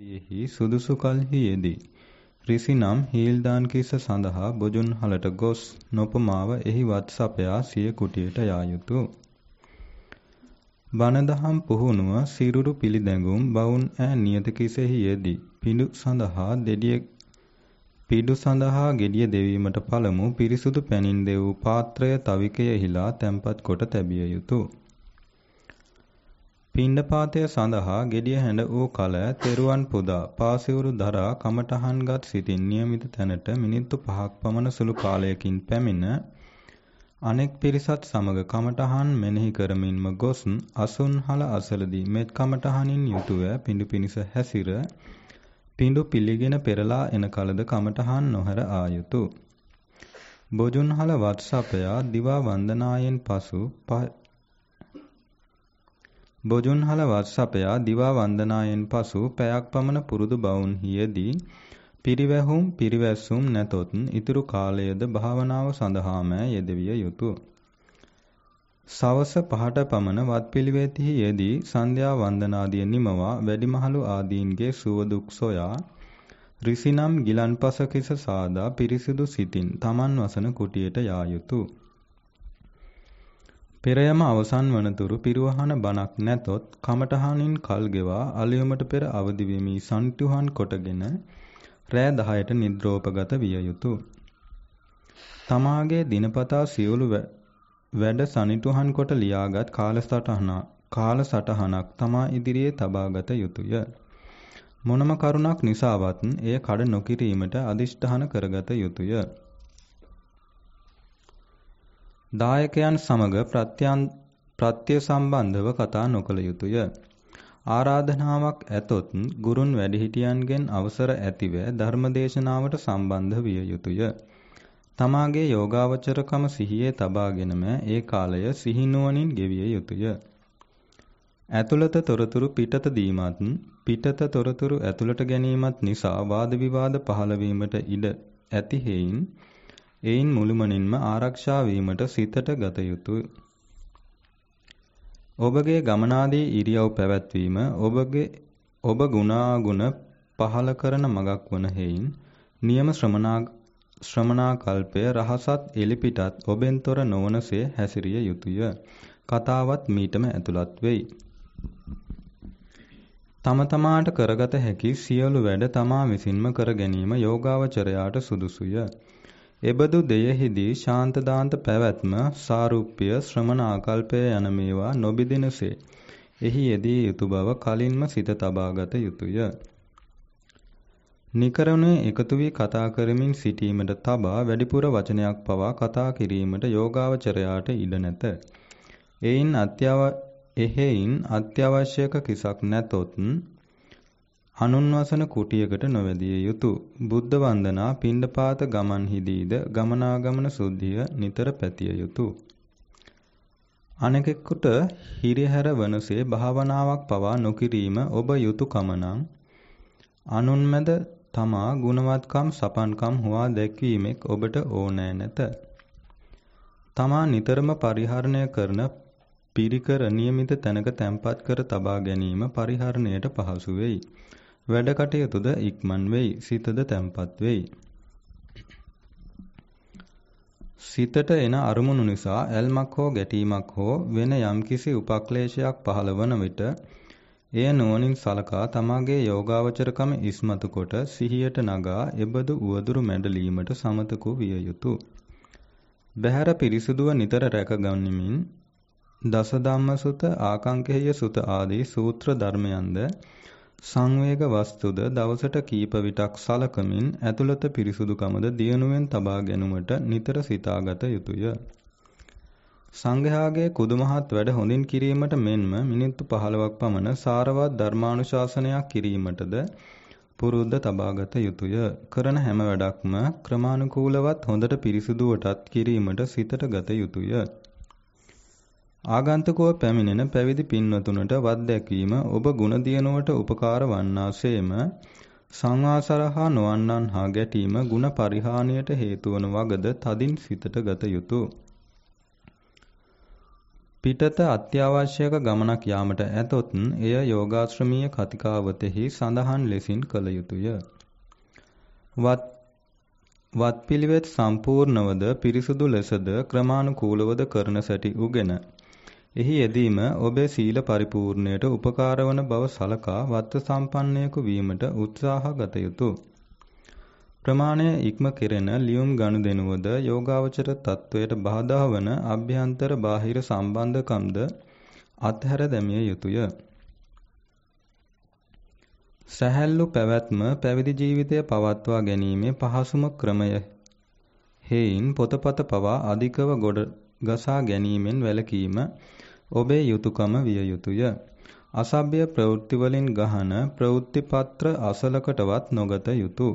එහි සුදුසු කල්හි යෙදී. රිසි නම් හීල්දාන් කිස සඳහා බොජුන් හලට ගොස් නොපමාව එහි වත් සපයා සිය කුටියට යා යුතුය. බණදහම් පුහුණුව සිරුරු පිළිදැඟුම් බවුන් ඈ නියත කිසෙහි යෙදී. පිඩු සඳහා ගෙඩිය දෙවීමට පළමු පිරිසුදු පැනින් දෙවූ පාත්‍රය තවිකයෙහිලා තැන්පත් කොට තැබිය යුතුය. පිණ්ඩපාතය සඳහා ගෙඩිය හැඬ වූ කල තෙරුවන් පුදා පාසිවුරු දරා කමටහන්ගත් සිතින් නියමිත තැනට මිනිත්තු 5ක් පමණ සුළු කාලයකින් පැමිණ අනෙක් පිරිසත් සමග කමටහන් මෙනෙහි කරමින්ම ගොස් අසුන්හල අසලදී මෙත් කමටහනින් යුතුව පිඬු පිණිස හැසිර පිඬු පිළිගෙන පෙරලා එන කලද කමටහන් නොහැර ආ යුතුය. බොජුන්හල වත් සපයා දිවා වන්දනායෙන් පසු පැයක් පමණ පුරුදු බවුන්හි යෙදී පිරිවැස්සුම් නැතොත් ඉතුරු කාලයද භාවනාව සඳහාම යෙදවිය යුතුය. සවස 5ට පමණ වත්පිළිවෙතෙහි යෙදී සන්ධ්‍යා වන්දනාදිය නිමවා වැඩිමහලු ආදීන්ගේ සුව දුක් සොයා රිසිනම් ගිලන්පස කිස සාදා පිරිසිදු සිතින් තමන් වසන කුටියට යා යුතුය. පෙරයම අවසන් වනතුරු පිරිවහන බණක් නැතොත් කමටහනින් කල් ගෙවා අලුයමට පෙර අවදි වෙමි සන්තුහන් කොටගෙන රෑ 10ට නිද්‍රෝපගත විය යුතුය. තමාගේ දිනපතා සියලු වැඩ සනිටුහන් කොට ලියාගත් කාලසටහනක් තමා ඉදිරියේ තබාගත යුතුය. මොනම කරුණක් නිසාවත් එය කඩ නොකිරීමට අදිෂ්ඨාන කරගත යුතුය. දායකයන් සමග ප්‍රත්‍ය සම්බන්ධව කතා නොකළ යුතුය. ආරාධනාවක් ඇතොත් ගුරුන් වැඩිහිටියන්ගෙන් අවසර ඇතිව ධර්මදේශනාවට සම්බන්ධ විය යුතුය. තමාගේ යෝගාවචරකම සිහියේ තබාගෙනම ඒ කාලය සිහිනුවණින් ගෙවිය යුතුය. ඇතුළත තොරතුරු පිටත දීමත් පිටත තොරතුරු ඇතුළට ගැනීමත් නිසා වාද විවාද පහළ වීමට ඉඩ ඇති හේයින් එයින් මුළුමනින්ම ආරක්ෂා වීමට සිතට ගත යුතුය. ඔබගේ ගමනාදී ඉරියව් පැවැත්වීම ඔබ ගුණාගුණ පහළ කරන මගක් වන හේයින් නියම ශ්‍රමණාකල්පය රහසත් එලිපිටත් ඔබෙන් තොර නොවනසේ හැසිරිය යුතුය. කතාවත් මීටම ඇතුළත් වෙයි. තම තමාට කරගත හැකි සියලු වැඩ තමා විසින්ම කර ගැනීම යෝගාවචරයාට සුදුසුය. එබඳු දෙයෙහිදී ශාන්තදාන්ත පැවැත්ම සාරුප්‍ය ශ්‍රමණාකල්පය යන මේවා නොබිදිනසේ එහි යෙදිය යුතු බව කලින්ම සිත තබාගත යුතුය. නිකරුණේ එකතු වී කතා කරමින් සිටීමට තබා වැඩිපුර වචනයක් පවා කතා කිරීමට යෝගාවචරයාට ඉඩ නැත. එහෙයින් අත්‍යවශ්‍යක කිසක් නැතොත් අනුන් වසන කුටියකට නොවැදිය යුතුය. බුද්ධ වන්දනා පිණ්ඩපාත ගමන්හිදීද ගමනාගමන සුද්ධිය නිතර පැතිය යුතුය. අනෙකෙකුට හිරිහැර වනසේ භාවනාවක් පවා නොකිරීම ඔබ යුතුයකම නම් අනුන් මැද තමා ගුණවත්කම් සපන්කම් හොවා දැක්වීමෙක් ඔබට ඕනෑ නැත. තමා නිතරම පරිහරණය කරන පිරිකර නියමිත තැනක තැන්පත් කර තබා ගැනීම පරිහරණයට පහසු වෙයි. වැඩ කටයුතුද ඉක්මන් වෙයි. සිතද තැන්පත් වෙයි. සිතට එන අරමුණු නිසා ඇල්මක් හෝ ගැටීමක් හෝ වෙන යම්කිසි උපක්ලේශයක් පහළ වන විට එය නුවණින් සලකා තමාගේ යෝගාවචරකම ඉස්මතු කොට සිහියට නගා එබඳු උවදුරු මැඩලීමට සමතකු විය යුතුය. බහැර පිරිසුදුව නිතර රැකගනිමින් දසධම්මසුත ආකාංකේය සුත ආදී සූත්‍ර ධර්මයන්ද සංවේග වස්තුද දවසට කීප විටක් සලකමින් ඇතුළත පිරිසුදුකමද දියුණුවෙන් තබා ගැනීමට නිතර සිතාගත යුතුය. සංඝයාගේ කුදුමහත් වැඩ හොඳින් කිරීමට මෙන්ම මිනිත්තු 15ක් පමණ සාරවත් ධර්මානුශාසනයක් කිරීමටද පුරුද්ද තබාගත යුතුය. කරන හැම වැඩක්ම ක්‍රමානුකූලවත් හොඳට පිරිසුදුවටත් කිරීමට සිතට ගත යුතුය. ආගන්තුකව පැමිණෙන පැවිදි පින්වතුනට වත් දැක්වීම ඔබ ගුණ දියුණුවට උපකාර වන්නාසේම සංවාසර හා නොවන්නන් හා ගැටීම ගුණ පරිහානියට හේතු වන වගද තදින් සිතට ගත යුතුය. පිටත අත්‍යවශ්‍යක ගමනක් යාමට ඇතොත් එය යෝගාශ්‍රමීය කතිකාවතෙහි සඳහන් ලෙසින් කළ යුතුය. වත්පිළිවෙත් සම්පූර්ණවද පිරිසුදු ලෙසද ක්‍රමානුකූලවද කරන සැටි උගෙන එහි යෙදීම ඔබේ සීල පරිපූර්ණයට උපකාර වන බව සලකා වත්ත සම්පන්නයෙකු වීමට උත්සාහ ගත යුතුය. ප්‍රමාණය ඉක්ම කෙරෙන ලියුම් ගනුදෙනුවද යෝගාවචර තත්වයට බාධා වන අභ්‍යන්තර බාහිර සම්බන්ධකම්ද අත්හැර දැමිය යුතුය. සැහැල්ලු පැවැත්ම පැවිදි ජීවිතය පවත්වා ගැනීමේ පහසුම ක්‍රමය. හේයින් පොතපත පවා අධිකව ගොඩ ගසා ගැනීමෙන් වැළකීම ඔබේ යුතුයකම විය යුතුය. අසභ්‍ය ප්‍රවෘත්ති වලින් ගහන ප්‍රවෘත්ති පත්‍ර අසලකටවත් නොගත යුතුය.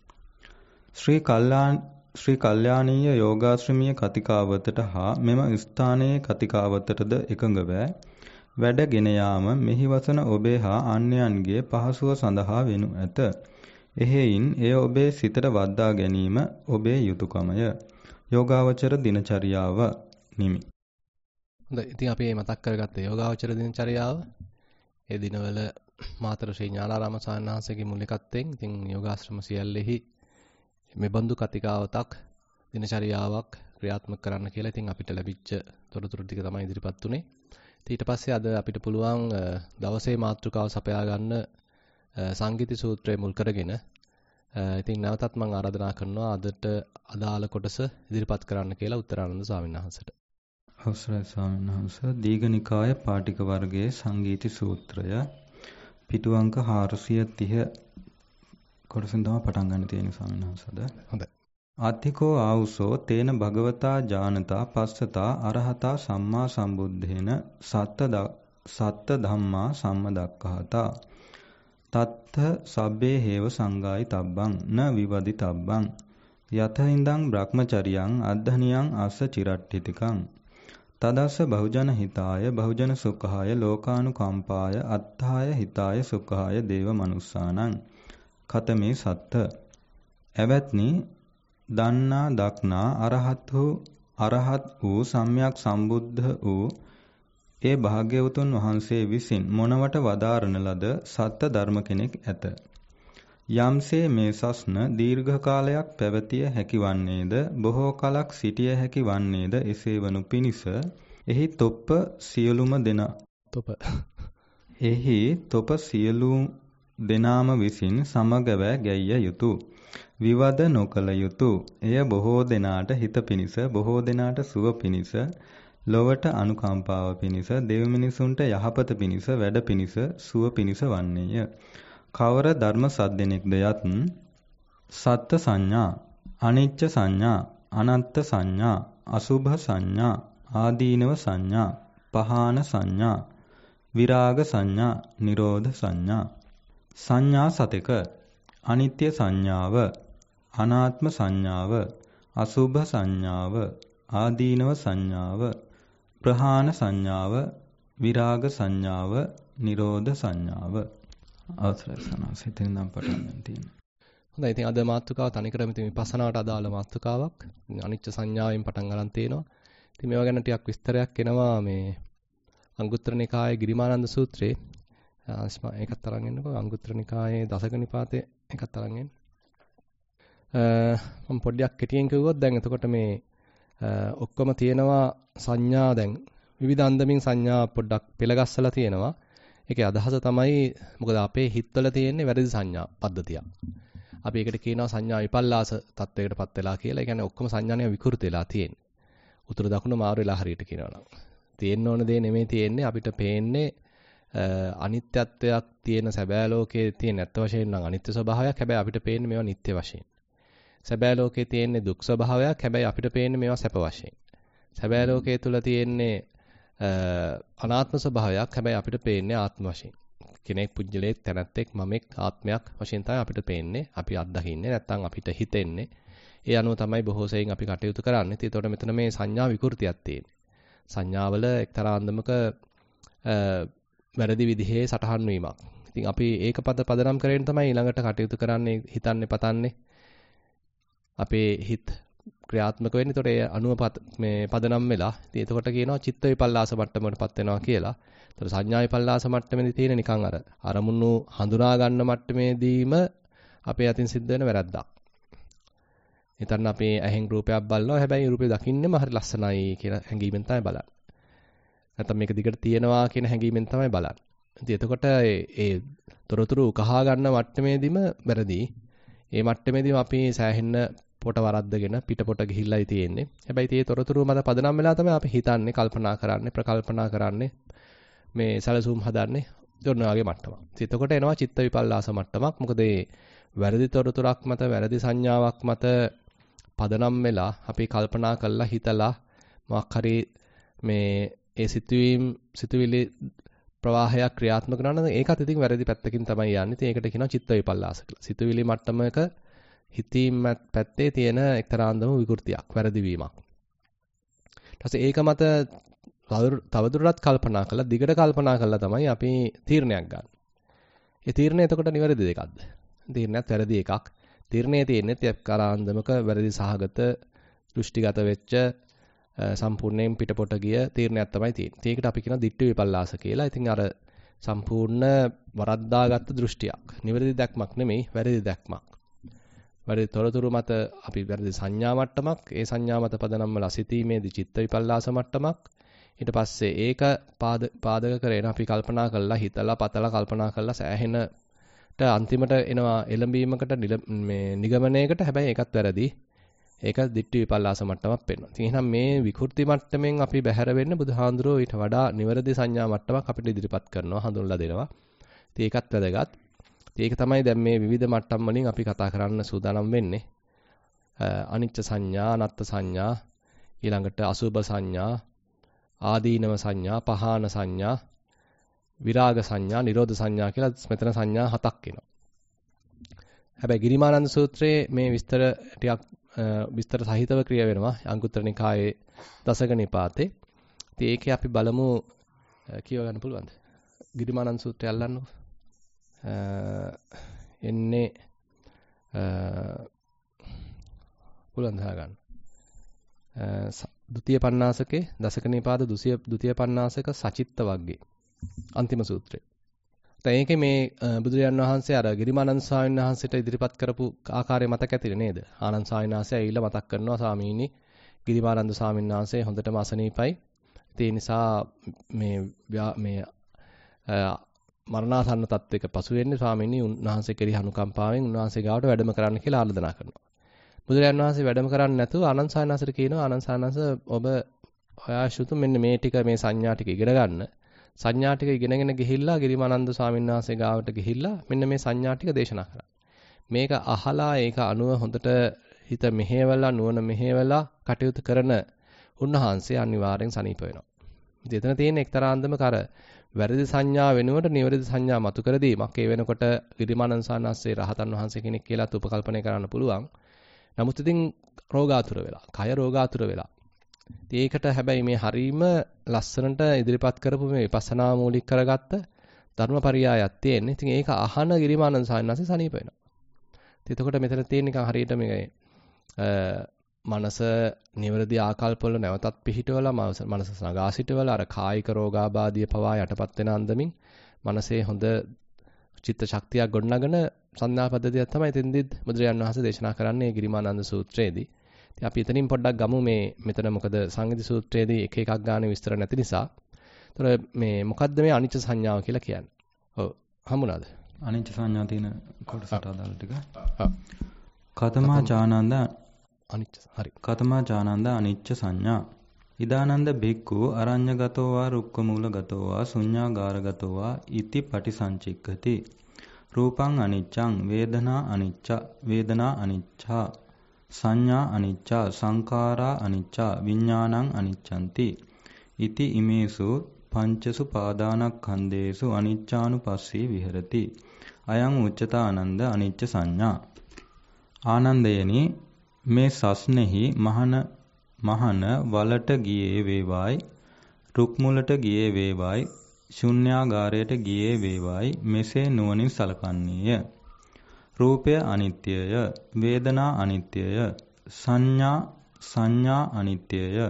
ශ්‍රී කල්යාණීය යෝගාශ්‍රමීය කතිකාවතට හා මෙම ස්ථානයේ කතිකාවතටද එකඟව වැඩ ගෙන යාම මෙහි වසන ඔබේ හා අන්‍යයන්ගේ පහසුව සඳහා වෙනු ඇත. එහෙයින් එය ඔබේ සිතට වද්දා ගැනීම ඔබේ යුතුයකමය. යෝගාවචර දිනචරියාව නිමි. හොඳයි. ඉතින් අපි මතක් කරගත්ත යෝගාවචර දිනචරියාව ඒ දිනවල මාතර ශ්‍රී ඥානාරාම සාන්නාංශගේ මූලිකත්වයෙන් ඉතින් යෝගාශ්‍රම සියල්ලෙහි මේ බඳු කතිකාවතක් දිනචරියාවක් ක්‍රියාත්මක කරන්න කියලා ඉතින් අපිට ලැබිච්ච තොරතුරු ටික තමයි ඉදිරිපත් උනේ. ඊට පස්සේ අද අපිට පුළුවන් දවසේ මාතෘකාව සපයා ගන්න සංගීති සූත්‍රය මුල් කරගෙන ඉතින් නැවතත් මම ආරාධනා කරනවා අදට අදාළ කොටස ඉදිරිපත් කරන්න කියලා උත්තරානන්ද ස්වාමීන් වහන්සේට. අවසරයි ස්වාමීන් වහන්සේ. දීඝනිකාය පාටික වර්ගයේ සංගීති සූත්‍රය පිටු අංක 430 කොටසෙන් තමයි පටන් ගන්න තියෙන්නේ ස්වාමීන් වහන්සේද. හොඳයි. ආත්තිකෝ ආවුසෝ තේන භගවතා ජානතා පස්සතා අරහතා සම්මා සම්බුද්ධේන සත්ත ධම්මා සම්මදක්ඛහතා තත්ත සබ්බේ හේව සංගායි තබ්බං න විවදි තබ්බං යත ඉඳං බ්‍රහ්මචරියං අද්ධනියං අස්ස චිරට්ඨිතිකං තදස්ස බහුජන හිතාය බහුජන සුඛාය ලෝකානුකම්පාය අත්ථාය හිතාය සුඛාය දේව මනුස්සානං කතමේ සත්ත. එවත්නි දන්නා දක්නා අරහත් වූ සම්්‍යක් සම්බුද්ධ වූ ඒ භාග්‍යවතුන් වහන්සේ විසින් මොනවට වදාරන ලද සත්‍ය ධර්ම කෙනෙක් ඇත. යම්සේ මේ සස්න දීර්ඝ කාලයක් පැවතිය හැකි වන්නේද බොහෝ කලක් සිටිය හැකි වන්නේද එසේ වනු පිණිස එහි තොප සියලුම දෙනාම විසින් සමගව ගැయ్య යුතුය. විවද නොකළ යුතුය. එය බොහෝ දෙනාට හිත පිණිස බොහෝ දෙනාට සුව පිණිස ලොවට අනුකම්පාව පිණිස දෙව් මිනිසුන්ට යහපත පිණිස වැඩ පිණිස සුව පිණිස වන්නේය. කවර ධර්ම සද්දෙනෙක්ද යත් සත්ත්‍ය සංඥා, අනිච්ච සංඥා, අනත්ත් සංඥා, අසුභ සංඥා, ආදීනව සංඥා, පහාන සංඥා, විරාග සංඥා, නිරෝධ සංඥා. සංඥා සතෙක අනිත්‍ය සංඥාව, අනාත්ම සංඥාව, අසුභ සංඥාව, ආදීනව සංඥාව, ප්‍රහාණ සංඥාව, විරාග සංඥාව, නිරෝධ සංඥාව. අවසරයි සනාසිතින් නම් පටන් ගන්න තියෙනවා. හොඳයි. ඉතින් අද මාතෘකාව තනිකරම ඉතින් විපස්සනාට අදාළ මාතෘකාවක්. අනිච්ච සංඥාවෙන් පටන් ගන්න තියෙනවා. ඉතින් මේවා ගැන ටිකක් විස්තරයක් එනවා මේ අංගුත්තර නිකායේ ගිරිමානන්ද සූත්‍රයේ. ඒකත් අරන් එන්නකෝ. අංගුත්තර නිකායේ දසක නිපාතේ ඒකත් අරන් එන්න. මම පොඩ්ඩක් කෙටියෙන් කිව්වොත් දැන් එතකොට මේ ඔක්කොම තියෙනවා සංඥා දැන් විවිධ අන්දමින් සංඥා පොඩ්ඩක් පෙළගස්සලා තියෙනවා. ඒකේ අදහස තමයි මොකද අපේ හිතවල තියෙන්නේ වැරදි සංඥා පද්ධතියක්. අපි ඒකට කියනවා සංඥා විපල්ලාස තත්වයකටපත් වෙලා කියලා. ඒ කියන්නේ ඔක්කොම සංඥානේ විකෘත වෙලා තියෙන්නේ. උතුරු දකුණු මාරු වෙලා හරියට කියනවා නම්. තියෙන්න ඕන දේ නෙමෙයි තියෙන්නේ අපිට පේන්නේ අනිත්‍යත්වයක් තියෙන සැබෑ ලෝකයේ තියෙන ඇත්ත වශයෙන් නම් අනිත්‍ය ස්වභාවයක්. හැබැයි අපිට පේන්නේ මේවා නිට්ටය වශයෙන්. සැබෑ ලෝකයේ තියෙන්නේ දුක් ස්වභාවයක්. හැබැයි අපිට පේන්නේ මේවා සැප වශයෙන්. සැබෑ ලෝකයේ තුල තියෙන්නේ අනාත්ම ස්වභාවයක්. හැබැයි අපිට පේන්නේ ආත්ම වශයෙන්. කෙනෙක් පුජ්‍යලයක් තැනැත්තෙක් මමෙක් ආත්මයක් වශයෙන් තමයි අපිට පේන්නේ. අපි අත්දකින්නේ නැත්නම් අපිට හිතෙන්නේ. ඒ අනුව තමයි බොහෝ සෙයින් අපි කටයුතු කරන්නේ. ඒතකොට මෙතන මේ සංඥා විකෘතියක් තියෙන්නේ. සංඥාවල එක්තරා අන්දමක වැරදි විදිහේ සටහන් වීමක්. ඉතින් අපි ඒක පදනම් කරගෙන තමයි ඊළඟට කටයුතු කරන්නේ, හිතන්නේ, පතන්නේ. අපේ හිත ක්‍රියාත්මක වෙන්නේ. ඒතකොට ඒ අනුව මේ පදනම් වෙලා. ඉතින් එතකොට කියනවා චිත්ත විපල්ලාස මට්ටමකටපත් වෙනවා කියලා. ඒතකොට සංඥා විපල්ලාස මට්ටමේදී තියෙන නිකන් අර අරමුණු හඳුනා ගන්න මට්ටමේදීම අපේ අතින් සිද්ධ වෙන වැරද්දක්. හිතන්න අපි ඇහෙන් රූපයක් බලනවා. හැබැයි රූපය දකින්නෙම හරි ලස්සනයි කියන හැඟීමෙන් තමයි බලන්නේ. නැත්නම් මේක දිගට තියෙනවා කියන හැඟීමෙන් තමයි බලන්නේ. ඉතින් එතකොට ඒ තොරතුරු කහා ගන්න මට්ටමේදීම වැරදි. ඒ මට්ටමේදීම අපි සෑහෙන්න පොට වරද්දගෙන පිටපොට ගිහිල්ලායි තියෙන්නේ. හැබැයි මේ තොරතුරු මත පදනම් වෙලා තමයි අපි හිතන්නේ, කල්පනා කරන්නේ, ප්‍රකල්පනා කරන්නේ, මේ සැලසුම් හදන්නේ. ඒ වගේ මට්ටමක්. ඉතින් එතකොට එනවා චිත්ත විපල්ලාස මට්ටමක්. මොකද මේ වැරදි තොරතුරක් මත, වැරදි සංඥාවක් මත පදනම් වෙලා අපි කල්පනා කරලා හිතලා මොකක් හරි මේ ඒ සිතුවිලි ප්‍රවාහයක් ක්‍රියාත්මක කරනවා නම් ඒකත් ඉතින් වැරදි පැත්තකින් තමයි යන්නේ. ඉතින් ඒකට කියනවා චිත්ත විපල්ලාස කියලා. සිතුවිලි මට්ටමක හිතීම් පැත්තේ තියෙන එක්තරා අන්දම විකෘතියක්, වැරදිවීමක්. ඊට පස්සේ ඒක මත තවදුරටත් කල්පනා කළා, දිගට කල්පනා කළා තමයි අපි තීරණයක් ගන්න. ඒ තීරණය එතකොට නිවැරදි දෙකක්ද? තීරණයත් වැරදි එකක්. තීරණයේ තියෙන්නේ එක්තරා අන්දමක වැරදි සහගත, දෘෂ්ටිගත වෙච්ච සම්පූර්ණයෙන් පිටපොට ගිය තීරණයක් තමයි තියෙන්නේ. ඒකට අපි කියනවා දිට්ඨි විපල්ලාස කියලා. ඉතින් අර සම්පූර්ණ වරද්දාගත්තු දෘෂ්ටියක්. නිවැරදි දැක්මක් නෙමෙයි, වැරදි දැක්මක්. වැරදි තොරතුරු මත අපි වැරදි සංඥා මට්ටමක්, ඒ සංඥා මත පදනම් වල සිතීමේදී චිත්ත විපල්ලාස මට්ටමක්. ඊට පස්සේ ඒක පාදක කරගෙන අපි කල්පනා කරලා, හිතලා, පතලා කල්පනා කරලා සෑහෙනට අන්තිමට එනවා එළඹීමකට මේ නිගමනයකට. හැබැයි ඒකත් වැරදි. ඒක දිට්ඨි විපල්ලාස මට්ටමක් වෙනවා. ඉතින් එහෙනම් මේ විකෘති මට්ටමින් අපි බැහැර වෙන්න බුදුහාඳුරෝ ඊට වඩා නිවැරදි සංඥා මට්ටමක් අපිට ඉදිරිපත් කරනවා, හඳුන්ලා දෙනවා. ඉතින් ඒකත් වැදගත්. ඒක තමයි දැන් මේ විවිධ මට්ටම් වලින් අපි කතා කරන්න සූදානම් වෙන්නේ. අනිච්ච සංඥා, අනත්ත් සංඥා, ඊළඟට අසුභ සංඥා, ආදීනව සංඥා, පහාන සංඥා, විරාග සංඥා, නිරෝධ සංඥා කියලා මෙතන සංඥා 7ක් එනවා. හැබැයි ගිරිමානන්ද සූත්‍රයේ මේ විස්තර ටිකක් විස්තර සහිතව ක්‍රියා වෙනවා අංගුත්තර නිකායේ දසක නිපාතේ. ඉතින් ඒකේ අපි බලමු කියව ගන්න පුළුවන්ද? ගිරිමානන්ද සූත්‍රය අල්ලන්නකො. එන්නේ පුළුවන් දාගන්න. ဒုတိ ය පඤ්ඤාසකේ දසක නිපාත ဒုတိ ය පඤ්ඤාසක සචිත්ත වග්ගේ අන්තිම සූත්‍රය. දැන් ඒකේ මේ බුදුරජාණන් වහන්සේ අර ගිරිමානන්ද ස්වාමීන් වහන්සේට ඉදිරිපත් කරපු ආකාරය මතක ඇතිනේ නේද? ආනන්ද ස්වාමීන් වහන්සේ ඇවිල්ලා මතක් කරනවා ස්වාමීනි ගිරිමානන්ද ස්වාමීන් වහන්සේ හොඳටම අසනීපයි. ඒ නිසා මේ මරණාසන්න තත්වයක පසු වෙන්නේ ස්වාමීනි උන්වහන්සේ කෙරෙහි අනුකම්පාවෙන් උන්වහන්සේ ගාවට වැඩම කරන්න කියලා ආරාධනා කරනවා. බුදුරජාණන් වහන්සේ වැඩම කරන්නේ නැතුව ආනන්ද ස්වාමීන් වහන්සේට කියනවා ආනන්ද ස්වාමීන් වහන්සේ ඔබ ඔයාසුතු මෙන්න මේ ටික මේ සංඥා ටික ඉගෙන ගන්න. සංඥා ටික ඉගෙනගෙන ගිහිල්ලා ගිරිමානන්ද ස්වාමීන් වහන්සේ ගාවට ගිහිල්ලා මෙන්න මේ සංඥා ටික දේශනා කරා. මේක අහලා ඒක අනුව හොඳට හිත මෙහෙवला නුවණ මෙහෙवला කටයුතු කරන උන්වහන්සේ අනිවාර්යෙන් සනීප වෙනවා. ඉතින් එතන තියෙන එක්තරා අන්දමක අර වැරදි සංඥා වෙනුවට නිවැරදි සංඥා මතු කර දීමක්. ඒ වෙනකොට ගිරිමානන්ද සානස්සේ රහතන් වහන්සේ කෙනෙක් කියලාත් උපකල්පනය කරන්න පුළුවන්. නමුත් ඉතින් රෝගාතුර වෙලා, කය රෝගාතුර වෙලා. ඉතින් ඒකට හැබැයි මේ හරීම ලස්සනට ඉදිරිපත් කරපු මේ විපස්සනා මූලික කරගත්ත ධර්මපරියායක් තියෙන්නේ. ඉතින් ඒක අහන ගිරිමානන්ද සානස්සේ සනීප වෙනවා. ඉතින් එතකොට මෙතන තියෙන නිකන් හරියට මේ මනස නිවැරදි ආකල්පවල නැවතත් පිහිටවලා මනස නගා සිටවලා අර කායික රෝගාබාධිය පවා යටපත් වෙන අන්දමින් මනසේ හොඳ චිත්ත ශක්තියක් ගොඩනගන සංඥා පද්ධතියක් තමයි එතෙන්දිත් බුදුරජාණන් වහන්සේ දේශනා කරන්නේ ගිරිමානන්ද සූත්‍රයේදී. ඉතින් අපි එතනින් පොඩ්ඩක් ගමු මෙතන මොකද සංගීත සූත්‍රයේදී එක එකක් ගානේ විස්තර නැති නිසා. ඒතර මේ මොකද්ද මේ අනිච්ච සංඥාව කියලා කියන්නේ? ඔව් හම්බුණාද? අනිච්ච සංඥා තියෙන කොටසට අදාළ ටික. කතමා ජානන්ද අනිච්ච හරි. කතමා ජානන්ද අනිච්ච සංඥා. ඉදානන්ද බික්ඛු අරඤ්‍යගතෝ වා රුක්ඛමූලගතෝ වා ශුඤ්ඤාගාරගතෝ වා ඉති පටිසංචික්ඛති. රූපං අනිච්ඡං වේදනා අනිච්චා වේදනා අනිච්ඡා සංඥා අනිච්චා සංඛාරා අනිච්චා විඥානං අනිච්ඡන්ති. ඉති ඉමේසු පංචසු පාදානස්කන්ධේසු අනිච්චානුපස්සී විහෙරති. අයං උච්චතානන්ද අනිච්ච සංඥා. ආනන්දයනි මේ සස්නෙහි මහන වලට ගියේ වේවායි රුක් මුලට ගියේ වේවායි ශුන්‍යාගාරයට ගියේ වේවායි මෙසේ නුවණින් සලකන්නේය. රූපය අනිත්‍යය, වේදනා අනිත්‍යය, සංඥා අනිත්‍යය.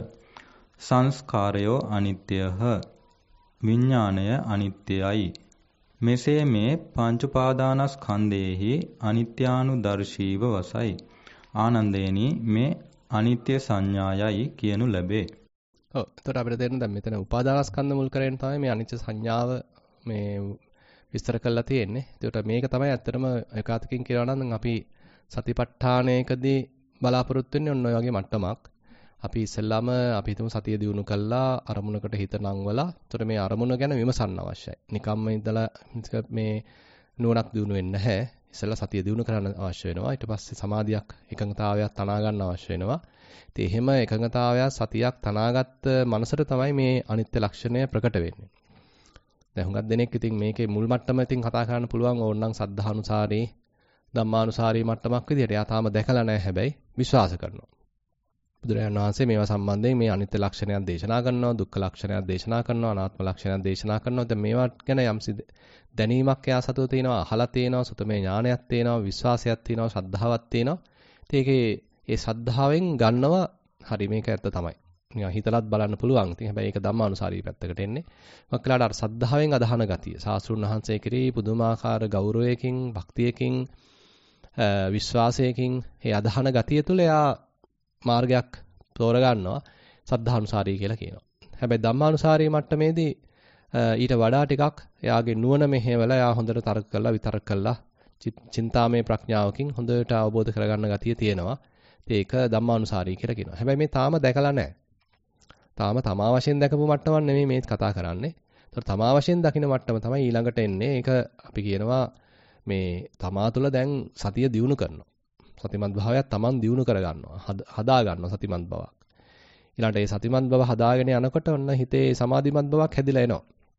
සංස්කාරයෝ අනිත්‍යහ. විඥාණය අනිත්‍යයි. මෙසේ මේ පංච උපාදානස්කන්ධයේහි අනිත්‍යානුදර්ශීව වසයි. ආනන්දේනි මේ අනිත්‍ය සංඥායයි කියනු ලැබේ. ඔව්. එතකොට අපිට තේරෙන දැන් මෙතන උපාදානස්කන්ධ මුල් කරගෙන තමයි මේ අනිත්‍ය සංඥාව මේ විස්තර කරලා තියෙන්නේ. ඒකට මේක තමයි ඇත්තටම ඒකාතකින් කියනවා නම් අපි සතිපට්ඨානයකදී බලාපොරොත්තු වෙන්නේ ඔන්න ඔය වගේ මට්ටමක්. අපි ඉස්සෙල්ලාම අපි හිතමු සතිය දිනු කළා අරමුණකට හිත නංවලා. එතකොට මේ අරමුණ ගැන විමසන්න අවශ්‍යයි. නිකම්ම ඉඳලා මේ නුවණක් දිනු වෙන්නේ නැහැ. ඉස්සෙල්ලා සතිය දිනු කරන්න අවශ්‍ය වෙනවා. ඊට පස්සේ සමාධියක් එකඟතාවයක් තනා ගන්න අවශ්‍ය වෙනවා. ඉතින් එහෙම එකඟතාවයක් සතියක් තනාගත්ත මනසට තමයි මේ අනිත්‍ය ලක්ෂණය ප්‍රකට වෙන්නේ. දැන් හුඟක් දෙනෙක් ඉතින් මේකේ මුල් මට්ටම ඉතින් කතා කරන්න පුළුවන් ඕනනම් සද්ධානුසාරී ධම්මානුසාරී මට්ටමක් විදිහට. එයා තාම දැකලා නැහැ හැබැයි විශ්වාස කරනවා. බුදුරජාණන් වහන්සේ මේවා සම්බන්ධයෙන් මේ අනිත්‍ය ලක්ෂණයක් දේශනා කරනවා, දුක්ඛ ලක්ෂණයක් දේශනා කරනවා, අනාත්ම ලක්ෂණයක් දේශනා කරනවා. දැන් මේවා ගැන යම්සි දැනීමක් එයා සතුව තියෙනවා, අහලා තියෙනවා, සුතමේ ඥානයක් තියෙනවා, විශ්වාසයක් තියෙනවා, ශ්‍රද්ධාවක් තියෙනවා. ඉතින් ඒකේ ඒ ශ්‍රද්ධාවෙන් ගන්නවා හරි මේක ඇත්ත තමයි. නිකන් හිතලත් බලන්න පුළුවන්. ඉතින් හැබැයි ඒක ධම්මානුසාරී පැත්තකට එන්නේ. මොකක්ලාට අර ශ්‍රද්ධාවෙන් අදහන ගතිය. සාස්ෘණ වහන්සේ කෙරෙහි පුදුමාකාර ගෞරවයකින්, භක්තියකින්, විශ්වාසයකින් ඒ අදහන ගතිය තුළ එයා මාර්ගයක් තෝරගන්නවා සද්ධානුසාරී කියලා කියනවා. හැබැයි ධම්මානුසාරී මට්ටමේදී ඊට වඩා ටිකක් එයාගේ නුවණ මෙහෙवला එයා හොඳට තර්ක කරලා විතර්ක කරලා චින්තාමය ප්‍රඥාවකින් හොඳට අවබෝධ කරගන්න ගතිය තියෙනවා. ඒක ධම්මානුසාරී කියලා කියනවා. හැබැයි මේ තාම දැකලා නැහැ. තාම තමා වශයෙන් දැකපු මට්ටමක් නෙමෙයි මේ කතා කරන්නේ. ඒතර තමා වශයෙන් දකින්න මට්ටම තමයි ඊළඟට එන්නේ. ඒක අපි කියනවා මේ තමා තුළ දැන් සතිය දියුණු කරනවා. සතිමත් භාවයක් Taman දියුණු කරගන්නවා. හදා ගන්නවා සතිමත් බවක්. ඊළඟට ඒ සතිමත් බව හදාගෙන යනකොට ඔන්න හිතේ සමාධිමත් බවක් හැදිලා එනවා.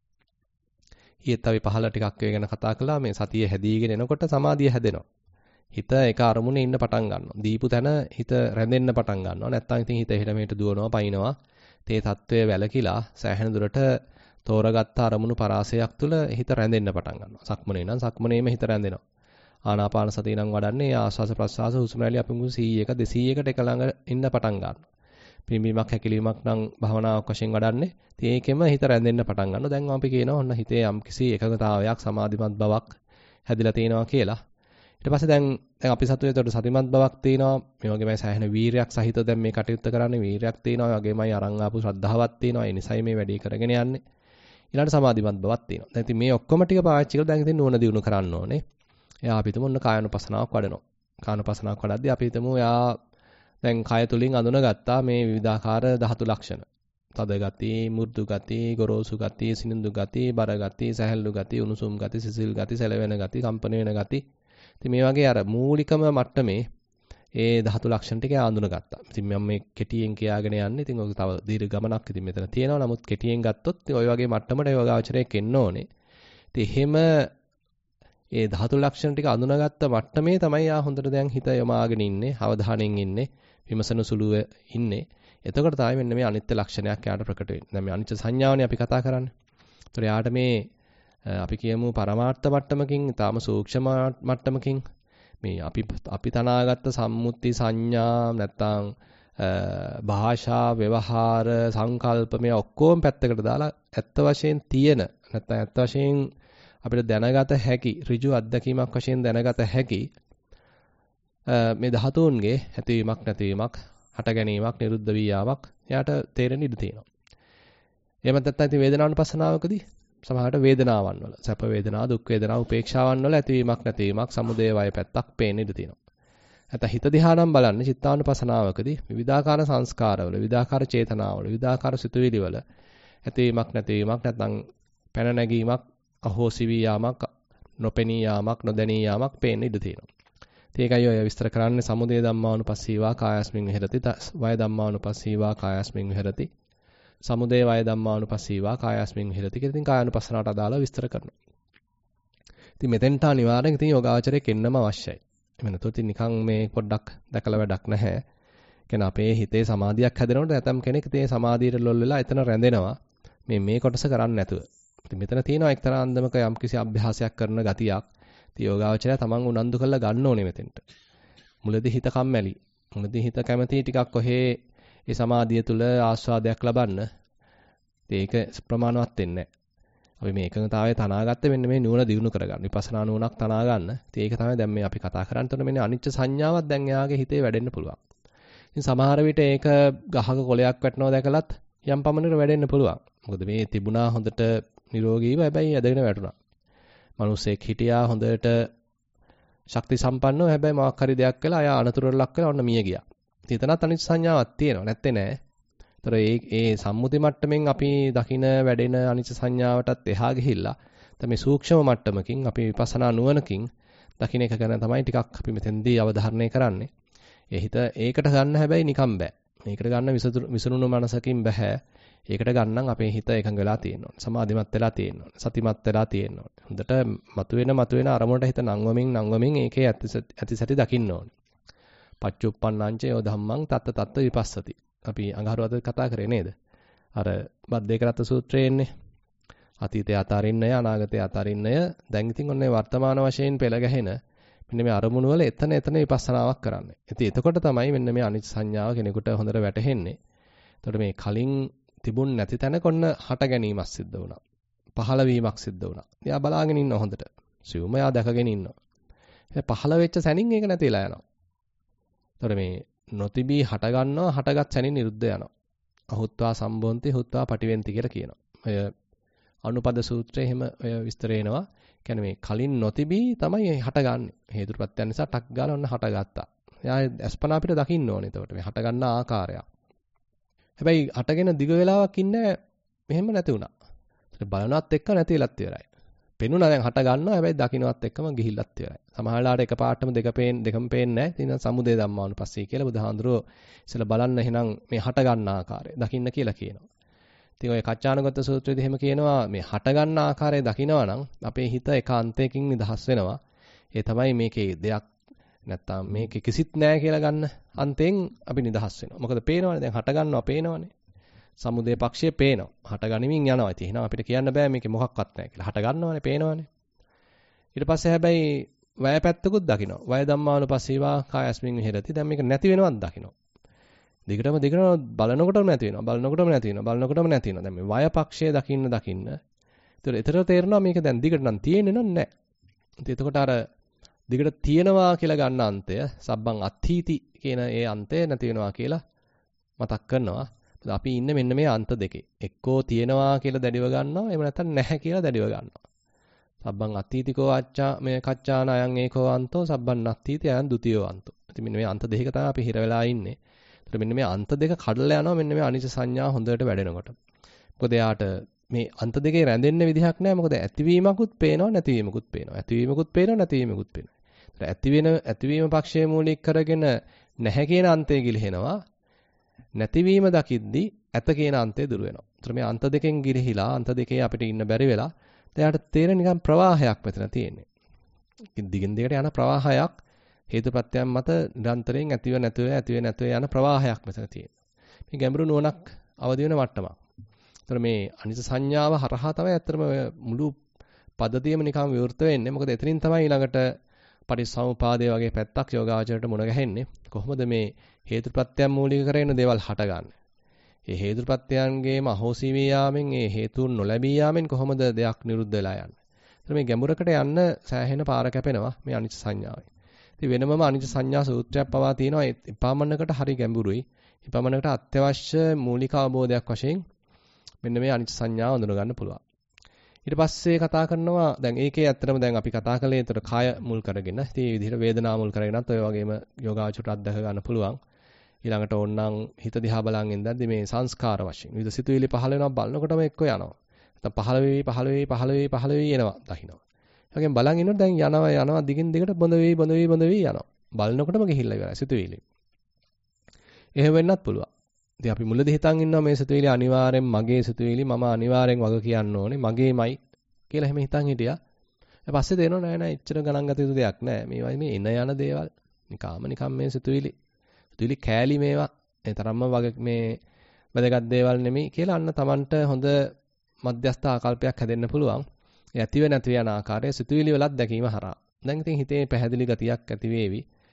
ඊයේත් අපි පහළ ටිකක් ඒ ගැන කතා කළා. මේ සතිය හැදීගෙන එනකොට සමාධිය හැදෙනවා. හිත එක අරමුණේ ඉන්න පටන් ගන්නවා. දීපු තැන හිත රැඳෙන්න පටන් ගන්නවා. නැත්තම් ඉතින් හිත එහෙට මෙහෙට දුවනවා, පයින්නවා. තේ தત્ත්වය වැලකිලා සෑහෙන දුරට තෝරගත්ත අරමුණු පරාසයක් තුළ හිත රැඳෙන්න පටන් ගන්නවා. සක්මනේ නම් සක්මනේම හිත රැඳෙනවා. ආනාපාන සතිය නම් වඩන්නේ ආස්වාස ප්‍රස්වාස හුස්ම රැලි අපි මුළු 100ක 200කට එක ළඟ ඉන්න පටන් ගන්නවා. පිම්බීමක් හැකිලීමක් නම් භවනාවක් වශයෙන් වඩන්නේ. ඉතින් ඒකෙම හිත රැඳෙන්න පටන් ගන්නවා. දැන් අපි කියනවා ඔන්න හිතේ යම්කිසි එකඟතාවයක් සමාධිමත් බවක් හැදිලා තියෙනවා කියලා. ඊට පස්සේ දැන් අපි සතුවේ ඒතකොට සතිමත් බවක් තියෙනවා. මේ වගේමයි සෑහෙන වීරයක් සහිත දැන් මේ කටයුත්ත කරන්නේ. වීරයක් තියෙනවා. ඒ වගේමයි අරන් ආපු ශ්‍රද්ධාවක් තියෙනවා. ඒ නිසයි මේ වැඩේ කරගෙන යන්නේ. ඊළඟට සමාධිමත් බවක් තියෙනවා. දැන් ඉතින් මේ ඔක්කොම ටික පාවිච්චි කරලා දැන් ඉතින් නුවණ දියුණු කරන්න ඕනේ. එයා අපි හිතමු ඔන්න කායනුපසනාවක් වඩනවා. කායනුපසනාවක් වඩද්දී අපි හිතමු එයා දැන් කය තුලින් අඳුනගත්තා මේ විවිධාකාර ධාතු ලක්ෂණ. තද ගති, මෘදු ගති, ගොරෝසු ගති, සිනිඳු ගති, බර ගති, සැහැල්ලු ගති, උණුසුම් ගති, සිසිල් ගති, සැලවෙන ගති, කම්පන වෙන ගති. ඉතින් මේ වගේ අර මූලිකම මට්ටමේ ඒ ධාතු ලක්ෂණ ටික අඳුනගත්තා. ඉතින් මම මේ කෙටියෙන් කියාගෙන යන්නේ. ඉතින් ඔක තව දීර්ඝ ගමනක් ඉතින් මෙතන තියෙනවා. නමුත් කෙටියෙන් ගත්තොත් ඔය වගේ මට්ටමට යෝගාචරයක් එන්න ඕනේ. ඉතින් එහෙම ඒ ධාතු ලක්ෂණ ටික අඳුනගත්ත මට්ටමේ තමයි ආ හොඳට දැන් හිත යොමාගෙන ඉන්නේ, අවධානයෙන් ඉන්නේ, විමසන සුළුව ඉන්නේ. එතකොට තමයි මෙන්න මේ අනිත්‍ය ලක්ෂණයක් යාට ප්‍රකට වෙන්නේ. දැන් මේ අනිත්‍ය සංඥාවනේ අපි කතා කරන්නේ. ඒතර යාට මේ අපි කියමු පරමාර්ථ මට්ටමකින්, ඊටාම සූක්ෂම මට්ටමකින් මේ අපි තනාගත්ත සම්මුති සංඥා නැත්තම් භාෂා, ව්‍යවහාර, සංකල්ප මේ ඔක්කොම පැත්තකට දාලා ඇත්ත වශයෙන් තියෙන නැත්තම් ඇත්ත වශයෙන් අපිට දැනගත හැකි ඍජු අත්දැකීමක් වශයෙන් දැනගත හැකි මේ ධාතුන්ගේ ඇතිවීමක් නැතිවීමක් හට ගැනීමක් නිරුද්ධ වී යාමක් එයාට තේරෙන්න ඉඩ තියෙනවා. එහෙම නැත්නම් ඉතින් වේදනානුපස්සනාවකදී සමහරට වේදනාවන් වල සැප වේදනා දුක් වේදනා උපේක්ෂාවන් වල ඇතිවීමක් නැතිවීමක් සමුදය වය පැත්තක් පේන්න ඉඩ තියෙනවා. නැත්නම් හිත දිහා නම් බලන්නේ චිත්තානුපස්සනාවකදී විවිධාකාර සංස්කාරවල විවිධාකාර චේතනාවල විවිධාකාර සිතුවිලි වල ඇතිවීමක් නැතිවීමක් නැත්නම් පැන නැගීමක් අහෝසි වී යාමක් නොපෙනී යාමක් නොදැනී යාමක් පේන්න ඉඩ තියෙනවා. ඒකයි ඔය විස්තර කරන්නේ සමුදය ධම්මානුපස්සීවා කායස්මින් විහෙරති වය ධම්මානුපස්සීවා කායස්මින් විහෙරති සමුදය වය ධම්මානුපස්සීවා කායස්මින් විහෙරති කියලා ඉතින් කායानुපස්සනාවට අදාළව විස්තර කරනවා. ඉතින් මෙතෙන්ට අනිවාර්යෙන් ඉතින් යෝගාචරයක් එන්නම අවශ්‍යයි. එහෙම නැත්නම් ඉතින් නිකන් මේ පොඩ්ඩක් දැකලා වැඩක් නැහැ. කියන්නේ අපේ හිතේ සමාධියක් හැදෙනකොට නැතම් කෙනෙක් ඉතින් සමාධියට ලොල් වෙලා එතන රැඳෙනවා. මේ කොටස කරන්නේ නැතුව. ඉතින් මෙතන තියෙනවා එක්තරා අන්දමක යම්කිසි අභ්‍යාසයක් කරන ගතියක්. ඉතින් යෝගාචරය තමන් උනන්දු කරලා ගන්න ඕනේ මෙතෙන්ට. මුලදී හිත කම්මැලි. මුලදී හිත කැමති ටිකක් කොහේ ඒ සමාධිය තුල ආස්වාදයක් ලබන්න. ඒක ප්‍රමාණවත් වෙන්නේ නැහැ. අපි මේ එකඟතාවයේ තනාගත්තේ මෙන්න මේ නුවණ දියුණු කරගන්න. විපස්සනා නුවණක් තනා ගන්න. ඉතින් ඒක තමයි දැන් මේ අපි කතා කරන්නේ. එතකොට මෙන්න අනිච්ච සංඥාවක් දැන් එයාගේ හිතේ වැඩෙන්න පුළුවන්. ඉතින් සමහර විට ඒක ගහක කොළයක් වැටෙනවා දැකලත් යම් පමණකට වැඩෙන්න පුළුවන්. මොකද මේ තිබුණා හොඳට නිරෝගීව හැබැයි ඇදගෙන වැටුණා. මිනිස්සෙක් හිටියා හොඳට ශක්ති සම්පන්නව හැබැයි මොකක් හරි දෙයක් කළා අය අනතුරට ලක් වෙලා ඔන්න මිය ගියා. ඉතින් එතනත් අනිත් සංඥාවක් තියෙනවා නැත්තේ නෑ. ඒතර ඒ සම්මුති මට්ටමින් අපි දකින වැඩෙන අනිත් සංඥාවටත් එහා ගිහිල්ලා තමයි සූක්ෂම මට්ටමකින් අපි විපස්සනා නුවණකින් දකින්න එක ගැන තමයි ටිකක් අපි මෙතෙන්දී අවධාරණය කරන්නේ. ඒ හිත ඒකට ගන්න හැබැයි නිකම් බෑ. මේකට ගන්න විසුණුණු මනසකින් බෑ. ඒකට ගන්නම් අපේ හිත එකඟ වෙලා තියෙන්න ඕනේ. සමාධිමත් වෙලා තියෙන්න ඕනේ. සතිමත් වෙලා තියෙන්න ඕනේ. හොඳට මතුවෙන අරමුණට හිත නංවමින් ඒකේ ඇතිසැටි දකින්න ඕනේ. පච්චුප්පන්නංච යෝ ධම්මං තත්ත තත්ත විපස්සති. අපි අඟහරුවද කතා කරේ නේද? අර බද්දේකරත් සූත්‍රයේ එන්නේ. අතීතය අතාරින්නය අනාගතය අතාරින්නය. දැන් ඉතින් ඔන්නේ වර්තමාන වශයෙන් පෙළ ගැහෙන මෙන්න මේ අරමුණු වල එතන විපස්සනාවක් කරන්නේ. ඉතින් එතකොට තමයි මෙන්න මේ අනිත් සංඥාව කෙනෙකුට හොඳට වැටහෙන්නේ. එතකොට මේ කලින් තිබුණ නැති තැනක ඔන්න හට ගැනීමක් සිද්ධ වුණා. පහළ වීමක් සිද්ධ වුණා. එයා බලාගෙන ඉන්න හොඳට. සිවුම එයා දැකගෙන ඉන්නවා. පහළ වෙච්ච සැනින් ඒක නැතිලා යනවා. එතකොට මේ නොතිබී හට ගන්නවා හටගත් සැනින් නිරුද්ධ යනවා. අහුත්වා සම්බොන්ති හුත්වා පටිවෙන්ති කියලා කියනවා. ඔය අනුපද සූත්‍රයේ එහෙම ඔය විස්තර එනවා. කියන්නේ මේ කලින් නොතිබී තමයි හටගන්නේ. හේතුප්‍රත්‍යයන් නිසා ටක් ගාලා ඔන්න හටගත්තා. එයා අස්පනා අපිට දකින්න ඕනේ. එතකොට මේ හට ගන්න ආකාරය. හැබැයි හටගෙන දිග වෙලාවක් ඉන්නේ මෙහෙම නැති වුණා. ඒත් බලනවත් එක්ක නැති වෙලත් ඉවරයි. පෙනුණා දැන් හට ගන්නවා හැබැයි දකින්නවත් එක්කම ගිහිල්ලත් ඉවරයි. සමහර වෙලාවට එකපාරටම දෙකම පේන්නේ නැහැ. ඉතින් සමුදේ ධම්මානුපස්සී කියලා බුදුහාඳුරෝ ඉතල බලන්න එහෙනම් මේ හට ගන්න ආකාරය දකින්න කියලා කියනවා. ඉතින් ඔය කච්චානගත සූත්‍රයේදී එහෙම කියනවා මේ හට ගන්න ආකාරය දකිනවා නම් අපේ හිත ඒකාන්තයකින් නිදහස් වෙනවා. ඒ තමයි මේකේ දෙයක් නැත්තම් මේකේ කිසිත් නැහැ කියලා ගන්න අන්තයෙන් අපි නිදහස් වෙනවා. මොකද පේනවනේ දැන් හට ගන්නවා පේනවනේ. සමුදේ පක්ෂයේ පේනවා. හට ගනිමින් යනවා. ඉතින් එහෙනම් අපිට කියන්න බෑ මේකේ මොකක්වත් නැහැ කියලා. හට ගන්නවනේ පේනවනේ. ඊට පස්සේ හැබැයි වය පැත්තකුත් දකිනවා. වය ධම්මානුපස්සීවා කායස්මින් විහෙරති. දැන් මේක නැති වෙනවත් දකිනවා. දිගටම බලනකොටම නැති වෙනවා. බලනකොටම නැති වෙනවා. දැන් මේ වය පක්ෂයේ දකින්න. ඒතර තේරෙනවා මේක දැන් දිගට නම් තියෙන්නේ නැහැ. ඉතින් එතකොට අර දිගට තියෙනවා කියලා ගන්න අන්තය සබ්බං අත්ථීති කියන ඒ අන්තය නැති වෙනවා කියලා මතක් කරනවා. අපි ඉන්නේ මෙන්න මේ අන්ත දෙකේ. එක්කෝ තියෙනවා කියලා දැඩිව ගන්නවා. එහෙම නැත්නම් නැහැ කියලා දැඩිව ගන්නවා. සබ්බං අත්ථීතිකෝ අච්චා මේ කච්චාන අයං ඒකෝ අන්තෝ සබ්බං නත්ථීති අයං ဒ ුතියෝ අන්තෝ. ඉතින් මෙන්න මේ අන්ත දෙකක තමයි අපි හිර වෙලා ඉන්නේ. ඒතර මෙන්න මේ අන්ත දෙක කඩලා යනවා මෙන්න මේ අනිච්ච සංඥා හොඳට වැඩෙනකොට. මොකද එයාට මේ අන්ත දෙකේ රැඳෙන්න විදිහක් නැහැ. මොකද ඇතිවීමකුත් පේනවා නැතිවීමකුත් පේනවා. ඇතිවීමකුත් පේනවා නැතිවීමකුත් පේනවා. ඇතිවීම පක්ෂයේ මූලික කරගෙන නැහැ කියන අන්තය ගිලිහෙනවා. නැතිවීම දකිද්දී ඇත කියන අන්තය දුර වෙනවා. ඒතර මේ අන්ත දෙකෙන් ගිලිහිලා අන්ත දෙකේ අපිට ඉන්න බැරි වෙලා එයාට තේරෙන නිකන් ප්‍රවාහයක් මෙතන තියෙන්නේ. දිගින් දිගට යන ප්‍රවාහයක් හේතුප්‍රත්‍යයන් මත නිරන්තරයෙන් ඇතිව නැතුව යන ප්‍රවාහයක් මෙතන තියෙනවා. මේ ගැඹුරු නුවණක් අවදි වෙන මට්ටමක්. ඒතර මේ අනිත් සංඥාව හරහා තමයි ඇත්තටම මුළු පද්ධතියම නිකන් විවෘත වෙන්නේ. මොකද එතනින් තමයි ඊළඟට පටිච්චසමුපාදය වගේ පැත්තක් යෝගාචරයට මුණ ගැහෙන්නේ. කොහොමද මේ හේතුප්‍රත්‍යයන් මූලික කරගෙන දේවල් හටගන්නේ? මේ හේතුප්‍රත්‍යයන්ගේම අහෝසි වී යාමෙන් මේ හේතුන් නොලැබී යාමෙන් කොහොමද දෙයක් නිරුද්ධ වෙලා යන්නේ? ඒතර මේ ගැඹුරකට යන්න සෑහෙන පාර කැපෙනවා මේ අනිච්ච සංඥාවෙන්. ඉතින් වෙනමම අනිච්ච සංඥා සූත්‍රයක් පවා තියෙනවා. ඒ එපාමණකට හරි ගැඹුරුයි. එපාමණකට අත්‍යවශ්‍ය මූලික අවබෝධයක් වශයෙන් මෙන්න මේ අනිච්ච සංඥාව හඳුන ගන්න පුළුවන්. ඊට පස්සේ කතා කරනවා දැන් ඒකේ ඇත්තටම දැන් අපි කතා කළේ ඒතර කාය මුල් කරගෙන ඉතින් මේ විදිහට වේදනා මුල් කරගෙනත් ඔය වගේම යෝගාචරයට අත්දැක ගන්න පුළුවන්. ඊළඟට ඕනනම් හිත දිහා බලන් ඉඳද්දි මේ සංස්කාර වශයෙන් විවිධ සිතුවිලි පහළ වෙනවා බලනකොටම එක්ක යනවා. නැත්නම් පහළ වෙවි එනවා දකින්නවා. ඒ වගේම බලන් ඉන්නොත් දැන් යනවා දිගින් දිගට බොඳ වෙවි යනවා. බලනකොටම ගිහිල්ලා ඉවරයි සිතුවිලි. එහෙම වෙන්නත් පුළුවන්. ඉතින් අපි මුලදී හිතන් ඉන්නවා මේ සිතුවිලි අනිවාර්යෙන් මගේ සිතුවිලි මම අනිවාර්යෙන් වග කියන්න ඕනේ මගේමයි කියලා එහෙම හිතන් හිටියා. ඊට පස්සේ තේරෙනවා නෑ එච්චර ගණන් ගත යුතු දෙයක් නෑ. මේවයි මේ එන යන දේවල්. නිකම් මේ සිතුවිලි කෑලි මේවා ඒ තරම්ම වගේ මේ වැදගත් දේවල් නෙමෙයි කියලා අන්න Tamanට හොඳ මධ්‍යස්ථ ආකල්පයක් හැදෙන්න පුළුවන්. ඒ ඇතිව නැති යන ආකාරයේ සිතුවිලි වලත් දැකීම හරහා. දැන් ඉතින් හිතේ පැහැදිලි ගතියක් ඇති වේවි.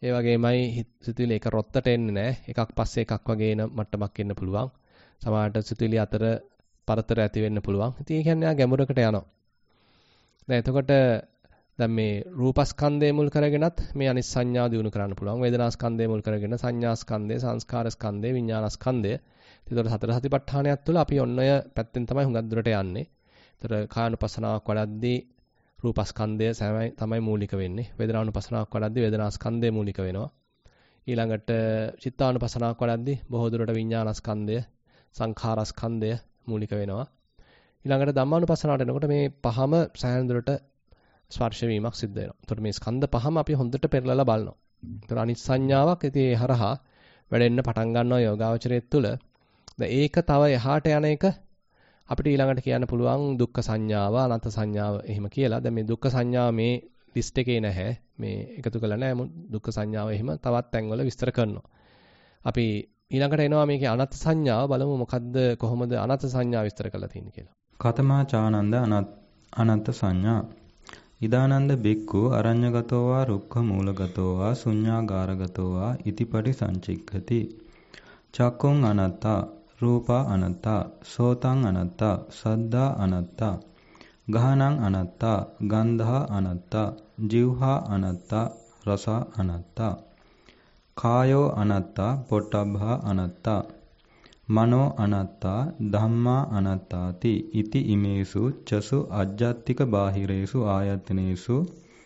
ඒ වගේමයි සිතුවිලි එක රොත්තට එන්නේ නැහැ. එකක් පස්සේ එකක් වගේ එන මට්ටමක් එන්න පුළුවන්. සමහරට සිතුවිලි අතර පරතර ඇති වෙන්න පුළුවන්. ඉතින් ඒ කියන්නේ ආ ගැඹුරකට යනවා. දැන් එතකොට දැන් මේ රූපස්කන්ධය මුල් කරගෙනත් මේ අනිත් සංඥා දිනු කරන්න පුළුවන්. වේදනාස්කන්ධය මුල් කරගෙන සංඥාස්කන්ධය, සංස්කාරස්කන්ධය, විඥානස්කන්ධය. ඒතකොට සතර සතිපට්ඨානයත් තුළ අපි ඔන්න ඔය පැත්තෙන් තමයි හුඟක් දුරට යන්නේ. ඒතකොට කායानुපස්සනාවක් වඩද්දී රූපස්කන්ධය තමයි මූලික වෙන්නේ. වේදනානුපස්සනාවක් වඩද්දී වේදනාස්කන්ධය මූලික වෙනවා. ඊළඟට චිත්තානුපස්සනාවක් වඩද්දී බොහෝ දුරට විඥානස්කන්ධය, සංඛාරස්කන්ධය මූලික වෙනවා. ඊළඟට ධම්මානුපස්සනාවට එනකොට මේ පහම සෑහෙන දුරට ස්පර්ශ වීමක් සිද්ධ වෙනවා. එතකොට මේ ස්කන්ධ පහම අපි හොඳට පෙරලලා බලනවා. එතකොට අනිත් සංඥාවක් ඉතින් ඒ හරහා වැඩෙන්න පටන් ගන්නවා යෝගාවචරයේ තුල. දැන් ඒක තව එහාට යන එක අපිට ඊළඟට කියන්න පුළුවන් දුක්ඛ සංඥාව, අනාත්ම සංඥාව එහෙම කියලා. දැන් මේ දුක්ඛ සංඥාව මේ ලිස්ට් එකේ නැහැ. මේ එකතු කරලා නැහැ. දුක්ඛ සංඥාව එහෙම තවත් තැන්වල විස්තර කරනවා. අපි ඊළඟට එනවා මේකේ අනාත්ම සංඥාව බලමු මොකද්ද කොහොමද අනාත්ම සංඥාව විස්තර කරලා තියෙන්නේ කියලා. කතමා චානන්ද අනත්ත සංඥා ඉදානන්ද බික්ඛු අරඤ්‍යගතෝ වා රුක්ඛ මූලගතෝ වා ශුඤ්ඤාගාරගතෝ වා ඉතිපටි සංචික්ඛති චක්ඛුං අනත්තා රූපා අනත්තා සෝතං අනත්තා සද්දා අනත්තා ගහනං අනත්තා ගන්ධා අනත්තා જીවහා අනත්තා රසා අනත්තා කායෝ අනත්තා පොට්ටබ්බා අනත්තා මනෝ අනත්තා ධම්මා අනත්තාති ඉති ඉමේසු චසු අජ්ජත්තික බාහිරේසු ආයතනේසු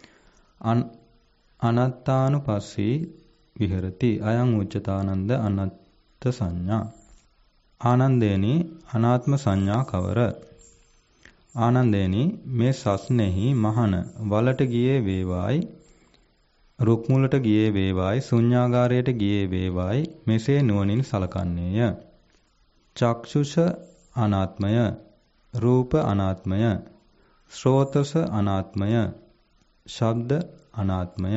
අනත්තානුපස්සී විහෙරති අයං උච්චතානන්ද අනත්ත සංඥා ආනන්දේනි අනාත්ම සංඥා කවර ආනන්දේනි මේ සස්නෙහි මහන වලට ගියේ වේවායි රුක් මුලට ගියේ වේවායි ශුන්‍යාගාරයට ගියේ වේවායි මෙසේ නුවණින් සලකන්නේය චක්ෂුෂ අනාත්මය රූප අනාත්මය ශ්‍රෝතස අනාත්මය ශබ්ද අනාත්මය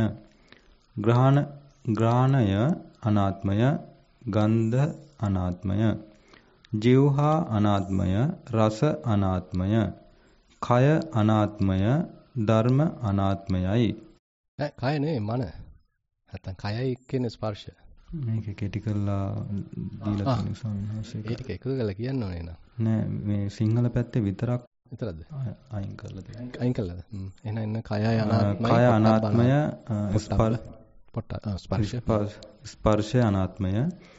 ග්‍රහණය අනාත්මය ගන්ධ අනාත්මය જીවහා අනාත්මය රස අනාත්මය කය අනාත්මය ධර්ම අනාත්මයයි කය නෙවෙයි මන නැත්තම් කයයි කියන ස්පර්ශය මේක කෙටි කරලා දීලා තියෙන සංහසයක ඒ ටික එකතු කරලා කියන්න ඕනේ නෑ මේ සිංහල පැත්තේ විතරක් විතරද අයින් කරලා තියෙනවා අයින් කළාද එහෙනම් එන්න කයයි අනාත්මයි කය අනාත්මය ස්පර්ශය අනාත්මය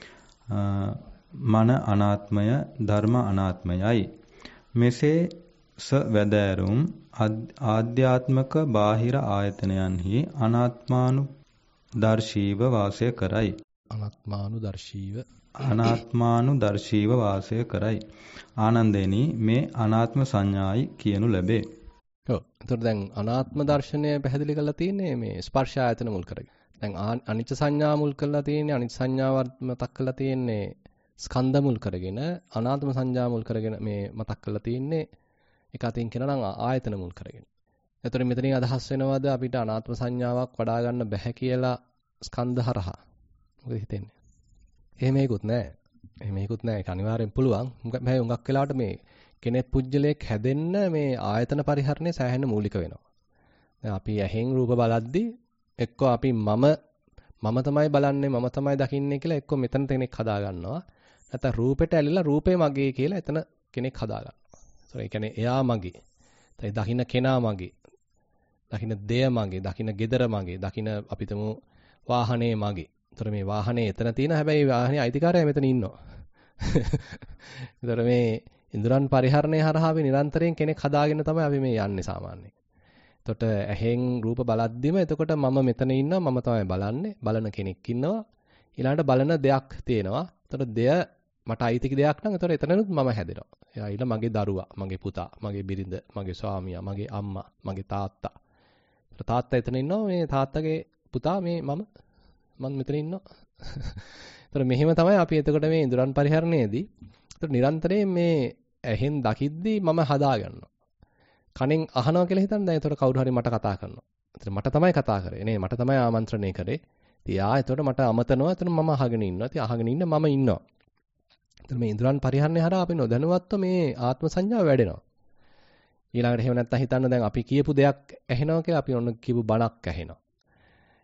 මන අනාත්මය ධර්ම අනාත්මයයි මෙසේ ස වැදෑරුම් ආධ්‍යාත්මක බාහිර ආයතනයන්හි අනාත්මානුදර්ශීව වාසය කරයි අනාත්මානුදර්ශීව වාසය කරයි ආනන්දේනි මේ අනාත්ම සංඥායි කියනු ලැබේ. ඔව්. එතකොට දැන් අනාත්ම දර්ශනය පැහැදිලි කරලා තියෙන්නේ මේ ස්පර්ශ ආයතන මුල් කරගෙන. දැන් අනිච්ච සංඥා මුල් කරලා තියෙන්නේ අනිච්ච සංඥාව මතක් කරලා තියෙන්නේ ස්කන්ධ මුල් කරගෙන අනාත්ම සංඥා මුල් කරගෙන මේ මතක් කරලා තියෙන්නේ එක අතින් කියනවා නම් ආයතන මුල් කරගෙන. එතකොට මෙතනින් අදහස් වෙනවද අපිට අනාත්ම සංඥාවක් වඩා ගන්න බැහැ කියලා ස්කන්ධ හරහා. මොකද හිතෙන්නේ? එහෙම ඒකුත් නැහැ. ඒක අනිවාර්යෙන් පුළුවන්. මොකද හුඟක් වෙලාවට මේ කෙනෙක් පුජ්‍යලයක් හැදෙන්න මේ ආයතන පරිහරණය සෑහෙන මූලික වෙනවා. දැන් අපි ඇහෙන් රූප බලද්දී එක්කෝ අපි මම තමයි බලන්නේ මම තමයි දකින්නේ කියලා එක්කෝ මෙතන කෙනෙක් හදා ගන්නවා. නැත්නම් රූපෙට ඇලිලා රූපේ මගේ කියලා එතන කෙනෙක් හදා ගන්නවා. ඒ කියන්නේ එයා මගේ. දකින්න කෙනා මගේ. දකින්න දෙය මගේ. දකින්න gedara මගේ. දකින්න අපිටම වාහනේ මගේ. ඒතර මේ වාහනේ එතන තියෙන හැබැයි වාහනේ අයිතිකාරයා මෙතන ඉන්නවා. ඒතර මේ ඉන්ද්‍රයන් පරිහරණය හරහා අපි නිරන්තරයෙන් කෙනෙක් හදාගෙන තමයි අපි මේ යන්නේ සාමාන්‍යයෙන්. එතකොට ඇහෙන් රූප බලද්දිම එතකොට මම මෙතන ඉන්නවා මම තමයි බලන්නේ. බලන කෙනෙක් ඉන්නවා. ඊළඟට බලන දෙයක් තියෙනවා. එතකොට දෙය මට අයිති දෙයක් නම් එතකොට එතනනුත් මම හැදෙනවා. එයා ඊළ මගේ දරුවා, මගේ පුතා, මගේ බිරිඳ, මගේ ස්වාමියා, මගේ අම්මා, මගේ තාත්තා. තාත්තා එතන ඉන්නවා. මේ තාත්තගේ පුතා මේ මම මෙතන ඉන්නවා. ඒතර මෙහෙම තමයි අපි එතකොට මේ ඉන්ද්‍රයන් පරිහරණයේදී ඒතර නිරන්තරයෙන් මේ ඇහෙන් දකිද්දී මම හදා ගන්නවා. කනෙන් අහනවා කියලා හිතන්න දැන් ඒතර කවුරු හරි මට කතා කරනවා. ඒතර මට තමයි කතා කරේ. නේ මට තමයි ආමන්ත්‍රණය කරේ. ඉතින් එතකොට මට අමතනවා. එතන මම අහගෙන ඉන්නවා. ඉතින් අහගෙන ඉන්න මම ඉන්නවා. ඒතර මේ ඉන්ද්‍රයන් පරිහරණය හරහා අපි නොදැනුවත්ව මේ ආත්ම සංඥාව වැඩෙනවා. ඊළඟට එහෙම නැත්තම් හිතන්න දැන් අපි කියපු දෙයක් ඇහෙනවා කියලා අපි ඔන්න කියපු බණක් ඇහෙනවා.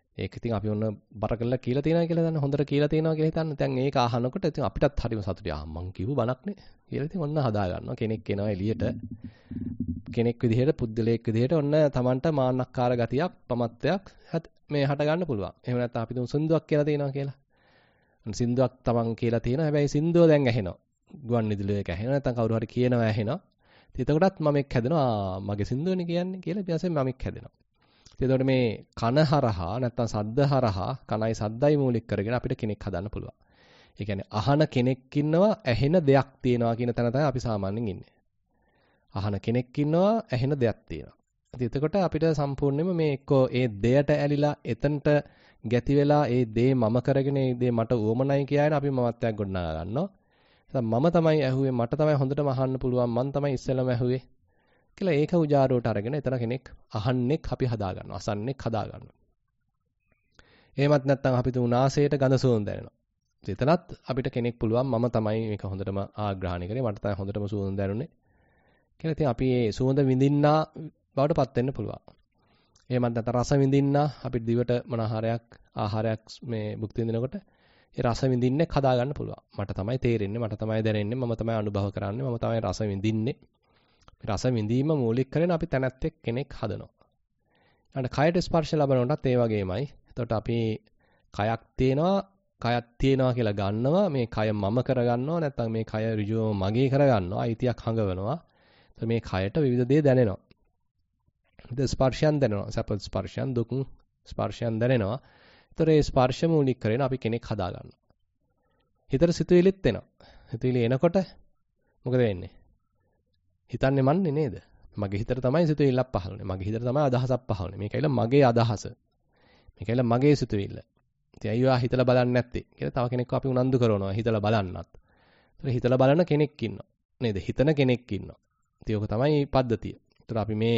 ඒක ඉතින් අපි ඔන්න බර කරලා කියලා තියනවා කියලා දන්න හොඳට කියලා තියනවා කියලා හිතන්න. දැන් ඒක අහනකොට ඉතින් අපිටත් හරිම සතුටුයි. මං කිව්ව බණක්නේ කියලා ඉතින් ඔන්න හදා ගන්නවා. කෙනෙක් එනවා එළියට. කෙනෙක් විදිහට පුද්දලයක් විදිහට ඔන්න Tamanට මාන්නක්කාර ගතියක්, පමත්තයක් මේ හට ගන්න පුළුවන්. එහෙම නැත්නම් අපි තුන් සින්දුවක් කියලා තියනවා කියලා. සින්දුවක් Taman කියලා තියනවා. හැබැයි සින්දුව දැන් ඇහෙනවා. ගුවන් විදුලියක ඇහෙනවා. නැත්නම් කවුරු හරි කියනවා ඇහෙනවා. එතකොටත් මමෙක් හැදෙනවා. මගේ සින්දුවනේ කියන්නේ කියලා ඊපස්සේ මමෙක් හැදෙනවා. එතකොට මේ කන හරහා නැත්නම් සද්ද හරහා කනයි සද්දයි මූලික කරගෙන අපිට කෙනෙක් හදන්න පුළුවන්. ඒ කියන්නේ අහන කෙනෙක් ඉන්නවා ඇහෙන දෙයක් තියෙනවා කියන තැන තමයි අපි සාමාන්‍යයෙන් ඉන්නේ. අහන කෙනෙක් ඉන්නවා ඇහෙන දෙයක් තියෙනවා. ඉතින් එතකොට අපිට සම්පූර්ණයෙන්ම මේ එක්කෝ ඒ දෙයට ඇලිලා එතනට ගැති වෙලා ඒ දේ මම කරගෙන ඒ දේ මට උවමනයි කියන අපි මමත්වයක් ගොඩනගා ගන්නවා. මම තමයි ඇහුවේ මට තමයි හොඳටම අහන්න පුළුවන් මම තමයි ඉස්සෙල්ලම ඇහුවේ කියලා ඒක උජාරුවට අරගෙන එතන කෙනෙක් අහන්නෙක් අපි හදා ගන්නවා අසන්නෙක් හදා ගන්නවා. එහෙමත් නැත්නම් අපි තුනාසයට ගඳ සුවඳ දැනෙනවා. එතනත් අපිට කෙනෙක් පුළුවන් මම තමයි මේක හොඳටම ආග්‍රහණය කරේ මට තමයි හොඳටම සුවඳ දැනුනේ කියලා. ඉතින් අපි මේ සුවඳ විඳින්නා බවට පත් වෙන්න පුළුවන්. එහෙමත් නැත්නම් රස විඳින්නා අපි දිවට මොන ආහාරයක් මේ භුක්ති විඳිනකොට ඒ රස විඳින්නේ හදා ගන්න පුළුවන්. මට තමයි තේරෙන්නේ මට තමයි දැනෙන්නේ මම තමයි අනුභව කරන්නේ මම තමයි රස විඳින්නේ. රස විඳීම මූලික කරගෙන අපි තැනැත්තෙක් කෙනෙක් හදනවා. ඊට කයට ස්පර්ශ ලැබනකොටත් ඒ වගේමයි. එතකොට අපි කයක් තියෙනවා කියලා ගන්නවා. මේ කය මම කරගන්නවා. නැත්නම් මේ කය ඍජුවම මගේ කරගන්නවා. අයිතියක් හඟවනවා. එතකොට මේ කයට විවිධ දේ දැනෙනවා. ඒ ස්පර්ශයන් දැනෙනවා. සැප ස්පර්ශයන් දුක් ස්පර්ශයන් දැනෙනවා. එතකොට මේ ස්පර්ශ මූලික කරගෙන අපි කෙනෙක් හදා ගන්නවා. හිතට සිතුවිලිත් එනවා. සිතුවිලි එනකොට මොකද වෙන්නේ? හිතන්නේ මන්නේ නේද? මගේ හිතට තමයි සිතුවිල්ලක් පහළනේ. මගේ හිතට තමයි අදහසක් පහළනේ. මේකයිල මගේ අදහස. මේකයිල මගේ සිතුවිල්ල. ඉතින් අයියෝ හිතලා බලන්නේ නැත්තේ කියලා තව කෙනෙක්ව අපි උනන්දු කරනවා හිතලා බලන්නත්. ඒතර හිතලා බලන කෙනෙක් ඉන්නවා. නේද? හිතන කෙනෙක් ඉන්නවා. ඉතින් ඕක තමයි පද්ධතිය. ඒතර අපි මේ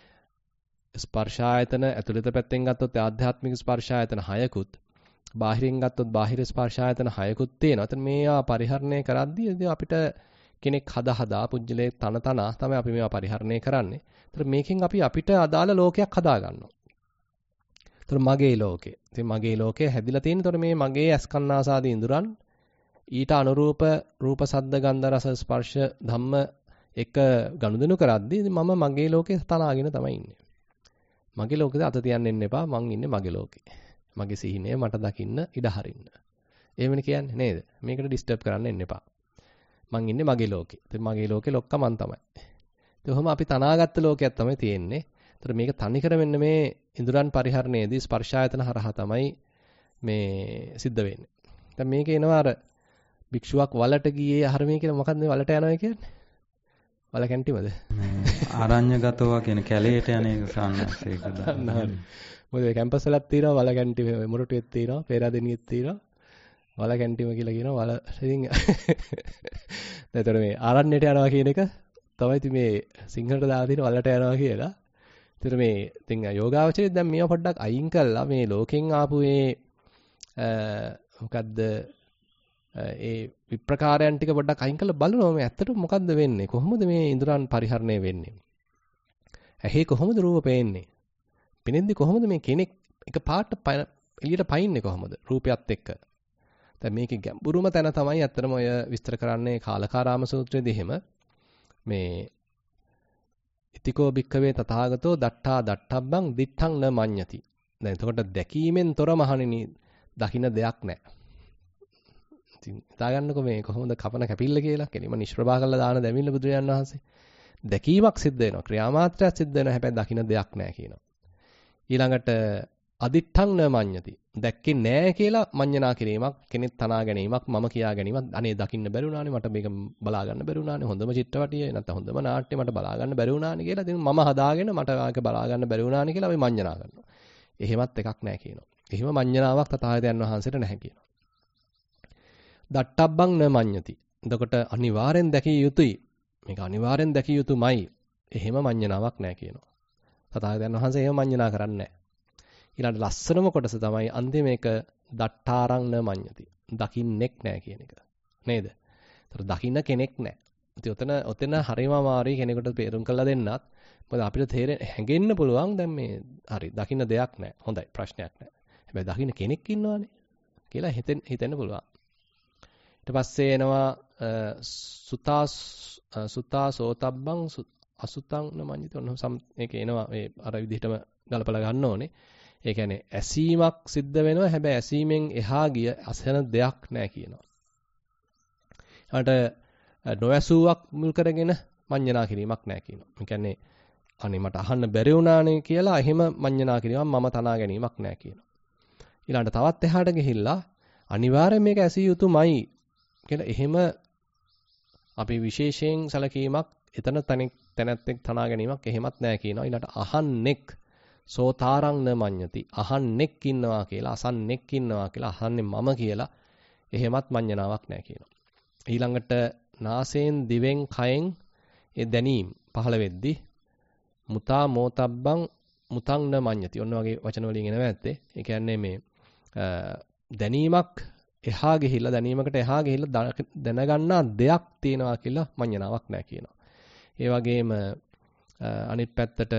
ස්පර්ශායතන ඇතුළත පැත්තෙන් ගත්තොත් ආධ්‍යාත්මික ස්පර්ශායතන 6කුත් බාහිරින් ගත්තොත් බාහිර ස්පර්ශායතන 6කුත් තියෙනවා. එතන මේවා පරිහරණය කරද්දී අපිට කෙනෙක් හදා පුජ්‍යලේ තන තමයි අපි මේවා පරිහරණය කරන්නේ. ඒතර මේකෙන් අපි අපිට අදාළ ලෝකයක් හදා ගන්නවා. ඒතර මගේ ලෝකේ. ඉතින් මගේ ලෝකේ හැදිලා තියෙන. ඒතර මේ මගේ අස්කන්නාසාදී ඉඳුරන් ඊට අනුරූප රූප සද්ද ගන්ධ රස ස්පර්ශ ධම්ම එක ගනුදෙනු කරද්දී මම මගේ ලෝකේ තනාගෙන තමයි ඉන්නේ. මගේ ලෝකෙද අත තියන්න එන්න එපා. මං ඉන්නේ මගේ ලෝකේ. මගේ සිහිනය මට දකින්න ඉඩ හරින්න. එහෙමනේ කියන්නේ නේද? මේකට ඩිස්ටර්බ් කරන්න එන්න එපා. මං ඉන්නේ මගේ ලෝකේ. ඉතින් මගේ ලෝකේ ලොක්ක මං තමයි. ඉතින් ඔහොම අපි තනාගත්ත ලෝකයක් තමයි තියෙන්නේ. ඒතර මේක තනිකර මෙන්න මේ ඉඳුරන් පරිහරණයේදී ස්පර්ශායතන හරහා තමයි මේ සිද්ධ වෙන්නේ. දැන් මේක එනවා අර භික්ෂුවක් වලට ගියේ අහරමේ කියලා මොකක්ද මේ වලට යනවා කියන්නේ? වල කැන්ටිමද? ආරණ්‍යගතවා කියන කැලේට යන එක සාන්නසේක දාන්න. මොකද මේ කැම්පස් වලත් තියෙනවා වල කැන්ටිම මොරටුවෙත් තියෙනවා පේරාදෙනියෙත් තියෙනවා. වල කැන්ටිම කියලා කියනවා වල ඉතින් දැන් මේ ආරණ්‍යයට යනවා කියන එක තමයි ඉතින් මේ සිංහලට දාලා තියෙන වලට යනවා කියලා. ඒතර මේ ඉතින් යෝගාවචරයේ දැන් මේවා පොඩ්ඩක් අයින් කළා මේ ලෝකෙන් ආපු මේ මොකද්ද ඒ විප්‍රකාරයන් ටික පොඩ්ඩක් අයින් කරලා බලනවා මේ ඇත්තටම මොකද්ද වෙන්නේ කොහොමද මේ ඉන්ද්‍රයන් පරිහරණය වෙන්නේ ඇහි කොහොමද රූප පේන්නේ පිනෙන්දි කොහොමද මේ කෙනෙක් එක පාට එළියට පයින්නේ කොහොමද රූපයත් එක්ක දැන් මේකේ ගැඹුරුම තැන තමයි ඇත්තටම ඔය විස්තර කරන්නේ කාලකාරාම සූත්‍රයේදී එහෙම මේ ඉතිකෝ භික්ඛවේ තථාගතෝ දට්ඨා දට්ඨබ්බං දිඨං න මඤ්ඤති දැන් එතකොට දැකීමෙන් තොර මහණෙනි දකින්න දෙයක් නැහැ ඉතින් හිතාගන්නකෝ මේ කොහොමද කපන කැපිල්ල කියලා කෙලිම නිෂ්ප්‍රභා කරලා දාන දෙමිල්ල බුදුරජාණන් වහන්සේ දැකීමක් සිද්ධ වෙනවා ක්‍රියාමාත්‍රයක් සිද්ධ වෙනවා හැබැයි දකින්න දෙයක් නැහැ කියනවා ඊළඟට අදිත්තං න මඤ්ඤති දැක්කේ නැහැ කියලා මඤ්ඤණා කිරීමක් කෙනෙක් තනා ගැනීමක් මම කියා ගැනීමක් අනේ දකින්න බැරි වුණානේ මට මේක බලා ගන්න බැරි වුණානේ හොඳම චිත්‍රපටිය නැත්නම් හොඳම නාට්‍ය මට බලා ගන්න බැරි වුණානේ කියලා ඉතින් මම හදාගෙන මට ඒක බලා ගන්න බැරි වුණානේ කියලා අපි මඤ්ඤණා කරනවා එහෙමත් එකක් නැහැ කියනවා එහෙම මඤ්ඤණාවක් තථාගතයන් වහන්සේට නැහැ කියනවා දට්ඨබ්බං න මඤ්ඤති එතකොට අනිවාර්යෙන් දැකිය යුතුයි මේක අනිවාර්යෙන් දැකිය යුතුමයි එහෙම මඤ්ඤණාවක් නැහැ කියනවා තථාගතයන් වහන්සේ එහෙම මඤ්ඤණා කරන්නේ නැහැ ඊළඟ ලස්සනම කොටස තමයි අන්තිම එක දට්ඨාරං න මඤ්ඤති. දකින්නෙක් නැහැ කියන එක. නේද? ඒතර දකින්න කෙනෙක් නැහැ. ඉතින් ඔතන හරිම අමාරුයි කෙනෙකුට පේරුම් කරලා දෙන්නත්. මොකද අපිට හැඟෙන්න පුළුවන් දැන් මේ හරි දකින්න දෙයක් නැහැ. හොඳයි ප්‍රශ්නයක් නැහැ. හැබැයි දකින්න කෙනෙක් ඉන්නවනේ කියලා හිතෙන්න පුළුවන්. ඊට පස්සේ එනවා සුතා සෝතබ්බං අසුතං නමඤ්ඤති. ඔන්න මේක එනවා මේ අර විදිහටම ගලපලා ගන්න ඕනේ. ඒ කියන්නේ ඇසීමක් සිද්ධ වෙනවා. හැබැයි ඇසීමෙන් එහා ගිය අසන දෙයක් නැහැ කියනවා. ඊට නොඇසුවක් මුල් කරගෙන මඤ්ඤණා කිරීමක් නැහැ කියනවා. ඒ කියන්නේ අනේ මට අහන්න බැරි වුණානේ කියලා එහෙම මඤ්ඤණා කිරීමක් මම තනා ගැනීමක් නැහැ කියනවා. ඊළඟට තවත් එහාට ගිහිල්ලා අනිවාර්යෙන් මේක ඇසිය යුතුමයි කියලා එහෙම අපි විශේෂයෙන් සැලකීමක් එතන තැනැත්තෙක් තනා ගැනීමක් එහෙමත් නැහැ කියනවා. ඊළඟට අහන්නෙක් සෝතාරං න මඤ්ඤති. අහන්නෙක් ඉන්නවා කියලා අසන්නෙක් ඉන්නවා කියලා අහන්නේ මම කියලා එහෙමත් මඤ්ඤණාවක් නැහැ කියනවා. ඊළඟට නාසයෙන් දිවෙන් කයෙන් ඒ දැනීම් පහළ වෙද්දී මුතා මෝතබ්බං මුතං න මඤ්ඤති. ඔන්න වගේ වචන වලින් එනවා ඇත්තේ. ඒ කියන්නේ මේ දැනීමක් එහා ගිහිල්ලා දැනීමකට එහා ගිහිල්ලා දැනගන්නා දෙයක් තියෙනවා කියලා මඤ්ඤණාවක් නැහැ කියනවා. ඒ වගේම අනිත් පැත්තට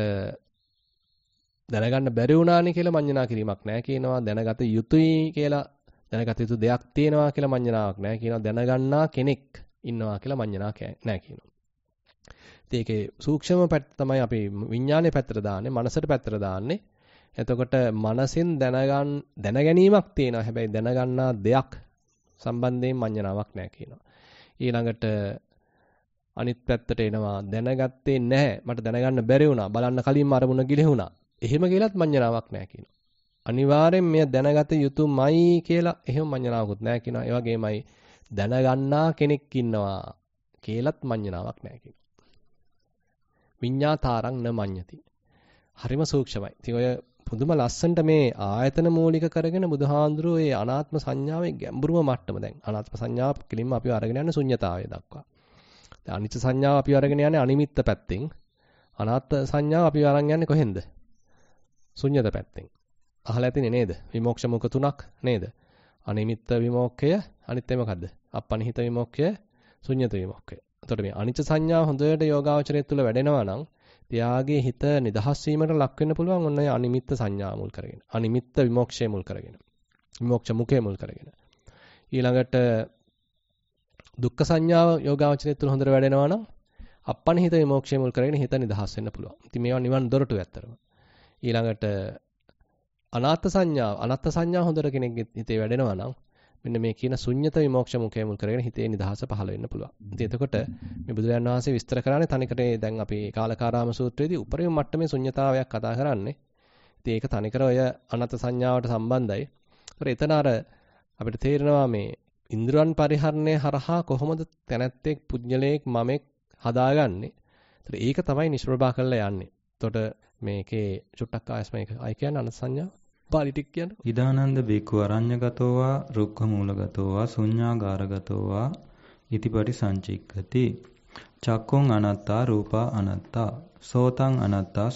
දැනගන්න බැරි වුණානේ කියලා මඤ්ඤණා කිරීමක් නැහැ කියනවා. දැනගත යුතුයි කියලා දැනගත යුතු දෙයක් තියෙනවා කියලා මඤ්ඤණාවක් නැහැ කියනවා. දැනගන්නා කෙනෙක් ඉන්නවා කියලා මඤ්ඤණා නැහැ කියනවා. ඉතින් ඒකේ සූක්ෂම පැත්ත තමයි අපි විඥානයේ පැත්තට දාන්නේ, මනසට පැත්තට දාන්නේ. එතකොට මනසෙන් දැනගැනීමක් තියෙනවා. හැබැයි දැනගන්නා දෙයක් සම්බන්ධයෙන් මඤ්ඤණාවක් නැහැ කියනවා. ඊළඟට අනිත් පැත්තට එනවා දැනගත්තේ නැහැ. මට දැනගන්න බැරි වුණා. බලන්න කලින්ම අරමුණ ගිලිහුණා. එහෙම කියලාත් මඤ්ඤණාවක් නැහැ කියනවා. අනිවාර්යෙන් මෙය දැනගත යුතුමයි කියලා එහෙම මඤ්ඤණාවකුත් නැහැ කියනවා. ඒ වගේමයි දැනගන්නා කෙනෙක් ඉන්නවා කියලාත් මඤ්ඤණාවක් නැහැ කියනවා. විඤ්ඤාතාරං න මඤ්ඤති. හරිම සූක්ෂමයි. ඉතින් ඔය පුදුම ලස්සනට මේ ආයතන මූලික කරගෙන බුදුහාඳුරෝ මේ අනාත්ම සංඥාවේ ගැඹුරුම මට්ටම දැන් අනාත්ම සංඥාව කෙලින්ම අපිව අරගෙන යන ශුන්්‍යතාවය දක්වා. දැන් අනිත්‍ය සංඥාව අපිව අරගෙන යන්නේ අනිමිත්ත පැත්තෙන්. අනාත්ම සංඥාව අපිව අරන් යන්නේ කොහෙන්ද? ශුන්්‍යත පැත්තෙන්. අහලා ඇතිනේ නේද? විමෝක්ෂ මුඛ තුනක් නේද? අනිමිත්ත විමෝක්ඛය අනිත් එක මොකද්ද? අපනිහිත විමෝක්ඛය ශුන්්‍යත විමෝක්ඛය. එතකොට මේ අනිත්‍ය සංඥාව හොඳට යෝගාවචරය තුළ වැඩෙනවා නම් ත්‍යාගයේ හිත නිදහස් වීමට ලක් වෙන්න පුළුවන් ඔන්න ඔය අනිමිත්ත සංඥා මුල් කරගෙන. අනිමිත්ත විමෝක්ෂය මුල් කරගෙන. විමෝක්ෂ මුඛය මුල් කරගෙන. ඊළඟට දුක්ඛ සංඥාව යෝගාවචරය තුළ හොඳට වැඩෙනවා නම් අපනිහිත විමෝක්ෂය මුල් කරගෙන හිත නිදහස් වෙන්න පුළුවන්. ඉතින් මේවා නිවන් දොරටු ඇත්තරම. ඊළඟට අනාත්ම සංඥාව හොඳට කෙනෙක්ගේ හිතේ වැඩෙනවා නම් මෙන්න මේ කියන ශුන්්‍යත විමෝක්ෂ මුඛය මුල් කරගෙන හිතේ නිදහස පහළ වෙන්න පුළුවන්. ඉතින් එතකොට මේ බුදුරජාණන් වහන්සේ විස්තර කරන්නේ තනිකර දැන් අපි කාලකාරාම සූත්‍රයේදී උපරිම මට්ටමේ ශුන්්‍යතාවයක් කතා කරන්නේ. ඉතින් ඒක තනිකර ඔය අනාත්ම සංඥාවට සම්බන්ධයි. ඒතර එතන අර අපිට තේරෙනවා මේ ඉන්ද්‍රයන් පරිහරණය හරහා කොහොමද තැනැත්තෙක් පුජ්‍යලයක් මමෙක් හදාගන්නේ. ඒතර ඒක තමයි නිෂ්ප්‍රභා කරලා යන්නේ. එතකොට මේකේ චුට්ටක් ආයස්ම එක අය කියන්නේ අනාත්ම සංඥාව පාලි ටික කියන්නේ. ඉදානන්ද බික්ඛු අරඤ්‍යගතෝවා රුක්ඛ මූලගතෝවා ශුඤ්ඤාගාරගතෝවා ඉතිපටි සංචික්ඛති. චක්කුං අනත්තා රූපා අනත්තා සෝතං අනත්තා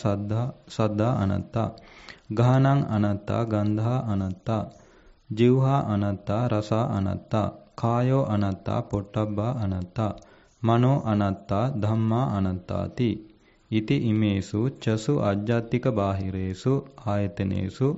සද්දා අනත්තා ගානං අනත්තා ගන්ධා අනත්තා ජීවහා අනත්තා රසා අනත්තා කායෝ අනත්තා පොට්ටබ්බා අනත්තා මනෝ අනත්තා ධම්මා අනත්තාති. ඉති ඉමේසු චසු අජ්ජත්තික බාහිරේසු ආයතනේසු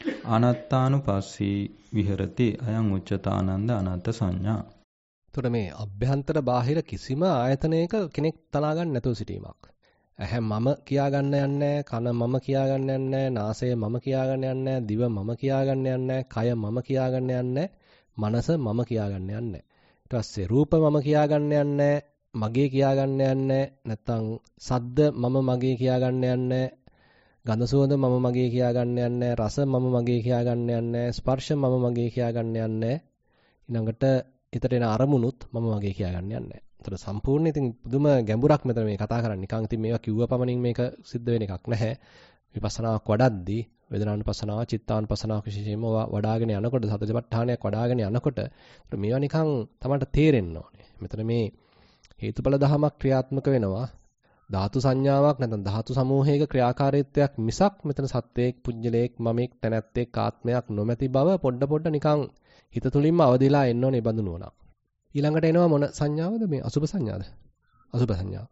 අනත්තානුපස්සී විහෙරති. අයං උච්චතානන්ද අනත්ත සංඥා. එතකොට මේ අභ්‍යන්තර බාහිර කිසිම ආයතනයක කෙනෙක් තනා ගන්න නැතුව සිටීමක්. ඇහැ මම කියා ගන්න යන්නේ, කන මම කියා ගන්න යන්නේ, නාසය මම කියා ගන්න යන්නේ, දිව මම කියා ගන්න යන්නේ, කය මම කියා ගන්න යන්නේ, මනස මම කියා ගන්න යන්නේ. ඊට පස්සේ රූප මම කියා ගන්න යන්නේ, මගේ කියා ගන්න යන්නේ, නැත්නම් සද්ද මම මගේ කියා ගන්න යන්නේ, ගඳ සුවඳ මම මගේ කියා ගන්න යන්නේ, රස මම මගේ කියා ගන්න යන්නේ, ස්පර්ශ මම මගේ කියා ගන්න යන්නේ. ඊළඟට හිතට එන අරමුණුත් මම මගේ කියා ගන්න යන්නේ. ඒතර සම්පූර්ණ ඉතින් පුදුම ගැඹුරක් මෙතන මේ කතා කරන්නේ. නිකන් ඉතින් මේවා කිව්ව පමණින් මේක සිද්ධ වෙන එකක් නැහැ. විපස්සනාවක් වඩද්දී වේදනානුපස්සනාව, චිත්තානුපස්සනාව විශේෂයෙන්ම වඩාගෙන යනකොට සතිපට්ඨානයක් වඩාගෙන යනකොට මේවා නිකන් තමන්ට තේරෙන්න ඕනේ. මෙතන මේ හේතුඵල ධමයක් ක්‍රියාත්මක වෙනවා. ධාතු සංඥාවක් නැත්නම් ධාතු සමූහයක ක්‍රියාකාරීත්වයක් මිසක් මෙතන සත්වයක්, පුජ්‍යලයක්, මමෙක්, තැනැත්තෙක්, ආත්මයක් නොමැති බව පොඩ නිකන් හිත තුලින්ම අවදිලා එන්න ඕනේ බඳු නුවණක්. ඊළඟට එනවා මොන සංඥාවද මේ? අසුභ සංඥාද? අසුභ සංඥාව.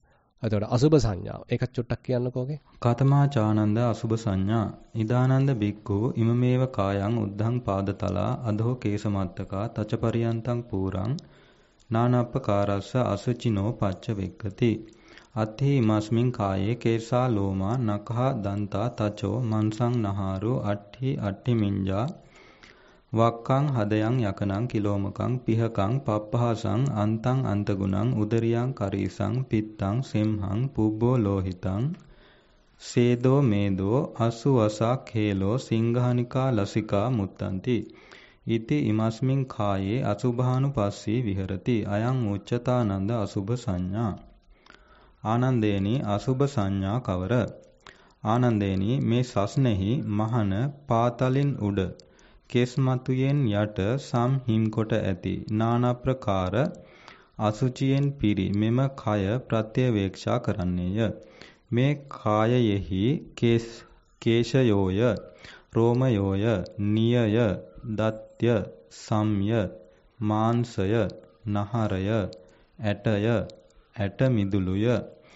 එතකොට අසුභ සංඥාව. ඒකත් චුට්ටක් කියන්නකෝ ඔකේ. කතමාචානන්ද අසුභ සංඥා ඉදානන්ද බික්ඛු ඉමමේව කායං උද්ධං පාදතලා අධෝ කේසමත්තකා තචපරියන්තං පූරං නානප්පකාරස්ස අසුචිනෝ පච්ච වෙක්කති අත්ථි ඉමස්මින් කායේ කේසා ලෝමා නඛහ දන්තා තචෝ මන්සං නහාරෝ අට්ඨි අට්ඨි මිඤ්ඤා වක්කං හදයන් යකනං කිලෝමකං පිහකං පප්පහසං අන්තං අන්තගුණං උදරියං කරීසං පිත්තං සෙම්හං පුබ්බෝ ලෝහිතං සේදෝ මේදෝ අසුවසා khelo සිංහානිකා ලසිකා මුත්තන්ති ඉති ඉමස්මින් කායේ අසුභානුපස්සී විහෙරති අයං උච්චතානන්ද අසුභ සංඥා ආනන්දේනි අසුභ සංඥා කවර ආනන්දේනි මේ සස්නෙහි මහන පාතලින් උඩ කෙස්මතුයෙන් යට සම් හිම් කොට ඇති නානා ප්‍රකාර අසුචියෙන් පිරි මෙම කය ප්‍රත්‍යවේක්ෂා කරන්නේය මේ කායයෙහි කේශයෝය රෝමයෝය නියය දත්‍ය සම්ය මාංශය නහරය ඇටය ඇට මිදුළුය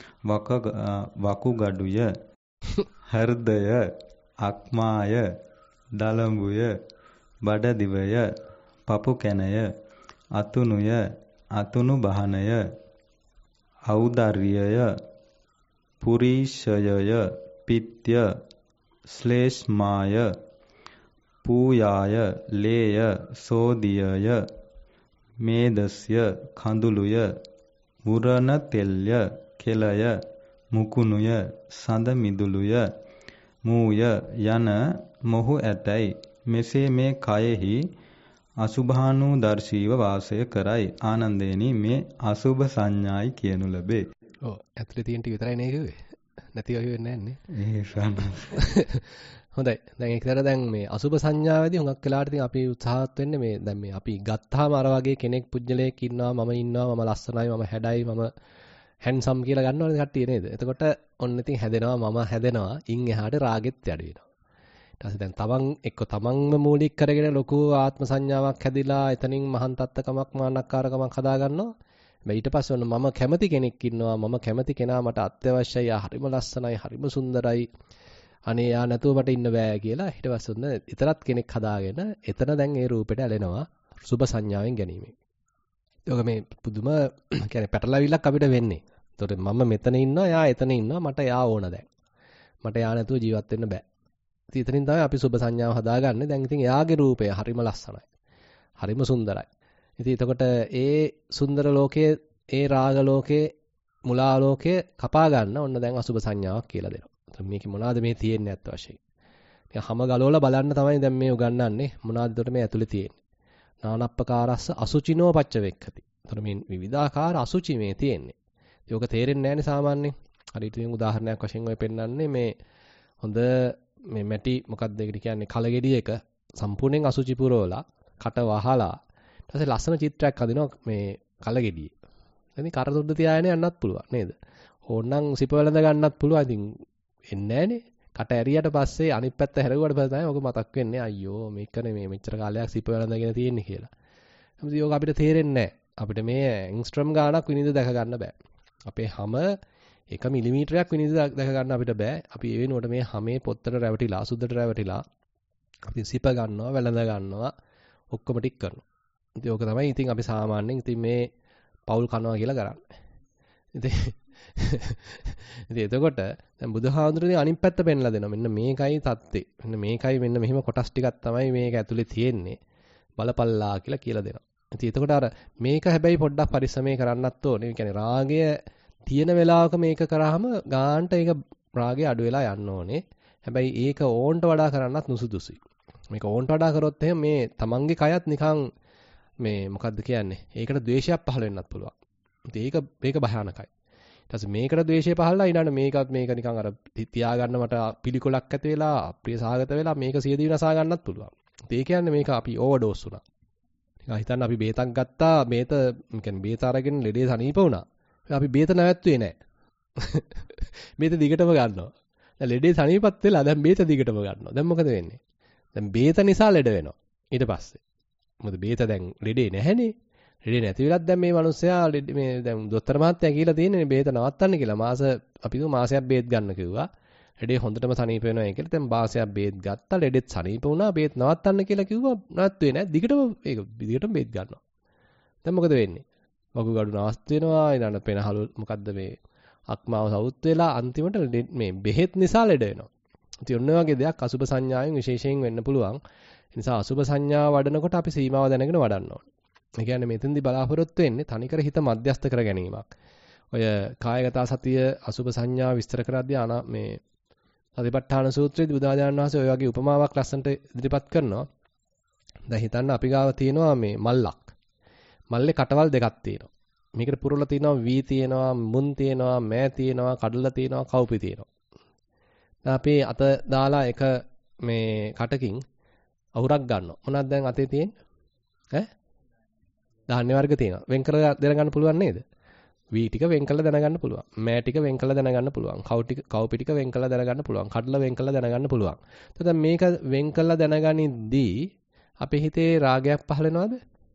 වකුගඩුය හෘදය අක්මාය දලඹුය බඩදිවය පපු කැනය අතුනුය අතුණු බහනය ඖදර්යය පුරීෂයය පිත්‍ය ශ්ලේෂ්මාය පූයාය ලේය සෝදියය මේදස්ය කඳුළුය මුරණ තෙල්ය කෙලය මුකුණුය සඳ මිදුළුය මූය යන මොහු ඇතැයි මෙසේ මේ කයෙහි අසුභානුදර්ශීව වාසය කරයි ආනන්දේනි මේ අසුභ සංඥායි කියනු ලැබේ. ඔව් ඇතුලේ තියෙන ටික විතරයි නේ කිව්වේ. නැති වගේ වෙන්නේ නැහැ නේ. හොඳයි. දැන් ඒකතර දැන් මේ අසුභ සංඥාවේදී හුඟක් වෙලාවට ඉතින් අපි උත්සාහත් වෙන්නේ මේ දැන් මේ අපි ගත්තාම අර වගේ කෙනෙක් පුජ්‍යලයක් ඉන්නවා මම ලස්සනයි මම හැඩයි මම හැන්සම් කියලා ගන්නවනේ කට්ටිය නේද? එතකොට ඔන්න ඉතින් හැදෙනවා මම හැදෙනවා ඉන් එහාට රාගෙත් වැඩි වෙනවා. ඊට පස්සේ දැන් තමන්ම මූලික කරගෙන ලොකු ආත්ම සංඥාවක් හැදිලා එතනින් මහාන් තත්ත්වකමක් මානක්කාරකමක් හදා ගන්නවා. ඊට පස්සේ ඔන්න මම කැමති කෙනෙක් ඉන්නවා මම කැමති කෙනා මට අත්‍යවශ්‍යයි හරිම ලස්සනයි හරිම සුන්දරයි අනේ යා නැතුව මට ඉන්න බෑ කියලා ඊට පස්සේ ඔන්න ඊතරත් කෙනෙක් හදාගෙන එතන දැන් ඒ රූපෙට ඇලෙනවා සුභ සංඥාවෙන් ගැනීමෙන්. ඒක මේ පුදුම කියන්නේ පැටලවිල්ලක් අපිට වෙන්නේ. ඒතකොට මම මෙතන ඉන්නවා යා එතන ඉන්නවා මට යා ඕන දැන්. මට යා නැතුව ජීවත් වෙන්න බෑ. ඉතින් එතනින් තමයි අපි සුභ සංඥාව හදාගන්නේ. දැන් ඉතින් එයාගේ රූපය හරිම ලස්සනයි. හරිම සුන්දරයි. ඉතින් එතකොට ඒ සුන්දර ලෝකයේ ඒ රාග ලෝකයේ මුලා ලෝකයේ කපා ගන්න ඔන්න දැන් අසුභ සංඥාවක් කියලා දෙනවා. එතකොට මේකේ මොනවාද මේ තියෙන්නේ අත් වශයෙන්. නිකන් හැම ගලවලා බලන්න තමයි දැන් මේ උගන්වන්නේ මොනවාද එතකොට මේ ඇතුලේ තියෙන්නේ. නානප්පකාරස්ස අසුචිනෝ පච්ච වෙක්ඛති. එතකොට මේ විවිධාකාර අසුචි මේ තියෙන්නේ. ඒක තේරෙන්නේ නැහැනේ සාමාන්‍යයෙන්. හරියට ඉතින් උදාහරණයක් වශයෙන් ඔය පෙන්නන්නේ මේ හොඳ මේ මැටි මොකක්ද ඒකට කියන්නේ කලගෙඩියක සම්පූර්ණයෙන් අසුචි පුරවලා කට වහලා ඊට පස්සේ ලස්සන චිත්‍රයක් හදිනවා මේ කලගෙඩියේ. ඉතින් කර සුද්ධ තියාගෙන යන්නත් පුළුවන් නේද? ඕනනම් සිප වෙලඳ ගන්නත් පුළුවන්. ඉතින් එන්නේ නැහනේ. කට ඇරියට පස්සේ අනිත් පැත්ත හැරෙව්වට පස්සේ තමයි ඔක මතක් වෙන්නේ. අයියෝ මේකනේ මේ මෙච්චර කාලයක් සිප වෙලඳගෙන තියෙන්නේ කියලා. මොකද ඒක අපිට තේරෙන්නේ නැහැ. අපිට මේ ඇන්ග්ස්ට්‍රම් ගානක් විනිවිද දැක ගන්න බෑ. අපේ හැම 1 මිලිමීටරයක් විනිවිද දැක ගන්න අපිට බෑ. අපි ඒ වෙනුවට මේ හැමේ පොත්තට රැවටිලා සුද්දට රැවටිලා අපි සිප ගන්නවා, වෙලඳ ගන්නවා, ඔක්කොම ටික කරනවා. ඉතින් ඕක තමයි ඉතින් අපි සාමාන්‍යයෙන් ඉතින් මේ පෞල් කනවා කියලා කරන්නේ. ඉතින් එතකොට දැන් බුදුහාඳුරනේ අනිත් පැත්ත පෙන්ලා දෙනවා. මෙන්න මේකයි தත්ත්වේ. මෙන්න මෙහිම කොටස් ටිකක් තමයි මේක ඇතුලේ තියෙන්නේ. බලපල්ලා කියලා දෙනවා. ඉතින් එතකොට අර මේක හැබැයි පොඩ්ඩක් පරිස්සමේ කරන්නත් ඕනේ. ඒ කියන්නේ රාගය තියෙන වෙලාවක මේක කරාම ගාන්ට ඒක රාගය අඩු වෙලා යන්න ඕනේ. හැබැයි ඒක ඕන්ට වඩා කරන්නත් නුසුදුසුයි. මේක ඕන්ට වඩා කරොත් එහෙනම් මේ තමන්ගේ කයත් නිකන් මේ මොකද්ද කියන්නේ? ඒකට ද්වේෂයක් පහළ වෙන්නත් පුළුවන්. ඉතින් මේක භයානකයි. ඊට පස්සේ මේකට ද්වේෂය පහළලා ඊළඟ මේකත් මේක නිකන් අර තියාගන්න මට පිළිකොලක් ඇති වෙලා අප්‍රිය සහගත වෙලා මේක සියදිවි නසා ගන්නත් පුළුවන්. ඉතින් ඒ කියන්නේ මේක අපි ඕවර්ඩෝස් වුණා. නිකන් හිතන්න අපි බේතක් ගත්තා බේත කියන්නේ බේත අරගෙන ලෙඩේ සනීප වුණා. අපි බේත නැවැත්තුවේ නැහැ. බේත දිගටම ගන්නවා. දැන් ලෙඩේ සනීපත් වෙලා දැන් බේත දිගටම ගන්නවා. දැන් මොකද වෙන්නේ? දැන් බේත නිසා ලෙඩ වෙනවා. ඊට පස්සේ මොකද බේත දැන් ලෙඩේ නැහැනේ. ලෙඩේ නැති වෙලත් දැන් මේ මිනිස්සයා මේ දැන් දොස්තර මහත්තයා කියලා තියෙන්නේ බෙහෙත නවත්තන්න කියලා. අපි මාසයක් බෙහෙත් ගන්න කිව්වා. ලෙඩේ හොඳටම සනීප වෙනවා කියලා. දැන් මාසයක් බෙහෙත් ගත්තා. ලෙඩෙත් සනීප වුණා. බෙහෙත් නවත්තන්න කියලා කිව්වා. නවත්තුවේ නැහැ. දිගටම බෙහෙත් ගන්නවා. දැන් මොකද වෙන්නේ? වකුගඩු නාස්ති වෙනවා. ඊළඟ පෙනහළු මොකද්ද මේ අක්මාව සවුත් වෙලා අන්තිමට මේ බෙහෙත් නිසා ලෙඩ වෙනවා. ඉතින් ඔන්න වගේ දෙයක් අසුබ සංඥාවෙන් විශේෂයෙන් වෙන්න පුළුවන්. ඒ නිසා අසුබ සංඥා වඩනකොට අපි සීමාව දැනගෙන වඩන්න ඕනේ. ඒ කියන්නේ මෙතෙන්දී බලාපොරොත්තු වෙන්නේ තනිකර හිත මධ්‍යස්ත කර ගැනීමක්. ඔය කායගත සතිය අසුබ සංඥා විස්තර කරද්දී මේ සතිපට්ඨාන සූත්‍රයේදී බුදුආජාණන් වහන්සේ ඔය වගේ උපමාවක් ලස්සනට ඉදිරිපත් කරනවා. දැන් හිතන්න අපි ගාව තියෙනවා මේ මල්ලක්. මල්ලේ කටවල් දෙකක් තියෙනවා. මේකට පුරලා තියෙනවා වී තියෙනවා, මුන් තියෙනවා, මෑ තියෙනවා, කඩලා තියෙනවා, කවුපි තියෙනවා. දැන් අපි අත දාලා එක මේ කටකින් අහුරක් ගන්නවා. මොනවද දැන් අතේ තියෙන්නේ? ඈ? ධාන්‍ය වර්ග තියෙනවා. වෙන් කරලා දැනගන්න පුළුවන් නේද? වී ටික වෙන් කරලා දැනගන්න පුළුවන්. මෑ ටික වෙන් කරලා දැනගන්න පුළුවන්. කවුපි ටික වෙන් කරලා දැනගන්න පුළුවන්. කඩලා වෙන් කරලා දැනගන්න පුළුවන්. එතකොට මේක වෙන් කරලා දැනගනිද්දී අපේ හිතේ රාගයක් පහළ වෙනවද?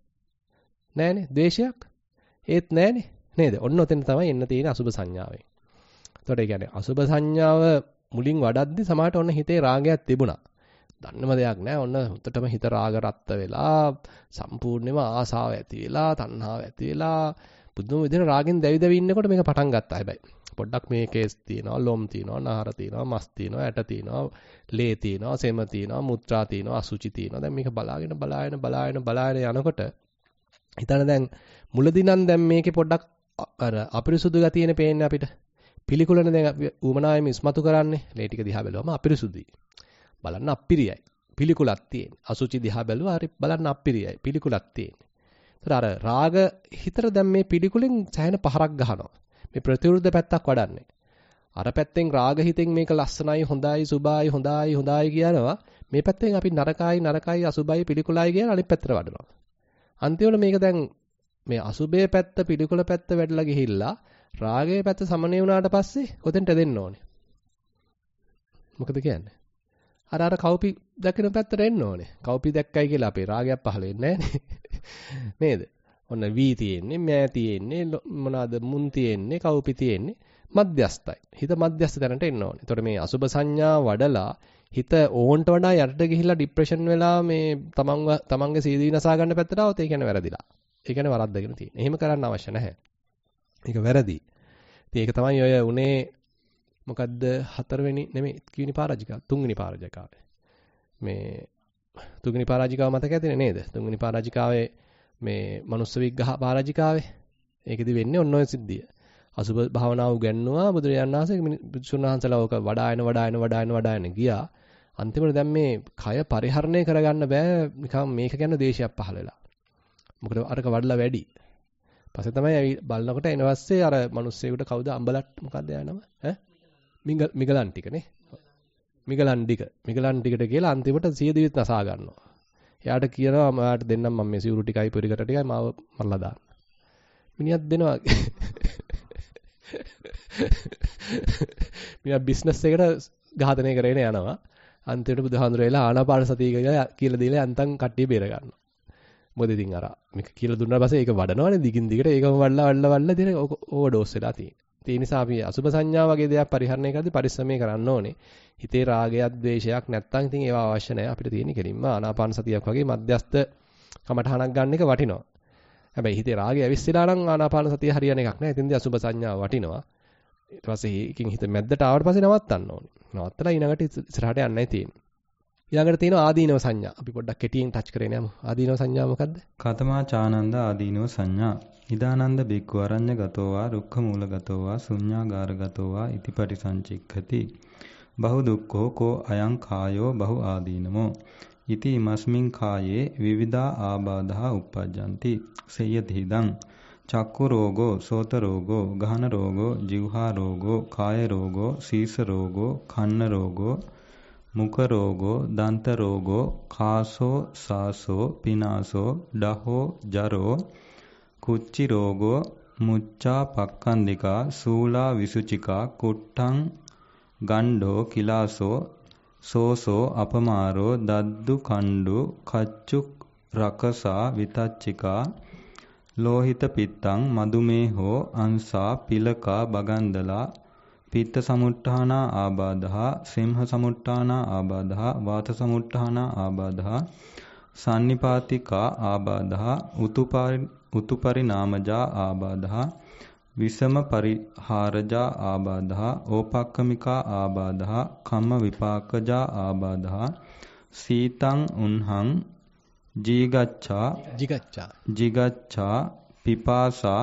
නෑනේ. ද්වේෂයක්? ඒත් නෑනේ. නේද? ඔන්න ඔතෙන් තමයි එන්න තියෙන අසුබ සංඥාවෙන්. එතකොට ඒ කියන්නේ අසුබ සංඥාව මුලින් වඩද්දි සමහරට ඔන්න හිතේ රාගයක් තිබුණා. දන්නම දෙයක් නෑ. ඔන්න හුත්තටම හිත රාග රත්ත වෙලා සම්පූර්ණයෙන්ම ආසාව ඇති වෙලා තණ්හාව ඇති වෙලා බුදුම විදිහට රාගෙන් දැවි දැවි ඉන්නකොට මේක පටන් ගත්තා. හැබැයි පොඩ්ඩක් මේ කේස් තියෙනවා, ලොම් තියෙනවා, නහර තියෙනවා, මස් තියෙනවා, ඇට තියෙනවා, ලේ තියෙනවා, සෙම තියෙනවා, මුත්‍රා තියෙනවා, අසුචි තියෙනවා. දැන් මේක බලාගෙන යනකොට හිතන්න දැන් මුලදී නම් දැන් මේකේ පොඩ්ඩක් අර අපිරිසුදු ගතියනේ පේන්නේ අපිට. පිළිකුලනේ දැන් අපි ඌමනාවෙම ඉස්මතු කරන්නේ. ලේ ටික දිහා බැලුවම අපිරිසුදුයි. බලන්න අප්පිරියයි. පිළිකුලක් තියෙන්නේ. අසුචි දිහා බැලුවා හරි බලන්න අප්පිරියයි. පිළිකුලක් තියෙන්නේ. ඒතර අර රාග හිතට දැන් මේ පිළිකුලෙන් සෑහෙන පහරක් ගහනවා. මේ ප්‍රතිවිරුද්ධ පැත්තක් වඩන්නේ. අර පැත්තෙන් රාග හිතෙන් මේක ලස්සනයි, හොඳයි, සුභයි, හොඳයි කියනවා. මේ පැත්තෙන් අපි නරකයි, අසුභයි, පිළිකුලයි කියන අනිත් පැත්තට වඩනවා. අන්තිමට මේක දැන් මේ අසුභයේ පැත්ත, පිළිකුල පැත්ත වැඩිලා ගිහිල්ලා රාගයේ පැත්ත සමනය වුණාට පස්සේ කොතෙන්ට දෙන්න ඕනේ? මොකද කියන්නේ? අර කවුපි දැකින පැත්තට එන්න ඕනේ. කවුපි දැක්කයි කියලා අපේ රාගයක් පහළ වෙන්නේ නැහැ නේද? ඔන්න වී තියෙන්නේ, මෑ තියෙන්නේ, මොනවාද මුන් තියෙන්නේ, කවුපි තියෙන්නේ. මධ්‍යස්තයි. හිත මධ්‍යස්ත තැනට එන්න ඕනේ. එතකොට මේ අසුබ සංඥා වඩලා හිත ඕන්ට වඩා යටට ගිහිල්ලා ડિප්‍රෙෂන් වෙලා මේ තමන්ගේ සීදී විනාසා ගන්න පැත්තට આવත් ඒ කියන්නේ වැරදිලා. ඒ කියන්නේ වරද්දගෙන තියෙන. එහෙම කරන්න අවශ්‍ය නැහැ. ඒක වැරදි. ඉතින් ඒක තමයි ඔය උනේ මොකද්ද හතරවෙනි නෙමෙයි කිවෙනි පරාජිකාව තුන්වෙනි පරාජිකාවේ. මේ තුන්වෙනි පරාජිකාව මතක ඇතිනේ නේද? තුන්වෙනි පරාජිකාවේ මේ මනුස්ස විග්ඝහ පරාජිකාවේ. ඒකෙදි වෙන්නේ ඔන්න ඔය සිද්ධිය. අසුබ භාවනාව උගන්වනවා බුදුරජාණන් වහන්සේ බුදුසුණහන්සලා ඕක වඩායන ගියා. අන්තිමට දැන් මේ කය පරිහරණය කරගන්න බෑ නිකන් මේක ගැන දේශයක් පහළ වෙලා. මොකද අරක වඩලා වැඩි. පස්සේ තමයි බලනකොට එනවස්සේ අර මිනිස්සෙකුට කවුද අම්බලට් මොකක්ද යා නම? ඈ? මිගලන් ටික නේ. මිගලන් ටිකට කියලා අන්තිමට සිය දිවිත් නසා ගන්නවා. එයාට කියනවා මාට දෙන්නම් මම මේ සිවුරු ටිකයි පොරිකට ටිකයි මාව මරලා දාන්න. මිනිහක් දෙනවා. මිනිහා බිස්නස් එකට ඝාතනය කරගෙන යනවා. අන්තිමට බුදුහාඳුරේලා ආනාපාන සතිය කියලා දීලා යන්තම් කට්ටිය බේර ගන්නවා. මොකද ඉතින් අර මේක කියලා දුන්නාට පස්සේ ඒක වඩනවනේ දිගින් දිගට ඒකම වඩලා ඉතින් ඕවර්ඩෝස් වෙලා තියෙනවා. ඒ නිසා අපි අසුබ සංඥා වගේ දේවල් පරිහරණය කරද්දී පරිස්සමෙන් කරන්න ඕනේ. හිතේ රාගයක්, ද්වේෂයක් නැත්තම් ඉතින් ඒවා අවශ්‍ය නැහැ. අපිට තියෙන්නේ කෙලින්ම ආනාපාන සතියක් වගේ මධ්‍යස්ත කමඨහනක් ගන්න එක වටිනවා. හැබැයි හිතේ රාගය ඇවිස්සලා නම් ආනාපාන සතිය හරියන එකක් නෑ. ඉතින්දී අසුබ සංඥාව වටිනවා. ඊට පස්සේ ඒකින් හිත මැද්දට ආවට පස්සේ නවත්තන්න ඕනේ. නවත්තලා ඊළඟට ඉස්සරහට යන්නයි තියෙන්නේ. ඊළඟට තියෙනවා ආදීනව සංඥා. අපි පොඩ්ඩක් කෙටියෙන් ටච් කරගෙන යමු. ආදීනව සංඥා මොකද්ද? කතමා චානන්ද ආදීනව සංඥා. ඉදානන්ද බික්ඛු අරඤ්‍ය ගතෝවා රුක්ඛ මූල ගතෝවා ශුඤ්ඤාගාර ගතෝවා ඉති පරිසංචික්ඛති. බහු දුක්ඛෝ කෝ අයං කායෝ බහු ආදීනමෝ. ඉති මස්මින් කායේ විවිධා ආබාධා uppajjanti. සේයති හිදං චක්කු රෝගෝ සෝත රෝගෝ ගහන රෝගෝ જીවහා රෝගෝ කාය රෝගෝ සීස රෝගෝ කන්න රෝගෝ මුඛ රෝගෝ දන්ත රෝගෝ කාසෝ සාසෝ පිනාසෝ ඩහෝ ජරෝ කුච්චි රෝගෝ මුච්ඡා පක්ඛන්දිකා සූලා විසුචිකා කුට්ටං ගණ්ඩෝ කිලාසෝ සෝසෝ අපමාරෝ දද්දු කණ්ඩු කච්චු රකසා විතච්චිකා ලෝහිත පිත්තං මදුමේහෝ අංසා පිලකා බගන්දලා පිත්ත සමුට්ඨානා ආබාධා සිම්හ සමුට්ඨානා ආබාධා වාත සමුට්ඨානා ආබාධා සන්නිපාතිකා ආබාධා උතුපරිනාමජා ආබාධා විසම පරිහාරජා ආබාධා ඕපක්කමිකා ආබාධා කම්ම විපාකජා ආබාධා සීතං උන්හං ජීගච්ඡා පිපාසා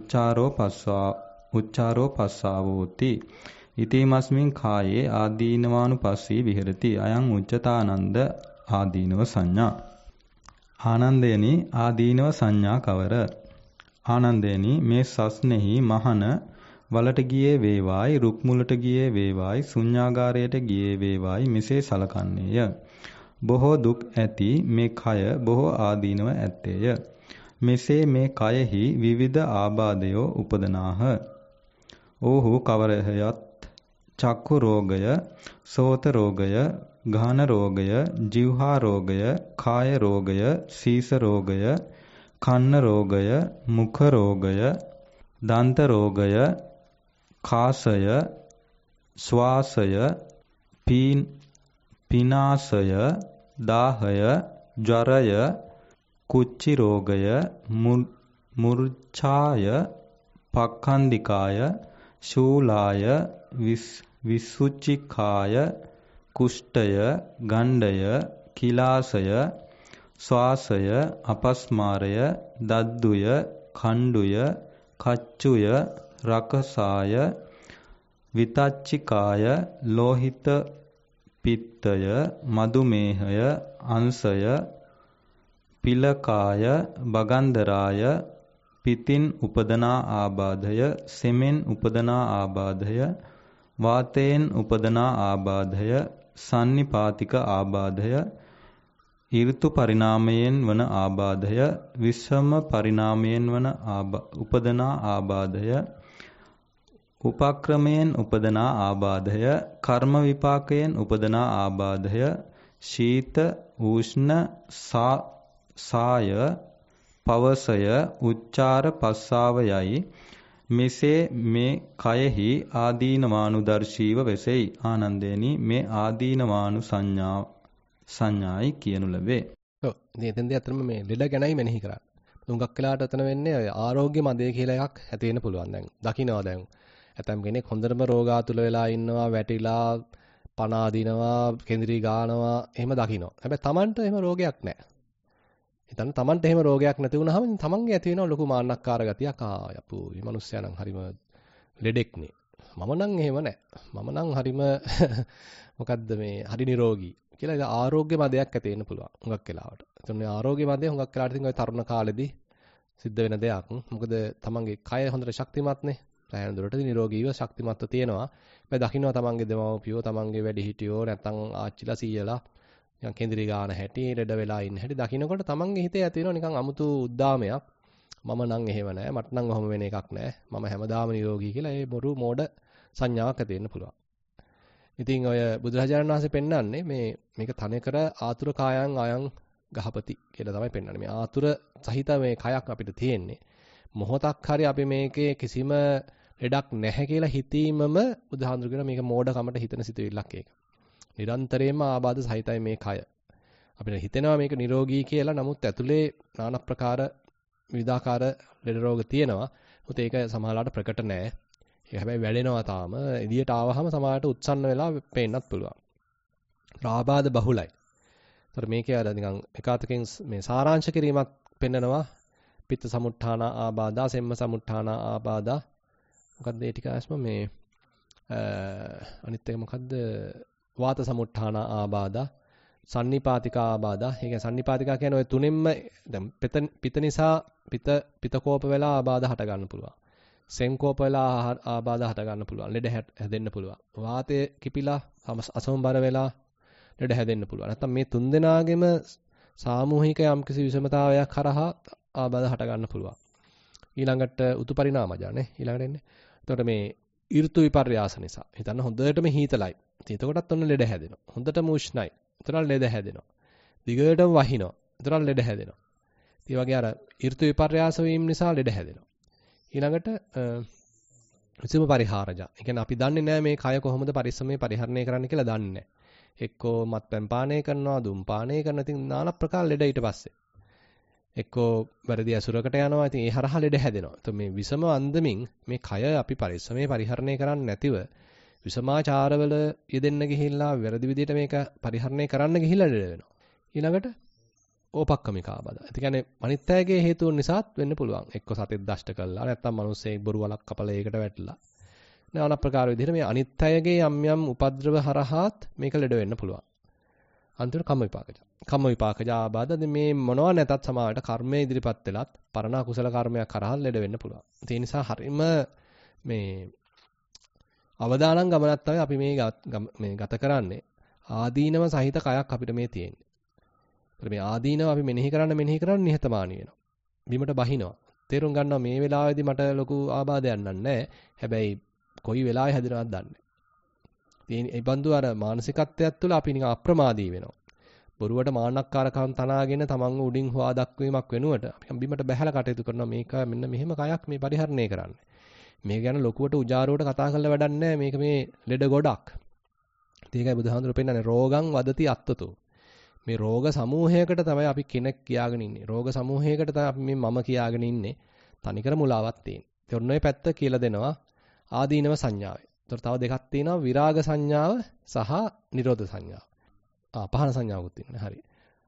උච්චාරෝ පස්සාවෝති ඉතිමස්මින් කායේ ආදීනවානුපස්සී විහෙරති අයං උච්චතානන්ද ආදීනව සංඥා ආනන්දේනි ආදීනව සංඥා කවර ආනන්දේනි මේ සස්නෙහි මහන වලට ගියේ වේවායි රුක් මුලට ගියේ වේවායි ශුන්‍යාගාරයට ගියේ වේවායි මෙසේ සලකන්නේය බොහෝ දුක් ඇති මේ කය බොහෝ ආදීනව ඇත්තේය මෙසේ මේ කයෙහි විවිධ ආබාධයෝ උපදනාහ ඕහු කවරහයත් චක්කු රෝගය සෝත රෝගය ගාන රෝගය જીවහා රෝගය කාය රෝගය සීස රෝගය කන්න රෝගය මුඛ රෝගය දන්ත රෝගය කාසය ස්වාසය පිනාසය දාහය ජරය කුච්චි රෝගය මුර්ඡාය පක්ඛන්දිකාය ශූලාය විසුචිකාය කුෂ්ඨය ගණ්ඩය කිලාසය ස්වාසය අපස්මාරය දද්දුය කණ්ඩුය කච්චුය රකසාය විතච්චිකාය ලෝහිත පිත්තය මදුමේහය අංශය පිලකාය බගන්දරාය පිතින් උපදනා ආබාධය සෙමෙන් උපදනා ආබාධය වාතයෙන් උපදනා ආබාධය සන්නිපාතික ආබාධය ඍතු පරිණාමයෙන් වන ආබාධය විෂම පරිණාමයෙන් වන උපදනා ආබාධය උපක්‍රමයෙන් උපදනා ආබාධය කර්ම විපාකයෙන් උපදනා ආබාධය ශීත උෂ්ණ සාය පවසය උච්චාර පස්සාව යයි මෙසේ මේ කයෙහි ආදීනවානුදර්ශීව වෙසෙයි ආනන්දේනි මේ ආදීනවානු සංඥායි කියනු ලැබේ. ඔව් ඉතින් එතෙන්දී අතරම මේ ලෙඩ ගැනයි මෙනෙහි කරන්නේ. තුඟක් වෙලාට එතන වෙන්නේ ආරෝග්‍ය මදේ කියලා එකක් ඇති වෙන්න පුළුවන්. දැන් දකින්නවා දැන් ඇතම් කෙනෙක් හොඳටම රෝගාතුල වෙලා ඉන්නවා වැටිලා පණ අදිනවා කෙඳිරි ගානවා එහෙම දකින්නවා. හැබැයි Tamanට එහෙම රෝගයක් නැහැ. හිතන්න Tamanට එහෙම රෝගයක් නැති වුනහම Tamanගේ ඇති වෙන ලොකු මාන්නක්කාර ගතියක් යපු මේ මිනිස්සයා නම් හරිම ලෙඩෙක්නේ. මම නම් එහෙම නැහැ. මම නම් හරිම මොකද්ද මේ හරි නිරෝගී කියලා ආරෝග්‍ය මදයක් ඇති වෙන්න පුළුවන් හුඟක් වෙලාවට. එතකොට මේ ආරෝග්‍ය මදය හුඟක් වෙලාවට ඉතින් ඔය තරුණ කාලෙදී සිද්ධ වෙන දෙයක්. මොකද Tamanගේ කය හොඳට ශක්තිමත්නේ. සෑහෙන දුරට නිරෝගීව ශක්තිමත්ව තියෙනවා. හැබැයි දකින්නවා Tamanගේ දෙමව්පියෝ Tamanගේ වැඩිහිටියෝ නැත්නම් ආච්චිලා සීයලා නිකන් කෙඳිරි ගාන හැටි ලෙඩ වෙලා ඉන්න හැටි දකින්නකොට Tamanගේ හිතේ ඇති වෙනවා නිකන් අමුතු උද්දාමයක්. මම නම් එහෙම නැහැ. මට නම් ඔහොම වෙන එකක් නැහැ. මම හැමදාම නිරෝගී කියලා ඒ බොරු මෝඩ සංඥාවක් ඇති වෙන්න පුළුවන්. ඉතින් ඔය බුදුරජාණන් වහන්සේ පෙන්වන්නේ මේක තනකර ආතුර කායං ආයං ගහපති කියලා තමයි පෙන්වන්නේ. මේ ආතුර සහිත මේ කයක් අපිට තියෙන්නේ. මොහොතක් හරි අපි මේකේ කිසිම ලෙඩක් නැහැ කියලා හිතීමම බුදුහාඳුර කියන මේක මෝඩකමට හිතන සිතුවිල්ලක් ඒක. නිරන්තරයෙන්ම ආබාධ සහිතයි මේ කය. අපිට හිතෙනවා මේක නිරෝගී කියලා. නමුත් ඇතුලේ নানা ප්‍රකාර විවිධාකාර ලෙඩ රෝග තියෙනවා. මොකද ඒක සමහරවිට ප්‍රකට නැහැ. ඒක හැබැයි වැඩෙනවා තාම. එළියට ආවහම සමහරවිට උත්සන්න වෙලා පේන්නත් පුළුවන්. ආබාධ බහුලයි. ඒතර මේකේ අර නිකන් එකාතකින් මේ සාරාංශ කිරීමක් පෙන්නනවා. පිත්ත සමුට්ඨාන ආබාධා, සෙම්ම සමුට්ඨාන ආබාධා. මොකද්ද ඒ ටික ඇස්ම මේ අනිත් එක මොකද්ද? වාත සමුට්ඨාන ආබාධා, සන්නිපාතික ආබාධා. ඒ කියන්නේ සන්නිපාතිකා කියන්නේ ඔය තුනෙන්ම දැන් පිත නිසා පිතකෝප වෙලා ආබාධ හට ගන්න පුළුවන්. සෙන්කෝප වෙලා ආබාධ හට ගන්න පුළුවන්. ලෙඩ හැදෙන්න පුළුවන්. වාතය කිපිලා අසමබර වෙලා ලෙඩ හැදෙන්න පුළුවන්. නැත්තම් මේ තුන් දෙනාගෙම සාමූහික යම්කිසි විෂමතාවයක් කරහා ආබාධ හට ගන්න පුළුවන්. ඊළඟට උතුපරිණාමජානේ ඊළඟට එන්නේ. එතකොට මේ ඍතු විපර්යාස නිසා හිතන්න හොඳටම හීතලයි. ඉතින් එතකොටත් ඔන්න ලෙඩ හැදෙනවා. හොඳටම උෂ්ණයි. එතකොට ලෙඩ හැදෙනවා. දිගටම වහිනවා. එතකොට ලෙඩ හැදෙනවා. ඒ වගේ අර ඍතු විපර්යාස වීම නිසා ලෙඩ හැදෙනවා. ඊළඟට විසම පරිහාරජ. ඒ කියන්නේ අපි දන්නේ නැහැ මේ කය කොහොමද පරිස්සමේ පරිහරණය කරන්න කියලා දන්නේ නැහැ. එක්කෝ මත්පැන් පානය කරනවා, දුම් පානය කරනවා. ඉතින් নানা ප්‍රකාර ලෙඩ ඊට පස්සේ. එක්කෝ වැරදි අසුරකට යනවා. ඉතින් ඒ හරහා ලෙඩ හැදෙනවා. તો මේ විසම අන්දමින් මේ කය අපි පරිස්සමේ පරිහරණය කරන්නේ නැතිව විසමාචාරවල යෙදෙන්න ගිහිල්ලා වැරදි විදිහට මේක පරිහරණය කරන්න ගිහිල්ලා ලෙඩ වෙනවා. ඊළඟට ඕපක්කමිකාබද. ඒ කියන්නේ අනිත්‍යයේ හේතුන් නිසාත් වෙන්න පුළුවන්. එක්ක සතෙක් දෂ්ට කළා නැත්නම් මිනිස්සෙක් බොරු වලක් කපලා ඒකට වැටලා. নানা ප්‍රකාර විදිහට මේ අනිත්‍යයේ යම් යම් උපද්‍රව හරහාත් මේක ලෙඩ වෙන්න පුළුවන්. අන්තිමට කම්ම විපාකජ. කම්ම විපාකජ ආබාධ මේ මොනවා නැතත් සමාවට කර්මයේ ඉදිරිපත් වෙලත් පරණ කුසල කර්මයක් කරහා ලෙඩ වෙන්න පුළුවන්. ඒ නිසා හරිම මේ අවදානම් ගමනක් තමයි අපි මේ ගත කරන්නේ. ආදීනව සහිත කයක් අපිට මේ තියෙන්නේ. මේ ආදීනව අපි මෙනෙහි කරන්න නිහතමානී වෙනවා. බිමට බහිනවා. තේරුම් ගන්නවා මේ වෙලාවේදී මට ලොකු ආබාධයක් නැහැ. හැබැයි කොයි වෙලාවෙ හැදෙනවද දන්නේ නැහැ. ඒ බඳු අර මානසිකත්වයක් තුළ අපි නිකන් අප්‍රමාදී වෙනවා. බොරුවට මාන්නක්කාරකම් තනාගෙන තමන්ව උඩින් හොවා දක්වීමක් වෙනුවට අපි බිමට බැහැලා කටයුතු කරනවා. මේක මෙන්න මෙහෙම කයක් මේ පරිහරණය කරන්නේ. මේ ගැන ලොකුවට උජාරුවට කතා කරලා වැඩක් නැහැ. මේක මේ ලෙඩ ගොඩක්. ඒකයි බුදුහාමුදුරුවෝ පෙන්නන්නේ රෝගං වදති අත්තතෝ. මේ රෝග සමූහයකට තමයි අපි කෙනෙක් කියාගෙන ඉන්නේ. රෝග සමූහයකට තමයි අපි මේ මම කියාගෙන ඉන්නේ. තනිකර මුලාවක් තියෙන්නේ. ඒ ඔන්න ඔය පැත්ත කියලා දෙනවා ආදීනව සංඥාවේ. ඒතර තව දෙකක් තියෙනවා විරාග සංඥාව සහ නිරෝධ සංඥාව. පහන සංඥාවකුත් තියෙනවා. හරි.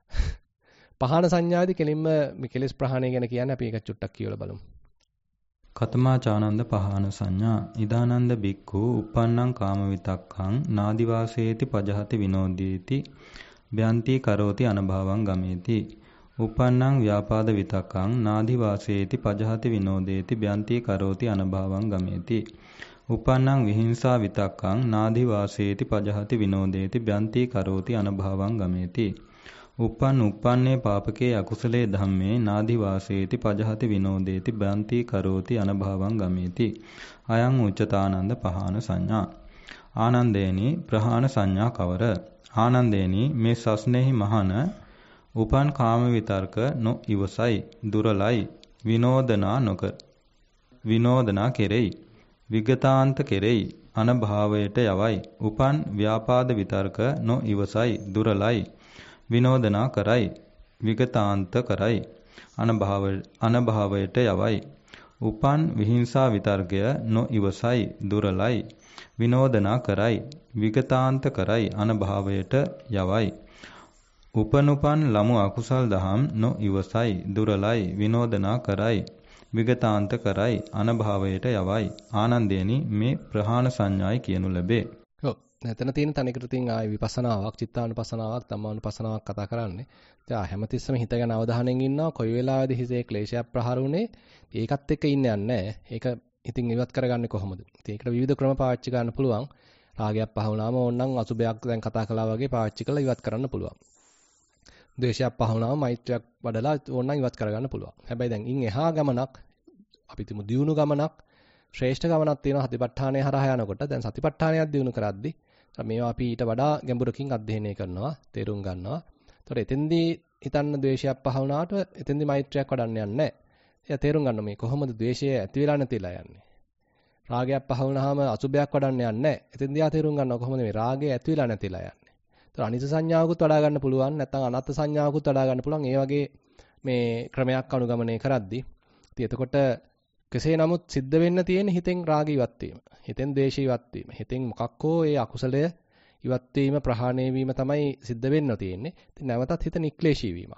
පහන සංඥාවේදී කෙලින්ම මේ කෙලෙස් ප්‍රහාණය ගැන කියන්නේ අපි ඒක චුට්ටක් කියවලා බලමු. කතමාචානන්ද පහන සංඥා ඉදානන්ද බික්ඛු uppannං කාම විතක්ඛං නාදිවාසේති පජහති විනෝදීති බ්‍යන්ති කරෝති අනභවං ගමේති uppannං ව්‍යාපාද විතක්ඛං නාදිවාසේති පජහති විනෝදේති බ්‍යන්ති කරෝති අනභවං ගමේති uppannං විහිංසා විතක්ඛං නාදිවාසේති පජහති විනෝදේති බ්‍යන්ති කරෝති අනභවං ගමේති uppන්නේ පාපකේ අකුසලේ ධම්මේ නාදිවාසේති පජහති විනෝදේති බ්‍යන්ති කරෝති අනභවං ගමේති අයං උච්චතානන්ද පහන සංඥා ආනන්දේනි ප්‍රහාණ සංඥා කවර ආනන්දේනි මේ සස්නේහි මහන උපන් කාම විතර්ක නොඉවසයි දුරලයි විනෝදනා කෙරෙයි විගතාන්ත කෙරෙයි අනභාවයට යවයි උපන් ව්‍යාපාද විතර්ක නොඉවසයි දුරලයි විනෝදනා කරයි විගතාන්ත කරයි අනභාවයට යවයි උපන් විහිංසා විතර්කය නොඉවසයි දුරලයි විනෝදනා කරයි විගතාන්ත කරයි අනභාවයට යවයි උපනුපන් ලමු අකුසල් දහම් නොඉවසයි දුරලයි විනෝදනා කරයි විගතාන්ත කරයි අනභාවයට යවයි ආනන්දේනි මේ ප්‍රහාණ සංඥායි කියනු ලැබේ. ඔව්. එතන තියෙන තනිකර තියෙන ආයි විපස්සනාවක්, චිත්තානුපස්සනාවක්, ධම්මානුපස්සනාවක් කතා කරන්නේ. ඉතින් හැමතිස්සෙම හිත ගැන අවධානයෙන් ඉන්නවා. කොයි වෙලාවෙද හිතේ ක්ලේශයක් ප්‍රහාර වුනේ ඒකත් එක්ක ඉන්නේ නැහැ. ඒක ඉතින් ඉවත් කරගන්නේ කොහොමද? ඉතින් ඒකට විවිධ ක්‍රම පාවිච්චි කරන්න පුළුවන්. රාගයක් පහ වුණාම ඕනනම් අසුබයක් දැන් කතා කළා වගේ පාවිච්චි කරලා ඉවත් කරන්න පුළුවන්. ද්වේෂයක් පහ වුණාම මෛත්‍රියක් වඩලා ඕනනම් ඉවත් කරගන්න පුළුවන්. හැබැයි දැන් ඉන් එහා ගමනක් අපි තුමු දියුණු ගමනක් ශ්‍රේෂ්ඨ ගමනක් තියෙනවා සතිපට්ඨානය හරහා යනකොට. දැන් සතිපට්ඨානයක් දියුණු කරද්දී මේවා අපි ඊට වඩා ගැඹුරකින් අධ්‍යයනය කරනවා, තේරුම් ගන්නවා. ඒතකොට එතෙන්දී හිතන්න ද්වේෂයක් පහ වුණාට එතෙන්දී මෛත්‍රියක් වඩන්න යන්නේ නැහැ. එයා තේරුම් ගන්න මේ කොහොමද ද්වේෂය ඇති වෙලා නැතිලා යන්නේ. රාගයක් පහ වුණාම අසුබයක් වඩන්න යන්නේ නැහැ. එතෙන්දී ආ තේරුම් ගන්නවා කොහොමද මේ රාගය ඇති වෙලා නැතිලා යන්නේ. ඒතර අනිත් සංඥාවකුත් වඩා ගන්න පුළුවන්, නැත්නම් අනත් සංඥාවකුත් වඩා ගන්න පුළුවන්. ඒ වගේ මේ ක්‍රමයක් අනුගමනය කරද්දී ඉතින් එතකොට කෙසේ නමුත් සිද්ධ වෙන්න තියෙන හිතෙන් රාගය ඉවත් වීම, හිතෙන් ද්වේෂය ඉවත් වීම, හිතෙන් මොකක් හෝ ඒ අකුසලය ඉවත් වීම, ප්‍රහාණය වීම තමයි සිද්ධ වෙන්න තියෙන්නේ. ඉතින් නැවතත් හිත නික්ලේශී වීමක්.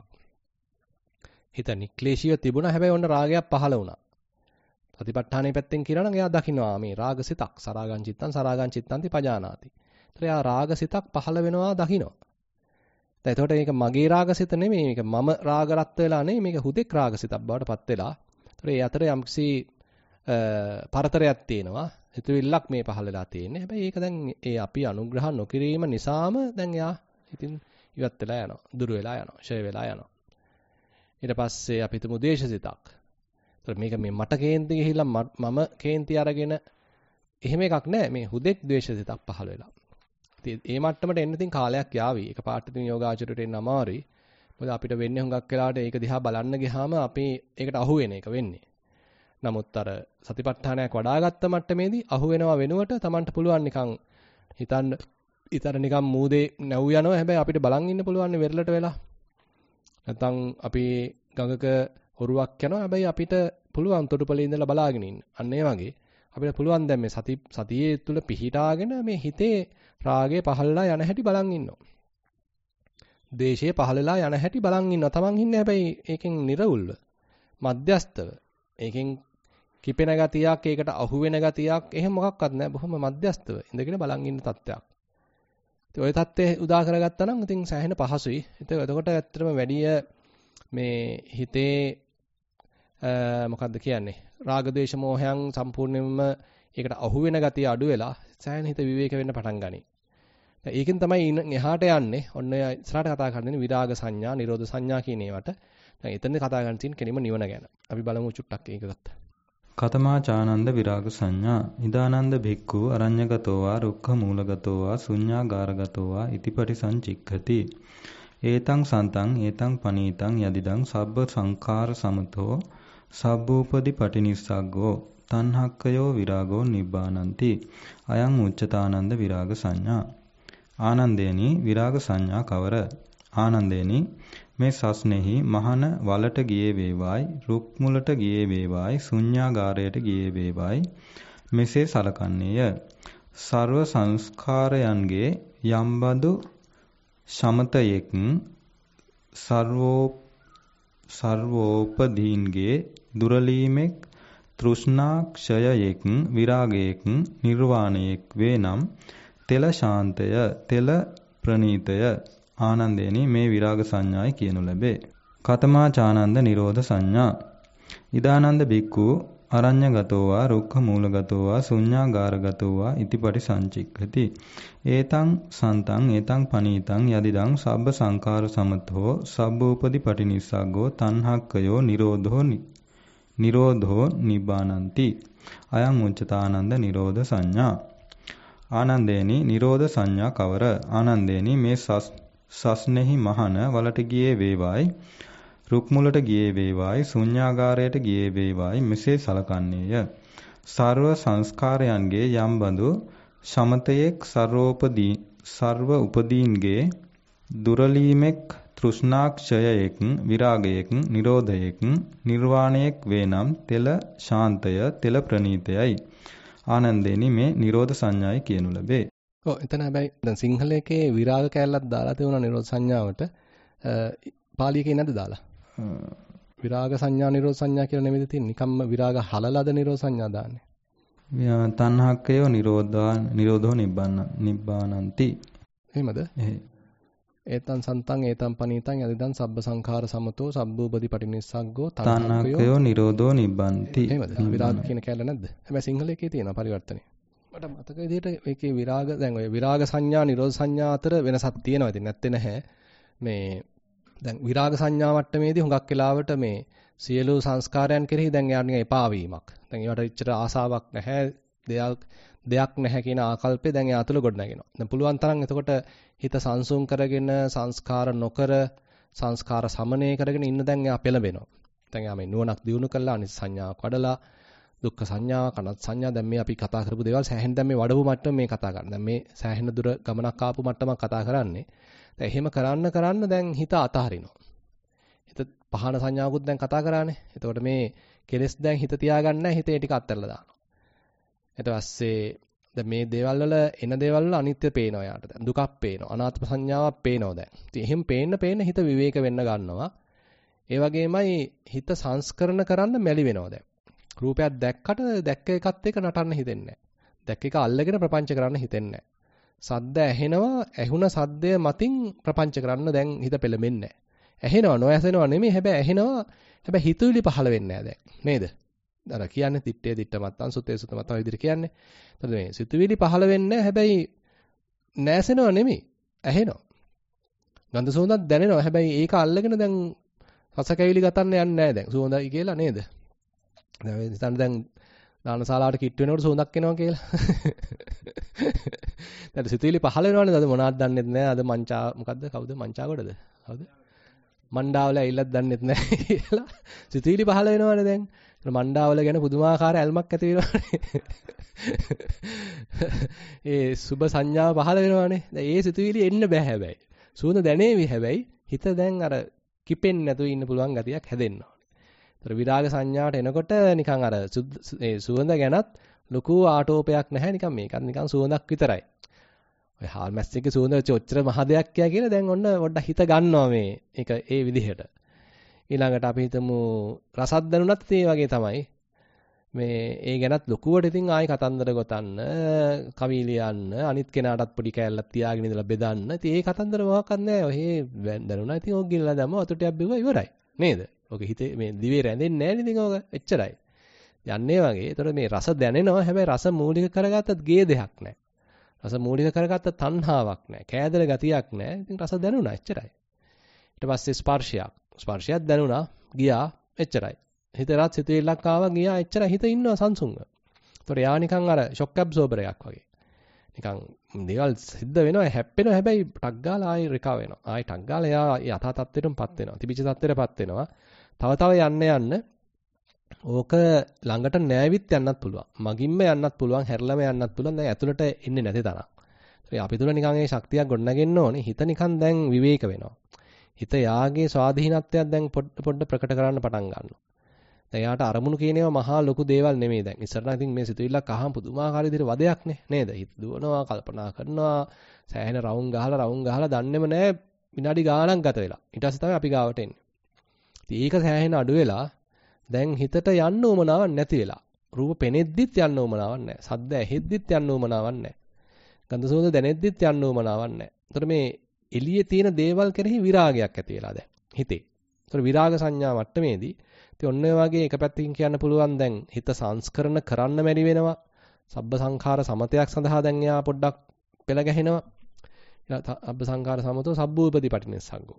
හිත නික්ලේශීව තිබුණා හැබැයි ඔන්න රාගයක් පහළ වුණා. සතිපට්ඨානයේ පැත්තෙන් කියනවා නම් එයා දකින්නවා මේ රාගසිතක් සරාගං චිත්තං පජානාති. ඒතර එයා රාගසිතක් පහළ වෙනවා දකින්නවා. දැන් එතකොට මේක මගේ රාගසිත නෙමෙයි, මේක මම රාග රත් වෙලා නෙමෙයි, මේක හුදෙක් රාගසිතක් බවට පත් වෙලා. ඒතර ඒ අතර යම්කිසි පරතරයක් තියෙනවා. හිතවිල්ලක් මේ පහළ වෙලා තියෙන්නේ. හැබැයි ඒක දැන් ඒ අපි අනුග්‍රහ නොකිරීම නිසාම දැන් එයා ඉතින් ඉවත් වෙලා යනවා, දුර වෙලා යනවා, ෂය වෙලා යනවා. ඊට පස්සේ අපි හිතමු දේශසිතක්. ඒතර මේක මේ මට කේන්ති ගිහිල්ලා මම කේන්ති අරගෙන එහෙම එකක් නෑ. මේ හුදෙක් ද්වේෂසිතක් පහළ වෙලා. ඉතින් ඒ මට්ටමට එන්න ඉතින් කාලයක් යාවි. එක පාට ඉතින් යෝගාචරයට එන්න අමාරුයි. මොකද අපිට වෙන්නේ හුඟක් වෙලාවට ඒක දිහා බලන්න ගියාම අපි ඒකට අහු වෙන එක වෙන්නේ. නමුත් අර සතිපට්ඨානයක් වඩාගත්ත මට්ටමේදී අහු වෙනවා වෙනුවට Tamanට පුළුවන් නිකන් හිතන්න නිකන් මූදේ නැව් යනවා. හැබැයි අපිට බලන් ඉන්න පුළුවන් වෙරළට වෙලා. නැත්නම් අපි ගඟක හොරුවක් යනවා. හැබැයි අපිට පුළුවන් තොටුපළේ ඉඳලා බලාගෙන ඉන්න. අන්න ඒ වගේ අපිට පුළුවන් දැන් මේ සතියේ තුල පිහිටාගෙන මේ හිතේ රාගය පහළලා යන හැටි බලන් ඉන්නවා. දේශය පහළලා යන හැටි බලන් ඉන්නවා. Taman ඉන්නේ හැබැයි ඒකෙන් නිර්වුල්ව මධ්‍යස්තව. ඒකෙන් කිපෙන ගතියක්, ඒකට අහු වෙන ගතියක් එහෙම මොකක්වත් නැහැ. බොහොම මධ්‍යස්තව ඉඳගෙන බලන් ඉන්න තත්ත්වයක්. ඉතින් ওই தත්ත්වය උදා කරගත්තා නම් ඉතින් සෑහෙන පහසුයි. එතකොට ඇත්තටම වැඩි මේ හිතේ මොකද්ද කියන්නේ? රාග දේශ මොහයන් සම්පූර්ණයෙන්ම ඒකට අහු වෙන ගතිය අඩු වෙලා සෑහෙන හිත විවේක වෙන්න පටන් ගනී. දැන් ඒකෙන් තමයි එහාට යන්නේ. ඔන්න ඉස්සරහට කතා කරන්නේ විරාග සංඥා, නිරෝධ සංඥා කියන ඒවට. දැන් එතනදී කතා කරන්න තියෙන කෙනෙම නිවන ගැන. අපි බලමු චුට්ටක් ඒක ගත්තා. කතමාචානන්ද විරාග සංඥා ඉදානන්ද භික්ඛු අරඤ්‍යගතෝවා රුක්ඛ මූලගතෝවා ශුඤ්ඤාගාරගතෝවා ඉතිපටි සංචික්ඛති ඒතං සන්තං ඒතං පනීතං යදිදං සබ්බ සංඛාර සමතෝ සබ්බූපදි පටිනිස්සග්ගෝ තණ්හක්කයෝ විරාගෝ නිබ්බානಂತಿ අයං උච්චතානන්ද විරාග සංඥා ආනන්දේනි විරාග සංඥා කවර ආනන්දේනි මේ සස්නෙහි මහන වලට ගියේ වේවායි රුක් මුලට ගියේ වේවායි ශුඤ්ඤාගාරයට ගියේ වේවායි මෙසේ සලකන්නේය සර්ව සංස්කාරයන්ගේ යම්බඳු සමතයෙක් සර්වෝපදීන්ගේ දුරලීමෙක් තෘෂ්ණා ක්ෂයයෙක් විරාගයෙක් නිර්වාණයෙක් වේනම් තෙල ශාන්තය තෙල ප්‍රණීතය ආනන්දේනි මේ විරාග සංඥායි කියනු ලැබේ. කතමාචානන්ද නිරෝධ සංඥා ඉදානන්ද භික්ඛු අරඤ්‍යගතෝවා රුක්ඛ මූලගතෝවා ශුඤ්ඤාගාරගතෝවා ඉතිපටි සංචික්ඛති ඒතං සන්තං ඒතං පනීතං යදිදං සබ්බ සංඛාර සමතෝ සබ්බූපදි පටිනිස්සග්ගෝ තණ්හක්කයෝ නිරෝධෝ නිබ්බානಂತಿ අයං උච්චතානන්ද නිරෝධ සංඥා ආනන්දේනි නිරෝධ සංඥා කවර ආනන්දේනි මේ සස්නෙහි මහන වලට ගියේ වේවායි රුක් මුලට ගියේ වේවායි ශුඤ්ඤාගාරයට ගියේ වේවායි මෙසේ සලකන්නේය සර්ව සංස්කාරයන්ගේ යම්බඳු සමතයෙක් සර්ව උපදීන්ගේ දුරලීමෙක් තෘෂ්ණාක්ෂයයෙක් විරාගයෙක් නිරෝධයෙක් නිර්වාණයෙක් වේනම් තෙල ශාන්තය තෙල ප්‍රණීතයයි ආනන්දේනි මේ නිරෝධ සංඥායි කියනු ලැබේ. ඔව් එතන හැබැයි දැන් සිංහල එකේ විරාග කැලලක් දාලා තියෙනවා නිරෝධ සංඥාවට. පාලි එකේ නැද්ද දාලා? විරාග සංඥා නිරෝධ සංඥා කියලා නෙමෙයිද තියෙන්නේ. නිකම්ම විරාග හලලද නිරෝධ සංඥා දාන්නේ. තණ්හක්කයෝ නිරෝධෝ නිබ්බානಂತಿ. එහෙමද? ඒතං සන්තං ඒතං පනීතං යදිදං සබ්බ සංඛාර සමතෝ සබ්බූපදි පටිනිස්සග්ගෝ තණ්හක්කයෝ නිරෝධෝ නිබ්බන්ති. එහෙමද? විරාග කියන කැලල නැද්ද? හැබැයි සිංහල එකේ තියෙනවා පරිවර්තනේ. මට මතක විදිහට මේකේ විරාග දැන් ඔය විරාග සංඥා නිරෝධ සංඥා අතර වෙනසක් තියෙනවා. ඉතින් නැත්තේ නැහැ. මේ දැන් විරාග සංඥා මට්ටමේදී හුඟක් වෙලාවට මේ සියලු සංස්කාරයන් කෙරෙහි දැන් යාට නිකන් එපා වීමක්. දැන් ඒවට ඉච්චර ආසාවක් නැහැ. දෙයක් නැහැ කියන ආකල්පය දැන් එයා තුළ ගොඩනගෙනවා. දැන් පුළුවන් තරම් එතකොට හිත සංසුන් කරගෙන සංස්කාර නොකර සංස්කාර සමනය කරගෙන ඉන්න දැන් එයා පෙළඹෙනවා. දැන් එයා මේ නුවණක් දියුණු කළා අනිත් සංඥාවක් වඩලා දුක්ඛ සංඥාවක් අනාත්ම සංඥා දැන් මේ අපි කතා කරපු දේවල් සෑහෙන දැන් මේ වඩපු මට්ටම මේ කතා කරන්නේ. දැන් මේ සෑහෙන දුර ගමනක් ආපු මට්ටමක් කතා කරන්නේ. දැන් එහෙම කරන්න දැන් හිත අතහරිනවා. හිත පහන සංඥාවකුත් දැන් කතා කරානේ. එතකොට මේ කෙලෙස් දැන් හිත තියාගන්න නැහැ. හිතේ ටික අත්හැරලා දානවා. ඊට පස්සේ දැන් මේ දේවල් වල එන දේවල් වල අනිත්‍ය පේනවා යාට. දැන් දුකක් පේනවා. අනාත්ම සංඥාවක් පේනවා දැන්. ඉතින් එහෙම පේන්න හිත විවේක වෙන්න ගන්නවා. ඒ වගේමයි හිත සංස්කරණ කරන්න මැලි වෙනවා දැන්. රූපයක් දැක්කට දැක්ක එකත් එක්ක නටන්න හිතෙන්නේ නැහැ. දැක්ක එක අල්ලගෙන ප්‍රපංච කරන්න හිතෙන්නේ නැහැ. සද්ද ඇහෙනවා, ඇහුණ සද්දය මතින් ප්‍රපංච කරන්න දැන් හිත පෙළඹෙන්නේ නැහැ. ඇහෙනවා නොඇසෙනවා නෙමෙයි හැබැයි ඇහෙනවා හැබැයි හිතුවිලි පහළ වෙන්නේ නැහැ දැන්. නේද? අර කියන්නේ තිත්තේ තිත්තමත්තන් සුතේ සුතමත්තන් විදිහට කියන්නේ. එතකොට මේ සිතුවිලි පහළ වෙන්නේ හැබැයි නැසෙනව නෙමෙයි ඇහෙනවා. ගන්ධ සුවඳක් දැනෙනවා හැබැයි ඒක අල්ලගෙන දැන් රස කැවිලි ගතන්න යන්නේ නැහැ දැන්. සුවඳයි කියලා නේද? දැන් දානශාලාවට කිට් වෙනකොට සුවඳක් එනවා කියලා. දැන් සිතුවිලි පහළ වෙනවනේ අද මොනවද දන්නේ නැහැ. අද මංචා මොකද්ද? කවුද? මංචා ගොඩද? කවුද? මණ්ඩාවල ඇවිල්ලත් දන්නෙත් නැහැ කියලා සිතුවිලි පහළ වෙනවනේ දැන්. මණ්ඩාවල ගැන පුදුමාකාර ඇල්මක් ඇති වෙනවනේ. ඒ සුබ සංඥාව පහළ වෙනවනේ. දැන් ඒ සිතුවිලි එන්න බෑ හැබැයි. සුවඳ දැනේවි හැබැයි හිත දැන් අර කිපෙන්නේ නැතුව ඉන්න පුළුවන් ගතියක් හැදෙන්න ඕනේ. ඒතර විරාග සංඥාවට එනකොට නිකන් අර ඒ සුවඳ ගැනත් ලොකු ආටෝපයක් නැහැ නිකන් මේකත් නිකන් සුවඳක් විතරයි. ඔය හාල් මැස්සෙක්ගේ සුවඳ ඔච්චර මහ දෙයක් කියලා දැන් ඔන්න පොඩ්ඩක් හිත ගන්නවා මේ ඒක ඒ විදිහට. ඊළඟට අපි හිතමු රසත් දැනුණත් ඒ වගේ තමයි. මේ ඒ ගැනත් ලොකුවට ඉතින් ආයි කතන්දර ගොතන්න, කවි ලියන්න, අනිත් කෙනාටත් පොඩි කෑල්ලක් තියාගෙන ඉඳලා බෙදන්න. ඉතින් ඒ කතන්දර මොකක්වත් නැහැ. ඔය දැනුණා ඉතින් ඕක ගිල්ලා දැම්ම වතුටයක් බිව්වා ඉවරයි. නේද? ඔක හිතේ මේ දිවේ රැඳෙන්නේ නැහැ නේද ඉතින් ඕක එච්චරයි. යන්නේ වගේ. ඒතර මේ රස දැනෙනවා. හැබැයි රස මූලික කරගත්තත් ගේ දෙයක් නැහැ. රස මූලික කරගත්ත තණ්හාවක් නැහැ. කෑදර ගතියක් නැහැ. ඉතින් රස දැනුණා එච්චරයි. ඊට පස්සේ ස්පර්ශයක් දැනුණා ගියා එච්චරයි. හිතරත් සිතුවිල්ලක් ආවා ගියා එච්චරයි. හිත ඉන්නවා සංසුන්ව. ඒතොර යා නිකන් අර ෂොක් ඇබ්සෝබර් එකක් වගේ. නිකන් දේවල් සිද්ධ වෙනවා හැප්පෙනවා හැබැයි ටක් ගාලා ආයි රිකවර් වෙනවා. ආයි ටක් ගාලා යා යථා තත්ත්වයටමපත් වෙනවා. තිබිච්ච තත්ත්වයටපත් වෙනවා. තව යන්න ඕක ළඟට නෑවිත් යන්නත් පුළුවන්. මගින්ම යන්නත් පුළුවන්, හැරලම යන්නත් පුළුවන්. දැන් ඇතුළට එන්නේ නැති තරම්. ඒ අපි තුල නිකන් ඒ ශක්තියක් ගොඩනගෙන්න ඕනේ. හිත නිකන් දැන් විවේක වෙනවා. හිත යාගේ ස්වාධීනත්වයක් දැන් පොඩ්ඩ ප්‍රකට කරන්න පටන් ගන්නවා. දැන් යාට අරමුණු කියන ඒවා මහා ලොකු දේවල් නෙමෙයි දැන්. ඉස්සරහට ඉතින් මේ සිතුවිල්ලක් අහම පුදුමාකාර විදිහට වදයක් නේද? හිත දුවනවා, කල්පනා කරනවා, සෑහෙන රවුම් ගහලා දන්නේම නැහැ විනාඩි ගාණක් ගත වෙලා. ඊට පස්සේ තමයි අපි ගාවට එන්නේ. ඉතින් ඒක සෑහෙන අඩු වෙලා දැන් හිතට යන්න උවමනාවක් නැති වෙලා. රූප පෙනෙද්දිත් යන්න උවමනාවක් නැහැ. සද්ද ඇහෙද්දිත් යන්න උවමනාවක් නැහැ. ගන්ධ සුවඳ දැනෙද්දිත් යන්න උවමනාවක් නැහැ. ඒතර මේ එළියේ තියෙන දේවල් කෙරෙහි විරාගයක් ඇති වෙලා දැන් හිතේ. ඒතර විරාග සංඥා මට්ටමේදී ඉතින් ඔන්න ඔය වගේ එක පැත්තකින් කියන්න පුළුවන් දැන් හිත සංස්කරණ කරන්න බැරි වෙනවා. සබ්බ සංඛාර සමතයක් සඳහා දැන් යා පොඩ්ඩක් පෙළ ගැහෙනවා. අබ්බ සංඛාර සමතෝ සබ්බූපදී පටිනිස්සග්ගෝ.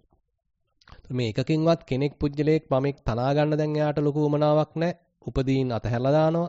මේ එකකින්වත් කෙනෙක් පුජ්‍යලයක් මමෙක් තනා ගන්න දැන් එයාට ලොකු උමනාවක් නැහැ. උපදීන් අතහැරලා දානවා.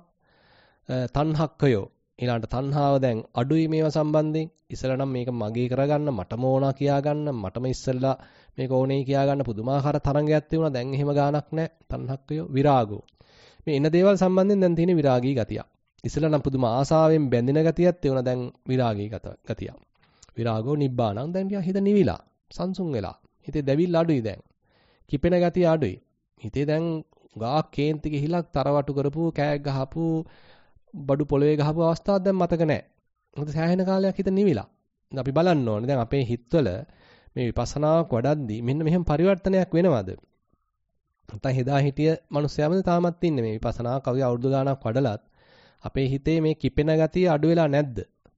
තණ්හක්කයෝ ඊළඟට තණ්හාව දැන් අඩුයි මේවා සම්බන්ධයෙන්. ඉස්සෙල්ලා නම් මේක මගේ කරගන්න මටම ඕනා කියා ගන්න මටම ඉස්සෙල්ලා මේක ඕනේ කියා ගන්න පුදුමාකාර තරංගයක් තිබුණා. දැන් එහෙම ගාණක් නැහැ. තණ්හක්කයෝ විරාගෝ. මේ එන දේවල් සම්බන්ධයෙන් දැන් තියෙන විරාගී ගතිය. ඉස්සෙල්ලා නම් පුදුම ආසාවෙන් බැඳෙන ගතියක් තිබුණා. දැන් විරාගී ගතිය. විරාගෝ නිබ්බාණං දැන් හිත නිවිලා සංසුන් වෙලා. හිතේ දැවිල්ල අඩුයි දැන්. කිපෙන ගතිය අඩුයි. හිතේ දැන් ගාක් කේන්ති ගිහිලා තරවටු කරපු කෑග් ගහපු බඩු පොළවේ ගහපු අවස්ථාවක් දැන් මතක නැහැ. මොකද සෑහෙන කාලයක් හිත නිවිලා. දැන් අපි බලන්න ඕනේ දැන් අපේ හිතවල මේ විපස්සනාවක් වඩද්දී මෙන්න මෙහෙම පරිවර්තනයක් වෙනවද? නැත්නම් හෙදා හිටිය මිනිස්සයාමද තාමත් ඉන්නේ මේ විපස්සනා කවි අවුරුදු ගාණක් වඩලත් අපේ හිතේ මේ කිපෙන ගතිය අඩු වෙලා නැද්ද?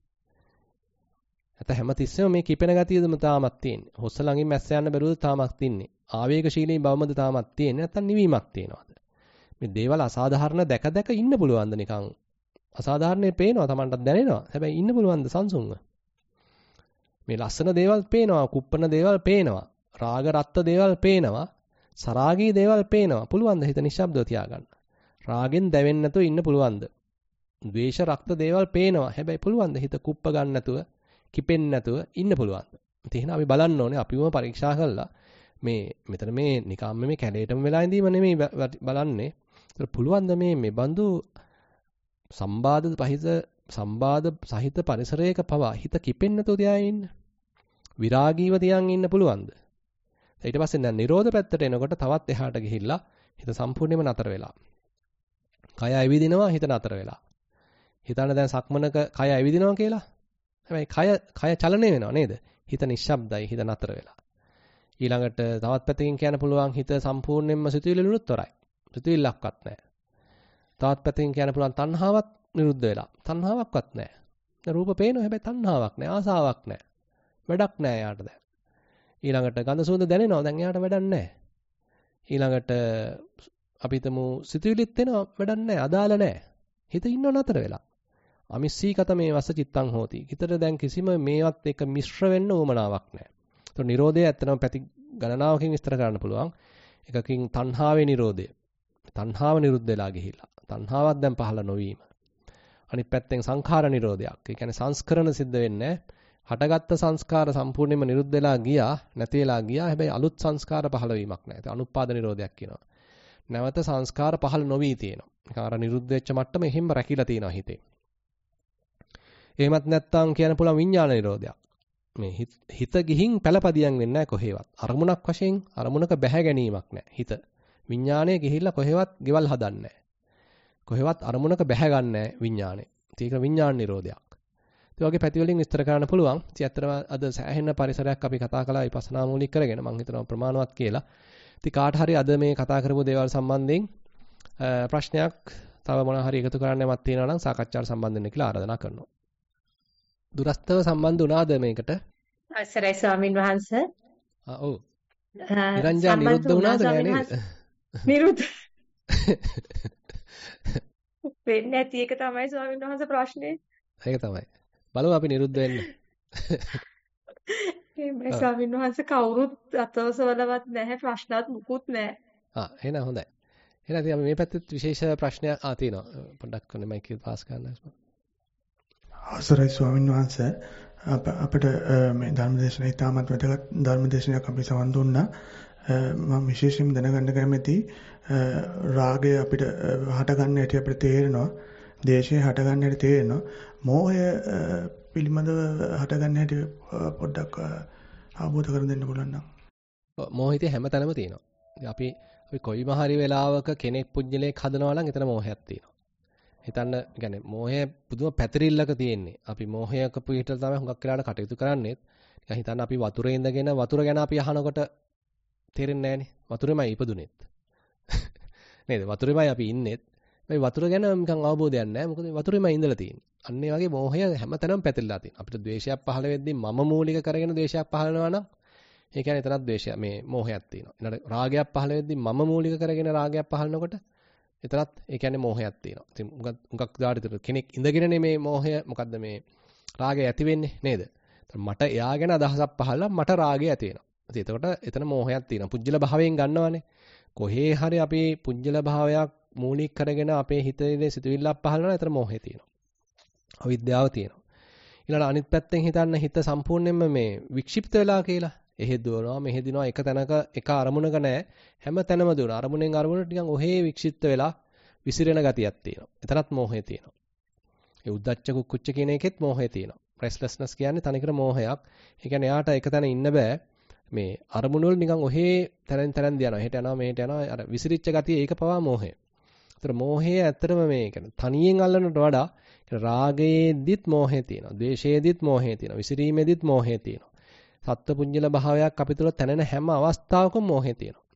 නැත්නම් හැමතිස්සෙම මේ කිපෙන ගතියදම තාමත් තියෙන්නේ. හොස්ස ළඟින් මැස්ස යන්න බැරුවද තාමත් ඉන්නේ. ආවේගශීලී බවමද තාමත් තියෙන්නේ. නැත්නම් නිවීමක් තියෙනවද? මේ දේවල් අසාධාරණ දැක ඉන්න පුළුවන්ද නිකන්? අසාධාරණේ පේනවා Tamanටත් දැනෙනවා. හැබැයි ඉන්න පුළුවන්ද සංසුන්ව? මේ ලස්සන දේවල් පේනවා, කුප්පන දේවල් පේනවා, රාග රත්ත දේවල් පේනවා, සරාගී දේවල් පේනවා. පුළුවන්ද හිත නිශ්ශබ්දව තියාගන්න? රාගෙන් දැවෙන්න නැතුව ඉන්න පුළුවන්ද? ද්වේෂ රක්ත දේවල් පේනවා. හැබැයි පුළුවන්ද හිත කුප්ප ගන්න නැතුව, කිපෙන්නේ නැතුව ඉන්න පුළුවන්ද? ඉතින් එහෙනම් අපි බලන්න ඕනේ අපිම පරීක්ෂා කරලා මේ මෙතන මේ නිකම්ම මේ කැලේටම වෙලා ඉඳීම නෙමෙයි බලන්නේ. ඒතර පුළුවන්ද මේ බඳු සම්බාධ සහිත පරිසරයක පවා හිත කිපෙන්නේ නැතුව තියාගෙන ඉන්න. විරාගීව තියන් ඉන්න පුළුවන්ද? ඊට පස්සේ දැන් නිරෝධ පැත්තට එනකොට තවත් එහාට ගිහිල්ලා හිත සම්පූර්ණයෙන්ම නතර වෙලා. කය ඇවිදිනවා හිත නතර වෙලා. හිතන්න දැන් සක්මනක කය ඇවිදිනවා කියලා. හැබැයි කය චලනය වෙනවා නේද? හිත නිශ්ශබ්දයි හිත නතර වෙලා. ඊළඟට තවත් පැත්තකින් කියන්න පුළුවන් හිත සම්පූර්ණයෙන්ම සිතුවිලිලුත් තොරයි. සිතුවිල්ලක්වත් නැහැ. තවත් පැත්තකින් කියන්න පුළුවන් තණ්හාවත් නිරුද්ධ වෙලා. තණ්හාවක්වත් නැහැ. දැන් රූප පේනවා හැබැයි තණ්හාවක් නැහැ, ආසාවක් නැහැ. වැඩක් නැහැ යාට දැන්. ඊළඟට ගඳ සුවඳ දැනෙනවා දැන් යාට වැඩක් නැහැ. ඊළඟට අපි හිතමු සිතුවිලිත් එනවා වැඩක් නැහැ, අදාළ නැහැ. හිත ඉන්නව නතර වෙලා. අමිස්සීකත මේ වස චිත්තං හෝති. හිතට දැන් කිසිම මේවත් එක මිශ්‍ර වෙන්න උවමනාවක් නැහැ. ඒතකොට නිරෝධය ඇත්තටම පැති ගණනාවකින් විස්තර කරන්න පුළුවන්. එකකින් තණ්හාවේ නිරෝධය. තණ්හාව නිරුද්ධ වෙලා ගිහිල්ලා. තණ්හාවක් දැන් පහළ නොවීම. අනිත් පැත්තෙන් සංඛාර නිරෝධයක්. ඒ කියන්නේ සංස්කරණ සිද්ධ වෙන්නේ හටගත්ත සංස්කාර සම්පූර්ණයෙන්ම නිරුද්ධ වෙලා ගියා, නැති වෙලා ගියා. හැබැයි අලුත් සංස්කාර පහළ වීමක් නැහැ. ඒක අනුපාද නිරෝධයක් කියනවා. නැවත සංස්කාර පහළ නොවි තියෙනවා. නිකන් අර නිරුද්ධ වෙච්ච මට්ටම එහෙම රැකිලා තියෙනවා හිතේ. එහෙමත් නැත්නම් කියන්න පුළුවන් විඥාන නිරෝධයක්. මේ හිත ගිහින් පළපදියම් වෙන්නේ නැහැ කොහෙවත්. අරමුණක් වශයෙන් අරමුණක බැහැ ගැනීමක් නැහැ. හිත විඥාණය ගිහිල්ලා කොහෙවත් ගෙවල් හදන්නේ නැහැ. කොහෙවත් අරමුණක බැහැ ගන්නෑ විඥාණය. ඒක විඥාන නිරෝධයක්. ඒ වගේ පැති වලින් විස්තර කරන්න පුළුවන්. ඉතින් ඇත්තටම අද සෑහෙන පරිසරයක් අපි කතා කළා විපස්සනා මූලික කරගෙන මම හිතනවා ප්‍රමාණවත් කියලා. ඉතින් කාට හරි අද මේ කතා කරපු දේවල් සම්බන්ධයෙන් ප්‍රශ්නයක් තව මොනවා හරි එකතු කරන්න යමක් තියෙනවා නම් සාකච්ඡාවට සම්බන්ධ වෙන්න කියලා ආරාධනා කරනවා. දුරස්තව සම්බන්ධ වුණාද මේකට? අවසරයි ස්වාමින් වහන්සේ. ඔව්. නිරංජා නිරුද්ධ වුණාද නේද? නිරුද්ධ. වෙන්නේ නැති එක තමයි ස්වාමින් වහන්සේ ප්‍රශ්නේ. ඒක තමයි. බලමු අපි නිරුද්ධ වෙන්න. මේ ස්වාමින් වහන්සේ කවුරුත් අතවසවලවත් නැහැ ප්‍රශ්නත් මුකුත් නැහැ. එහෙනම් හොඳයි. එහෙනම් ඉතින් අපි මේ පැත්තේ විශේෂ ප්‍රශ්නයක් තියෙනවා. පොඩ්ඩක් කොනේ මයික් එක පාස් කරන්න. අවසරයි ස්වාමීන් වහන්සේ අපිට මේ ධර්මදේශන ඉතාමත් වැදගත් ධර්මදේශනයක් අපි සවන් දුන්නා. මම විශේෂයෙන්ම දැනගන්න කැමති රාගය අපිට හටගන්න හැටි අපිට තේරෙනවා. දේශය හටගන්න හැටි තේරෙනවා. මෝහය පිළිබඳව හටගන්න හැටි පොඩ්ඩක් අවබෝධ කර දෙන්න පුළුවන් නම්. මෝහිතේ හැමතැනම තියෙනවා. අපි කොයිම හරි වෙලාවක කෙනෙක් පුජ්‍යලයක් හදනවා නම් එතන මෝහයක් තියෙනවා. හිතන්න يعني මෝහය පුදුම පැතිරිල්ලක තියෙන්නේ. අපි මෝහයක පිටට තමයි හුඟක් වෙලාවට කටයුතු කරන්නේ. නිකන් හිතන්න අපි වතුරේ ඉඳගෙන වතුර ගැන අපි අහනකොට තේරෙන්නේ නැහනේ. වතුරේමයි ඉපදුනේත්. නේද? වතුරේමයි අපි ඉන්නෙත්. මේ වතුර ගැන නිකන් අවබෝධයක් නැහැ. මොකද වතුරේමයි ඉඳලා තියෙන්නේ. අන්න ඒ වගේ මෝහය හැමතැනම පැතිරලා තියෙනවා. අපිට ද්වේෂයක් පහළ වෙද්දී මම මූලික කරගෙන ද්වේෂයක් පහළ වෙනවා නම් ඒ කියන්නේ එතනත් ද්වේෂය මේ මෝහයක් තියෙනවා. ඊළඟ රාගයක් පහළ වෙද්දී මම මූලික කරගෙන රාගයක් පහළනකොට එතනත් ඒ කියන්නේ මෝහයක් තියෙනවා. ඉතින් උඟක් දාඩිතර කෙනෙක් ඉඳගෙනනේ මේ මෝහය මොකද්ද මේ රාගය ඇති වෙන්නේ නේද? මට එයා ගැන අදහසක් පහළලා මට රාගය ඇති වෙනවා. ඉතින් එතකොට එතන මෝහයක් තියෙනවා. පුජ්‍යල භාවයෙන් ගන්නවනේ. කොහේ හරි අපි පුජ්‍යල භාවයක් මූලික කරගෙන අපේ හිතේ සිතුවිල්ලක් පහළනවා එතන මෝහය තියෙනවා. අවිද්‍යාව තියෙනවා. ඊළඟ අනිත් පැත්තෙන් හිතන්න හිත සම්පූර්ණයෙන්ම මේ වික්ෂිප්ත වෙලා කියලා. එහෙ දුවනවා මෙහෙ දිනවා එක තැනක එක අරමුණක නැහැ. හැම තැනම දුවනවා. අරමුණෙන් අරමුණට නිකන් ඔහේ වික්ෂිප්ත වෙලා විසිරෙන ගතියක් තියෙනවා. එතනත් මෝහය තියෙනවා. ඒ උද්දච්ච කුක්කුච්ච කියන එකෙත් මෝහය තියෙනවා. රෙස්ට්ලස්නස් කියන්නේ තනිකර මෝහයක්. ඒ කියන්නේ එයාට එක තැන ඉන්න බෑ. මේ අරමුණු වල නිකන් ඔහේ තැනින් තැනන් යනවා. එහෙට යනවා මෙහෙට යනවා. අර විසිරිච්ච ගතිය ඒක පවා මෝහය. ඒතර මෝහය ඇත්තටම මේ කියන්නේ තනියෙන් අල්ලනට වඩා රාගයේදිත් මෝහය තියෙනවා. ද්වේෂයේදිත් මෝහය තියෙනවා. විසිරීමේදිත් මෝහය තියෙනවා. සත්පුඤ්ජල භාවයක් අපි තුල තැනෙන හැම අවස්ථාවකම මෝහය තියෙනවා.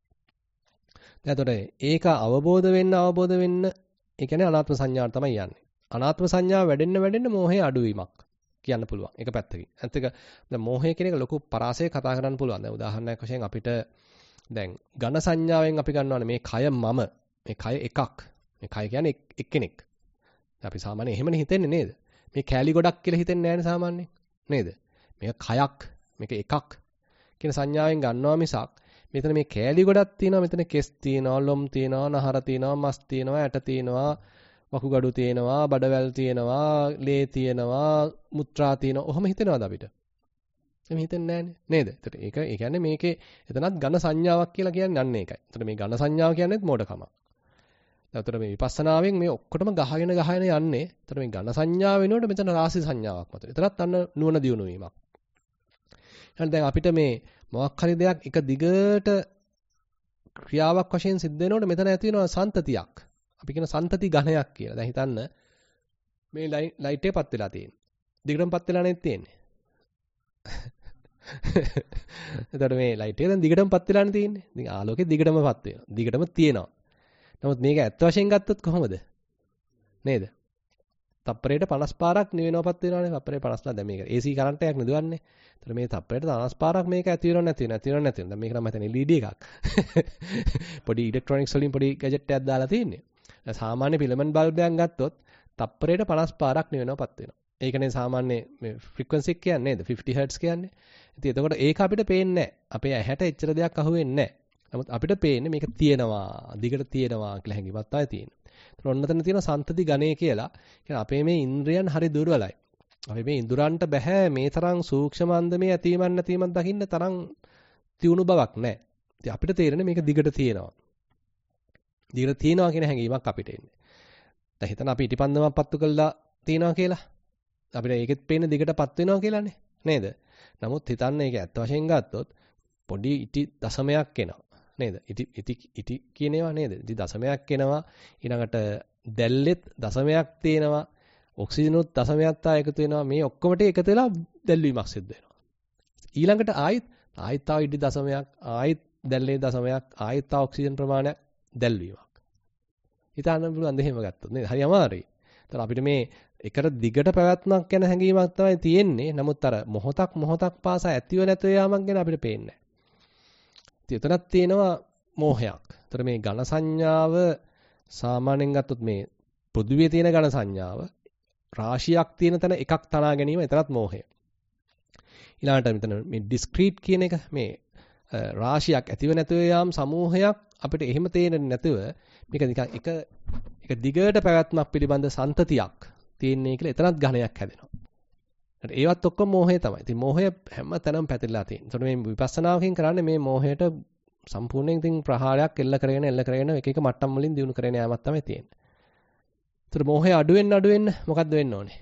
එතකොට ඒක අවබෝධ වෙන්න ඒ කියන්නේ අනාත්ම සංඥාවට තමයි යන්නේ. අනාත්ම සංඥාව වැඩෙන්න මෝහය අඩුවීමක් කියන්න පුළුවන්. එක පැත්තකින්. අනිත් එක දැන් මෝහය කියන එක ලොකු පරාසයක් කතා කරන්න පුළුවන්. දැන් උදාහරණයක් වශයෙන් අපිට දැන් ඝන සංඥාවෙන් අපි ගන්නවානේ මේ කය මම, මේ කය එකක්. මේ කය කියන්නේ එක්කෙනෙක්. අපි සාමාන්‍යයෙන් එහෙමනේ හිතන්නේ නේද? මේ කෑලි ගොඩක් කියලා හිතන්නේ නැහැනේ සාමාන්‍යයෙන්. නේද? මේක කයක්, මේක එකක් කියන සංඥාවෙන් ගන්නවා මිසක් මෙතන මේ කෑලි ගොඩක් තියෙනවා, මෙතන කෙස් තියෙනවා, ලොම් තියෙනවා, නහර තියෙනවා, මස් තියෙනවා, ඇට තියෙනවා, වකුගඩු තියෙනවා, බඩවැල් තියෙනවා, ලේ තියෙනවා, මුත්‍රා තියෙනවා. ඔහොම හිතෙනවද අපිට? එහෙම හිතෙන්නේ නැහනේ. නේද? ඒතර ඒක ඒ කියන්නේ මේකේ එතනත් ඝන සංඥාවක් කියලා කියන්නේ අන්න ඒකයි. ඒතර මේ ඝන සංඥාව කියන්නේත් මෝඩකමක්. ඒතර මේ විපස්සනාවෙන් මේ ඔක්කොටම ගහගෙන යන්නේ. ඒතර මේ ඝන සංඥාව වෙනකොට මෙතන රාශි සංඥාවක් මත. ඒතරත් අන්න නුවණ දියුණු වීමක්. එහෙනම් දැන් අපිට මේ මොකක් හරි දෙයක් එක දිගට ක්‍රියාවක් වශයෙන් සිද්ධ වෙනකොට මෙතන ඇති වෙනවා සන්තතියක්. අපි කියන සන්තති ඝණයක් කියලා. දැන් හිතන්න මේ ලයිට් එක පත් වෙලා තියෙන්නේ. දිගටම පත් වෙලා නෙත් තියෙන්නේ. එතකොට මේ ලයිට් එක දැන් දිගටම පත් වෙලානේ තියෙන්නේ. ඉතින් ආලෝකය දිගටම පත් වෙනවා. දිගටම තියෙනවා. නමුත් මේක ඇත්ත වශයෙන් ගත්තොත් කොහොමද? නේද? තප්පරයට 50 පාරක් නිවෙනවපත් වෙනවානේ. තප්පරේ 50ලා දැන් මේක AC කරන්ට් එකක් නෙදුවන්නේ. ඒතර මේ තප්පරයට 50 පාරක් මේක ඇති වෙනව නැති වෙනව. දැන් මේක නම් හිතන්නේ LED එකක්. පොඩි ඉලෙක්ට්‍රොනික්ස් වලින් පොඩි ගැජට් එකක් දාලා තියෙන්නේ. සාමාන්‍ය ෆිලමන්ට් බල්බයක් ගත්තොත් තප්පරයට 50 පාරක් නිවෙනවපත් වෙනවා. ඒකනේ සාමාන්‍ය මේ ෆ්‍රීකවන්සි එක කියන්නේ නේද? 50 Hz කියන්නේ. ඉතින් එතකොට ඒක අපිට පේන්නේ නැහැ. අපේ ඇහැට එච්චර දෙයක් අහුවෙන්නේ නැහැ. නමුත් අපිට පේන්නේ මේක තියෙනවා, දිගට තියෙනවා කියලා හැඟීමක් තමයි තියෙන්නේ. ඒතර ඔන්න තන තියෙන සන්තති ගණය කියලා. කියන්නේ අපේ මේ ඉන්ද්‍රයන් හරි දුර්වලයි. අපි මේ ඉඳුරන්ට බෑ මේ තරම් සූක්ෂම අන්දමේ ඇතිවීමක් නැතිවීමක් දකින්න තරම් තියුණු බවක් නැහැ. ඉතින් අපිට තේරෙන්නේ මේක දිගට තියෙනවා. දිගට තියෙනවා කියන හැඟීමක් අපිට එන්නේ. දැන් හිතන්න අපි ඉටිපන්දමක් පත්තු කළා තියනවා කියලා. අපිට ඒකෙත් පේන්නේ දිගටපත් වෙනවා කියලානේ. නේද? නමුත් හිතන්න ඒක ඇත්ත වශයෙන් ගත්තොත් පොඩි ඉටි දශමයක් එනවා. නේද? ඉටි කියන ඒවා නේද? ඉටි දශමයක් එනවා. ඊළඟට දැල්ලෙත් දශමයක් තියෙනවා. ඔක්සිජනුත් දශමයක් තා එකතු වෙනවා. මේ ඔක්කොමට එකතු වෙලා දැල්වීමක් සිද්ධ වෙනවා. ඊළඟට ආයෙත් තව ඉටි දශමයක්, ආයෙත් දැල්ලේ දශමයක්, ආයෙත් තව ඔක්සිජන් ප්‍රමාණයක් දැල්වීමක්. හිතන්න පුළුවන් දෙහෙම ගත්තොත් නේද? හරි අමාරුයි. ඒතර අපිට මේ එකට දිගට පැවැත්මක් ගැන හැඟීමක් තමයි තියෙන්නේ. නමුත් අර මොහොතක් පාසා ඇතිව නැතිව යාමක් ගැන අපිට පේන්නේ නැහැ. එතනක් තියෙනවා මෝහයක්. ඒතර මේ ඝන සංඥාව සාමාන්‍යයෙන් ගත්තොත් මේ පොදුවේ තියෙන ඝන සංඥාව රාශියක් තියෙන තැන එකක් තනා ගැනීම එතරම් මෝහය. ඊළඟට මෙතන මේ ඩිස්ක්‍රීට් කියන එක මේ රාශියක් ඇතිව නැතිව යාම් සමූහයක් අපිට එහෙම තේරෙන්නේ නැතුව මේක නිකන් එක දිගට පැවැත්මක් පිළිබඳ සන්තතියක් තියෙන්නේ කියලා එතරම් ඝණයක් හැදෙනවා. ඒවත් ඔක්කොම මෝහය තමයි. ඉතින් මෝහය හැම තැනම පැතිරලා තියෙනවා. ඒතකොට මේ විපස්සනාවකින් කරන්නේ මේ මෝහයට සම්පූර්ණයෙන් ඉතින් ප්‍රහාරයක් එල්ල කරගෙන එක එක මට්ටම් වලින් දිනු කරගෙන යෑමක් තමයි තියෙන්නේ. ඒතර මෝහය අඩු වෙන්න මොකද්ද වෙන්න ඕනේ?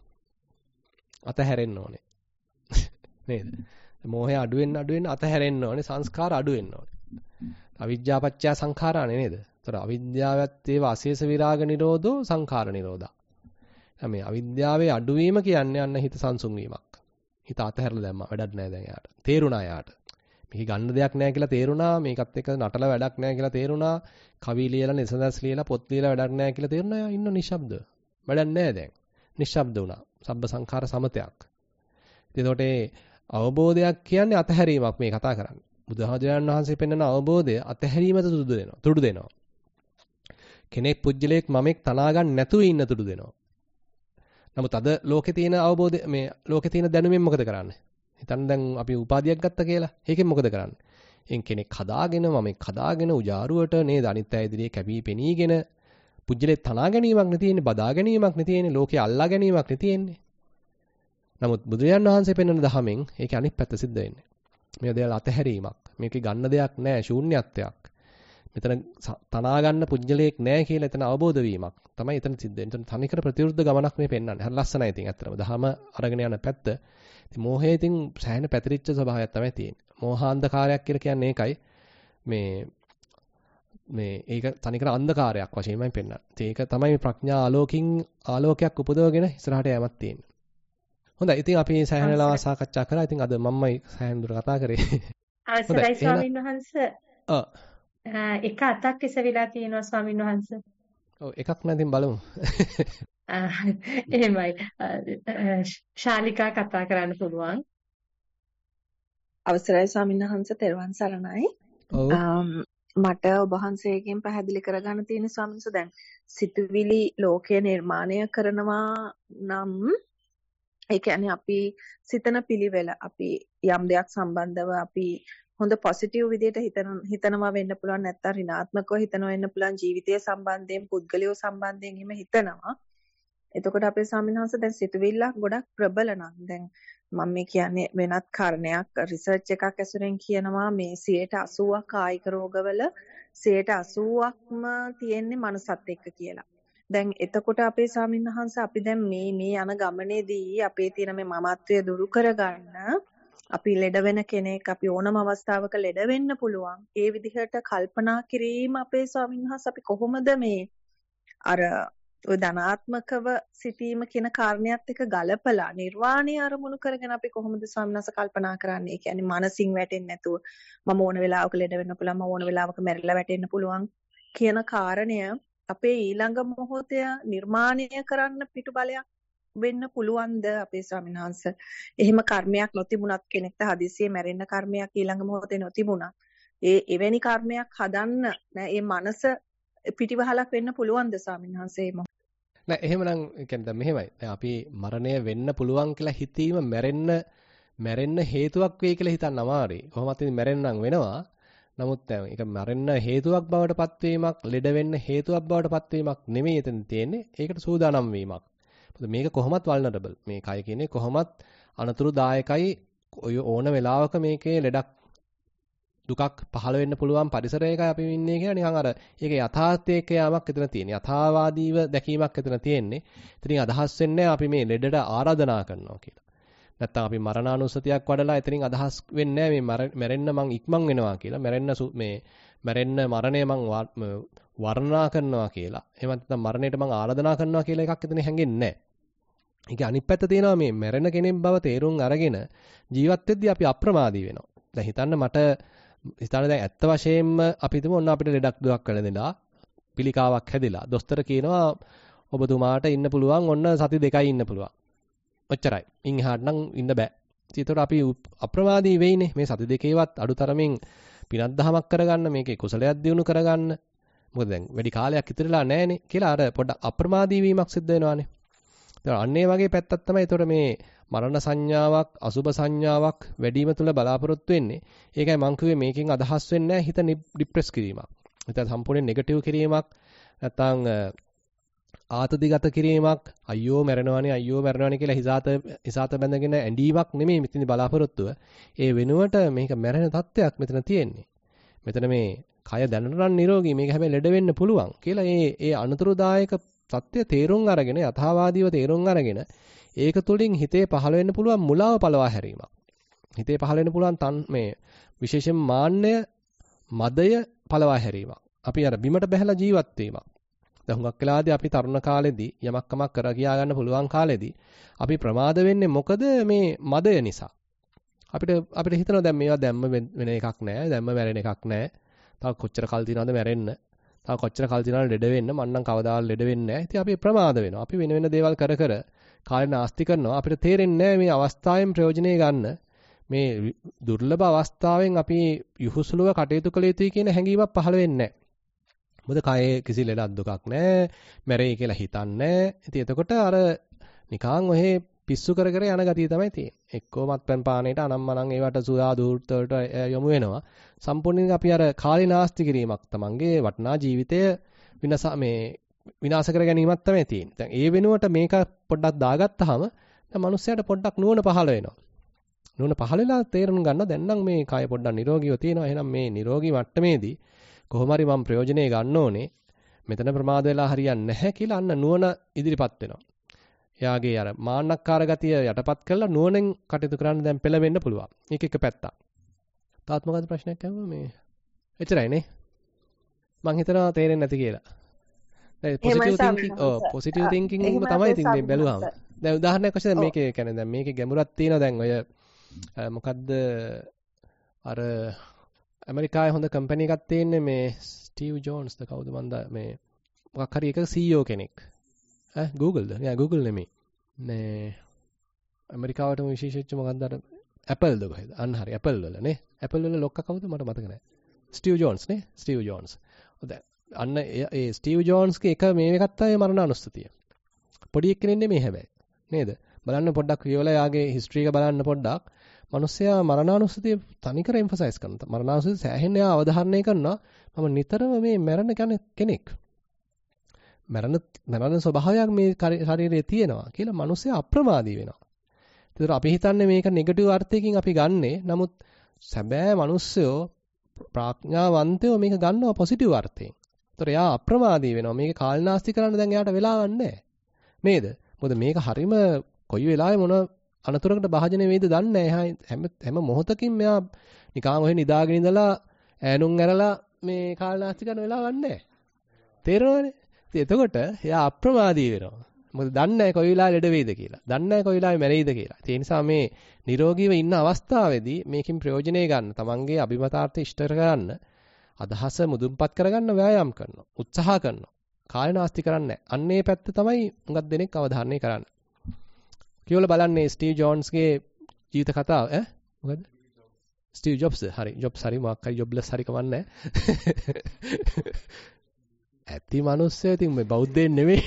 අතහැරෙන්න ඕනේ. නේද? මෝහය අඩු වෙන්න අතහැරෙන්න ඕනේ. සංස්කාර අඩු වෙන්න ඕනේ. අවිජ්ජාපච්චය සංඛාරානේ නේද? ඒතර අවිද්‍යාවත් ඒව අශේෂ විරාග නිරෝධෝ සංඛාර නිරෝධා. මේ අවිද්‍යාවේ අඩුවීම කියන්නේ අන්න හිත සංසුන් වීමක්. හිත අතහැරලා දැම්මා. වැඩක් නැහැ දැන් යාට. තේරුණා යාට. මේක ගන්න දෙයක් නැහැ කියලා තේරුණා. මේකත් එක්ක නටල වැඩක් නැහැ කියලා තේරුණා. කවි ලියලා නිසඳස් ලියලා පොත් ලියලා වැඩක් නැහැ කියලා තේරුණා. යා ඉන්න නිශ්ශබ්ද. වැඩක් නැහැ දැන්. නිශ්ශබ්ද වුණා. සබ්බ සංඛාර සමතයක්. එතකොට අවබෝධයක් කියන්නේ අතහැරීමක් මේ කතා කරන්නේ. බුදුහාමුදුරන් වහන්සේ පෙන්වන අවබෝධය අතහැරීමට තුඩු දෙනවා. කෙනෙක් පුජ්‍යලයක් මමෙක් තනා ගන්න නැතුව ඉන්න තුඩු දෙනවා. නමුත් අද ලෝකේ තියෙන අවබෝධය මේ ලෝකේ තියෙන දැනුමෙන් මොකද කරන්නේ? හිතන්න දැන් අපි උපාධියක් ගත්තා කියලා. ඒකෙන් මොකද කරන්නේ? කෙනෙක් හදාගෙන මමෙක් හදාගෙන උජාරුවට නේද අනිත් අය ඉදිරියේ කැපී පෙනීගෙන පුජ්‍යලේ තනා ගැනීමක් නෙ තියෙන්නේ, බදා ගැනීමක් නෙ තියෙන්නේ, ලෝකේ අල්ලා ගැනීමක් නෙ තියෙන්නේ. නමුත් බුදුරජාණන් වහන්සේ පෙන්වන දහමෙන් ඒකේ අනිත් පැත්ත සිද්ධ වෙන්නේ. මේ දේවල් අතහැරීමක්. මේකේ ගන්න දෙයක් නැහැ, ශූන්‍යත්වයක්. මෙතන තනා ගන්න පුජ්‍යලයක් නැහැ කියලා එතන අවබෝධ වීමක් තමයි එතන සිද්ධ වෙන්නේ. එතන තනිකර ප්‍රතිවිරුද්ධ ගමනක් මේ පෙන්වන්නේ. හරි ලස්සනයි ඉතින් අත්‍තරම. දහම අරගෙන යන පැත්ත. ඉතින් මෝහයේ ඉතින් සෑහෙන පැතිරිච්ච ස්වභාවයක් තමයි තියෙන්නේ. මෝහාන්ධකාරයක් කියලා කියන්නේ ඒකයි. මේ ඒක තනිකර අන්ධකාරයක් වශයෙන්මයි පෙන්වන්නේ. ඒක තමයි ප්‍රඥා ආලෝකයක් උපදවගෙන ඉස්සරහට යෑමක් තියෙන්නේ. හොඳයි. ඉතින් අපි සෑහෙන වෙලාවක් සාකච්ඡා කරා. ඉතින් අද මම්මයි සෑහෙන දුර කතා කරේ. අවසරයි ස්වාමීන් වහන්සේ. ඔව්. එක අතක් ඉසවිලා තියෙනවා ස්වාමීන් වහන්සේ. ඔව් එකක් නැතිනම් බලමු. එහෙමයි. ශාලිකා කතා කරන්න පුළුවන්. අවසරයි ස්වාමීන් වහන්සේ තෙරුවන් සරණයි. මට ඔබ වහන්සේගෙන් පැහැදිලි කරගන්න තියෙන ස්වාමීන් වහන්සේ දැන් සිතුවිලි ලෝකය නිර්මාණය කරනවා නම් ඒ කියන්නේ අපි සිතන පිළිවෙල අපි යම් දෙයක් සම්බන්ධව අපි හොඳ පොසිටිව් විදිහට හිතනවා වෙන්න පුළුවන් නැත්නම් ඍණාත්මකව හිතනවා වෙන්න පුළුවන් ජීවිතය සම්බන්ධයෙන් පුද්ගලයෝ සම්බන්ධයෙන් එහෙම හිතනවා. එතකොට අපේ ස්වාමීන් වහන්සේ දැන් සිතුවිල්ලක් ගොඩක් ප්‍රබල නම් දැන් මම මේ කියන්නේ වෙනත් කාරණයක් රිසර්ච් එකක් ඇසුරෙන් කියනවා මේ 80% කායික රෝගවල 80%ක්ම තියෙන්නේ මනසත් එක්ක කියලා. දැන් එතකොට අපේ ස්වාමීන් වහන්සේ අපි දැන් මේ යන ගමනේදී අපේ තියෙන මේ මමත්වය දුරු කරගන්න අපි ලෙඩ වෙන කෙනෙක් අපි ඕනම අවස්ථාවක ලෙඩ වෙන්න පුළුවන්. ඒ විදිහට කල්පනා කිරීම අපේ ස්වාමීන් වහන්සේ අපි කොහොමද මේ අර ඔය ධනාත්මකව සිටීම කියන කාරණයක් එක ගලපලා නිර්වාණය අරමුණු කරගෙන අපි කොහොමද ස්වාමීන් වහන්සේ කල්පනා කරන්නේ? ඒ කියන්නේ මනසින් වැටෙන්නේ නැතුව මම ඕන වෙලාවක ලෙඩ වෙන්න පුළුවන්, මම ඕන වෙලාවක මැරිලා වැටෙන්න පුළුවන් කියන කාරණය අපේ ඊළඟ මොහොතේ නිර්මාණය කරන්න පිටු බලයක් වෙන්න පුළුවන්ද අපේ ස්වාමීන් වහන්සේ? එහෙම කර්මයක් නොතිබුණත් කෙනෙක්ට හදිසියෙ මැරෙන්න කර්මයක් ඊළඟ මොහොතේ නොතිබුණා. එවැනි කර්මයක් හදන්න ඒ මනස පිටිවහලක් වෙන්න පුළුවන්ද ස්වාමීන් වහන්සේ? නෑ එහෙමනම් කියන්නේ දැන් මෙහෙමයි. දැන් අපි මරණය වෙන්න පුළුවන් කියලා හිතීම මැරෙන්න හේතුවක් වෙයි කියලා හිතන්න අමාරුයි. කොහොමත් ඉතින් මැරෙන්නම් වෙනවා. නමුත් දැන් ඒක මැරෙන්න හේතුවක් බවට පත්වීමක්, ලෙඩ වෙන්න හේතුවක් බවට පත්වීමක් නෙමෙයි එතන තියෙන්නේ. ඒකට සූදානම් වීමක්. මේක කොහොමත් වල්නරබල්. මේ කය කියන්නේ කොහොමත් අනතුරුදායකයි. ඔය ඕන වෙලාවක මේකේ ලෙඩක් දුකක් පහළ වෙන්න පුළුවන් පරිසරයකයි අපි ඉන්නේ කියලා නිකන් අර ඒක යථාර්ථයක යාමක් එතන තියෙන්නේ. යථාවාදීව දැකීමක් එතන තියෙන්නේ. ඉතින් අදහස් වෙන්නේ අපි මේ ලෙඩට ආරාධනා කරනවා කියලා. නැත්තම් අපි මරණානුස්සතියක් වඩලා එතනින් අදහස් වෙන්නේ මේ මැරෙන්න මං ඉක්මන් වෙනවා කියලා. මැරෙන්න මරණය මං වර්ණනා කරනවා කියලා. එහෙම නැත්නම් මරණයට මං ආරාධනා කරනවා කියලා එකක් එතන හැංගෙන්නේ නැහැ. ඒකේ අනිත් පැත්ත තියෙනවා මේ මැරෙන කෙනෙක් බව තේරුම් අරගෙන ජීවත් වෙද්දී අපි අප්‍රමාදී වෙනවා. දැන් හිතන්න දැන් ඇත්ත වශයෙන්ම අපි හිතමු ඔන්න අපිට ලෙඩක් දුක් වෙලා පිළිකාවක් හැදිලා. දොස්තර කියනවා ඔබතුමාට ඉන්න පුළුවන් ඔන්න සති 2යි ඉන්න පුළුවන්. ඔච්චරයි. ඉන් එහාට නම් ඉන්න බෑ. ඒතකොට අපි අප්‍රමාදී වෙයිනේ. මේ සති 2කේවත් අඩුතරමින් පිනක් දහමක් කරගන්න මේකේ කුසලයක් දිනු කරගන්න. මොකද දැන් වැඩි කාලයක් ඉතිරලා නැහනේ කියලා අර පොඩ්ඩක් අප්‍රමාදී වීමක් සිද්ධ වෙනවානේ. අන්න ඒ වගේ පැත්තක් තමයි ඒතකොට මේ මරණ සංඥාවක් අසුබ සංඥාවක් වැඩිම තුල බලාපොරොත්තු වෙන්නේ. ඒකයි මං කිව්වේ මේකෙන් අදහස් වෙන්නේ හිත ડિප්‍රෙස් කිරීමක්. හිත සම්පූර්ණයෙන් නෙගටිව් කිරීමක් නැත්නම් ආතතිගත කිරීමක් අයියෝ මැරෙනවානේ කියලා හිසాత බැඳගෙන ඇඬීමක් නෙමෙයි මෙතන බලාපොරොත්තුව. ඒ වෙනුවට මේක මැරෙන තත්ත්වයක් මෙතන තියෙන්නේ. මෙතන මේ කය දැනටනම් නිරෝගී මේක හැබැයි ලෙඩ වෙන්න පුළුවන් කියලා ඒ අනතුරුදායක සත්‍ය තේරුම් අරගෙන යථාවාදීව තේරුම් අරගෙන ඒක තුළින් හිතේ පහළ වෙන්න පුළුවන් මුලාව පළවා හැරීමක්. හිතේ පහළ වෙන්න පුළුවන් මේ විශේෂයෙන් මාන්නය, මදය පළවා හැරීමක්. අපි අර බිමට බැහැලා ජීවත් වීමක්. දැන් හුඟක් වෙලාදී අපි තරුණ කාලෙදී යමක් කමක් කර ගියා ගන්න පුළුවන් කාලෙදී අපි ප්‍රමාද වෙන්නේ මොකද මේ මදය නිසා. අපිට හිතනවා දැන් මේවා දැම්ම වෙන එකක් නෑ, දැම්ම මැරෙන එකක් නෑ. තව කොච්චර කල් තියනවද මැරෙන්න? තව කොච්චර කල් තියනවද ලෙඩ වෙන්න? මන්නම් කවදාවත් ලෙඩ වෙන්නේ නෑ. ඉතින් අපි ප්‍රමාද වෙනවා. අපි වෙන දේවල් කර කාලේ නාස්ති කරනවා. අපිට තේරෙන්නේ මේ අවස්ථාවෙන් ප්‍රයෝජනෙ ගන්න. මේ දුර්ලභ අවස්ථාවෙන් අපි යහුසුලුව කටයුතු කළ යුතුයි කියන හැඟීමක් පහළ වෙන්නේ නැහැ. මොකද කයේ කිසි ලෙඩක් දුකක් නැහැ. මැරෙයි කියලා හිතන්නේ. ඉතින් එතකොට අර නිකන් ඔහේ පිස්සු කර යන ගතිය තමයි තියෙන්නේ. එක්කෝ මත්පැන් පානේට අනම්මනම් ඒවට සුදා දූර්ත වලට යොමු වෙනවා. සම්පූර්ණයෙන් අපි අර කාලේ නාස්ති කිරීමක් තමන්ගේ වටිනා ජීවිතය විනාශ කර ගැනීමක් තමයි තියෙන්නේ. දැන් ඒ වෙනුවට මේක පොඩ්ඩක් දාගත්තාම දැන් මිනිස්සයාට පොඩ්ඩක් නුවණ පහළ වෙනවා. නුවණ පහළ වෙලා තේරුම් ගන්නවා දැන් නම් මේ කය පොඩ්ඩක් නිරෝගීව තියෙනවා. එහෙනම් මේ නිරෝගී මට්ටමේදී කොහොම හරි මම ප්‍රයෝජනෙ ගන්න ඕනේ. මෙතන ප්‍රමාද වෙලා හරියන්නේ නැහැ කියලා අන්න නුවණ ඉදිරිපත් වෙනවා. එයාගේ අර මාන්නක්කාර ගතිය යටපත් කරලා නුවණෙන් කටයුතු කරන්න දැන් පෙළවෙන්න පුළුවන්. මේක එක පැත්තක්. තාත් මොකද්ද ප්‍රශ්නයක් අහුවා මේ? එච්චරයි නේ. මං හිතනවා තේරෙන්නේ නැති කියලා. පොසිටිව් තින්කින් තමයි ඉතින් මේ බැලුවාම. දැන් උදාහරණයක් වශයෙන් මේකේ කියන්නේ දැන් මේකේ ගැඹුරක් තියෙනවා දැන් ඔය මොකද්ද අර ඇමරිකාවේ හොඳ කම්පැනි එකක් තියෙන්නේ මේ ස්ටීව් ජෝන්ස්ද කවුද මන්ද මේ මොකක් හරි එක CEO කෙනෙක්. Googleද? නෑ Google නෙමෙයි. මේ ඇමරිකාවටම විශේෂිච්ච මොකක්ද අර Appleද කොහෙද? අන්න හරි Apple වල නේ. Apple වල ලොක්කා කවුද මට මතක නෑ. ස්ටීව් ජෝන්ස් නේ. Steve Jones. අන්න ඒ ස්ටීව් ජෝන්ස්ගේ එක මේ එකක් තමයි මරණානුස්සතිය. පොඩි එක්කෙනෙක් නෙමෙයි හැබැයි. නේද? බලන්න පොඩ්ඩක් කියවලා යාගේ හිස්ටරි එක බලන්න පොඩ්ඩක්. මිනිස්සයා මරණානුස්සතිය තනිකර එම්ෆසයිස් කරනවා. මරණානුස්සතිය සෑහෙන අවධාරණය කරනවා. මම නිතරම මේ මැරෙන කෙනෙක්. මරණ ස්වභාවයක් මේ ශරීරයේ තියෙනවා කියලා මිනිස්සයා අප්‍රමාදී වෙනවා. ඒතර අපි හිතන්නේ මේක නෙගටිව් අර්ථයකින් අපි ගන්නෙ. නමුත් සැබෑ මිනිස්සයෝ ප්‍රඥාවන්තයෝ මේක ගන්නවා පොසිටිව් අර්ථයෙන්. ඒතර එයා අප්‍රමාදී වෙනවා. මේක කාලනාස්ති කරන්න දැන් එයාට වෙලාවක් නැහැ. නේද? මොකද මේක හරීම කොයි වෙලාවෙ මොන අනතුරකට භාජනය වෙයිද දන්නේ නැහැ. හැම මොහොතකින් මෙයා නිකන් ඔහෙ නිදාගෙන ඉඳලා ඈනුම් ඇරලා මේ කාලනාස්ති කරන වෙලාවක් නැහැ. තේරෙනවනේ? එතකොට එයා අප්‍රමාදී වෙනවා. මොකද දන්නේ නැහැ කොයි වෙලාවෙ ලෙඩ වෙයිද කියලා. දන්නේ නැහැ කොයි වෙලාවෙ මැරෙයිද කියලා. ඒ නිසා මේ නිරෝගීව ඉන්න අවස්ථාවේදී මේකෙන් ප්‍රයෝජනෙ ගන්න, තමන්ගේ අභිමතාර්ථ ඉෂ්ට කරගන්න, අදහස මුදුන්පත් කරගන්න ව්‍යායාම් කරනවා. උත්සාහ කරනවා. කාලනාස්ති කරන්නේ නැහැ. අන්න ඒ පැත්ත තමයි හුඟක් දෙනෙක් අවධාරණය කරන්නේ. කියවල බලන්නේ ස්ටීව් ජෝන්ස්ගේ ජීවිත කතාව මොකද? ස්ටීව් ජොබ්ස් හරි ජොබ්ස් හරි මොකක් හරි ජොබ්ලස් හරි කවන්නේ ඇති මිනිස්සු ඉතින් මේ බෞද්ධයන් නෙමෙයි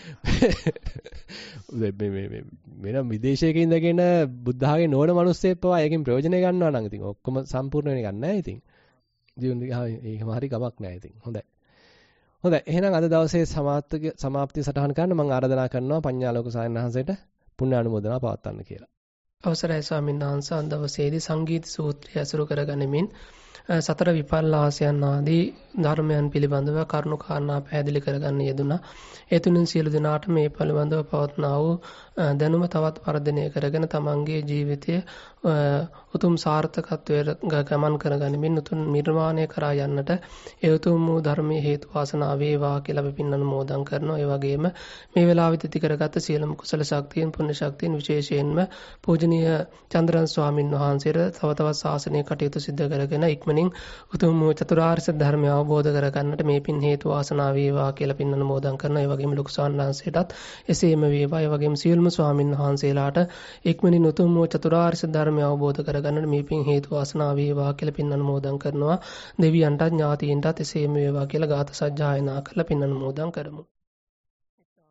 මේ වෙන විදේශයක ඉඳගෙන බුද්ධාගේ නෝන මිනිස්සෙක් පවා ඒකෙන් ප්‍රයෝජන ගන්නවා නම් ඉතින් ඔක්කොම සම්පූර්ණ වෙන්නේ නැහැ ඉතින් ජීවන ඒකම හරි ගමක් නැහැ ඉතින් හොඳයි හොඳයි. එහෙනම් අද දවසේ සමාප්තිය සටහන් කරන්න මම ආරාධනා කරනවා පඤ්ඤාලෝක සායනහන්සේට පුණ්‍ය අනුමෝදනා පවත්වන්න කියලා. අවසරයි ස්වාමීන් වහන්සේ අද දවසේදී සංගීත සූත්‍රය අසුරු කරගනිමින් සතර විපල්ලාසයන් ආදී ධර්මයන් පිළිබඳව කරුණු කාරණා පැහැදිලි කරගන්න යෙදුණා. ඒ තුලින් සියලු දෙනාට මේ පිළිබඳව පවත්නා වූ දැනුම තවත් වර්ධනය කරගෙන තමන්ගේ ජීවිතය උතුම් සාර්ථකත්වයට ගමන් කරගනිමින් උතුම් නිර්වාණය කරා යන්නට ඒ උතුම් වූ ධර්මයේ හේතු වාසනා වේවා කියලා අපි පින් අනුමෝදන් කරනවා. ඒ වගේම මේ වෙලාවෙත් ඉති කරගත්ත සියලුම කුසල ශක්තියන් පුණ්‍ය ශක්තියන් විශේෂයෙන්ම පූජනීය චන්ද්‍රන් ස්වාමින් වහන්සේට තව තවත් ශාසනීය කටයුතු සිදු කරගෙන ඉක්මනින් උතුම් වූ චතුරාර්ය සත්‍ය ධර්මය අවබෝධ කරගන්නට මේ පින් හේතු වාසනා වේවා කියලා පින් අනුමෝදන් කරනවා. ඒ වගේම ලොකු ස්වාමීන්වහන්සේටත් එසේම වේවා. ඒ වගේම සියලුම ස්වාමින් වහන්සේලාට ඉක්මනින් උතුම් වූ චතුරාර්ය සත්‍ය ධර්මය අවබෝධ කරගන්නට මේ පින් හේතු වාසනා වේවා කියලා පින් අනුමෝදන් කරනවා. දෙවියන්ටත් ඥාතීන්ටත් එසේම වේවා කියලා ගාථා සජ්ජායනා කරලා පින් අනුමෝදන් කරමු.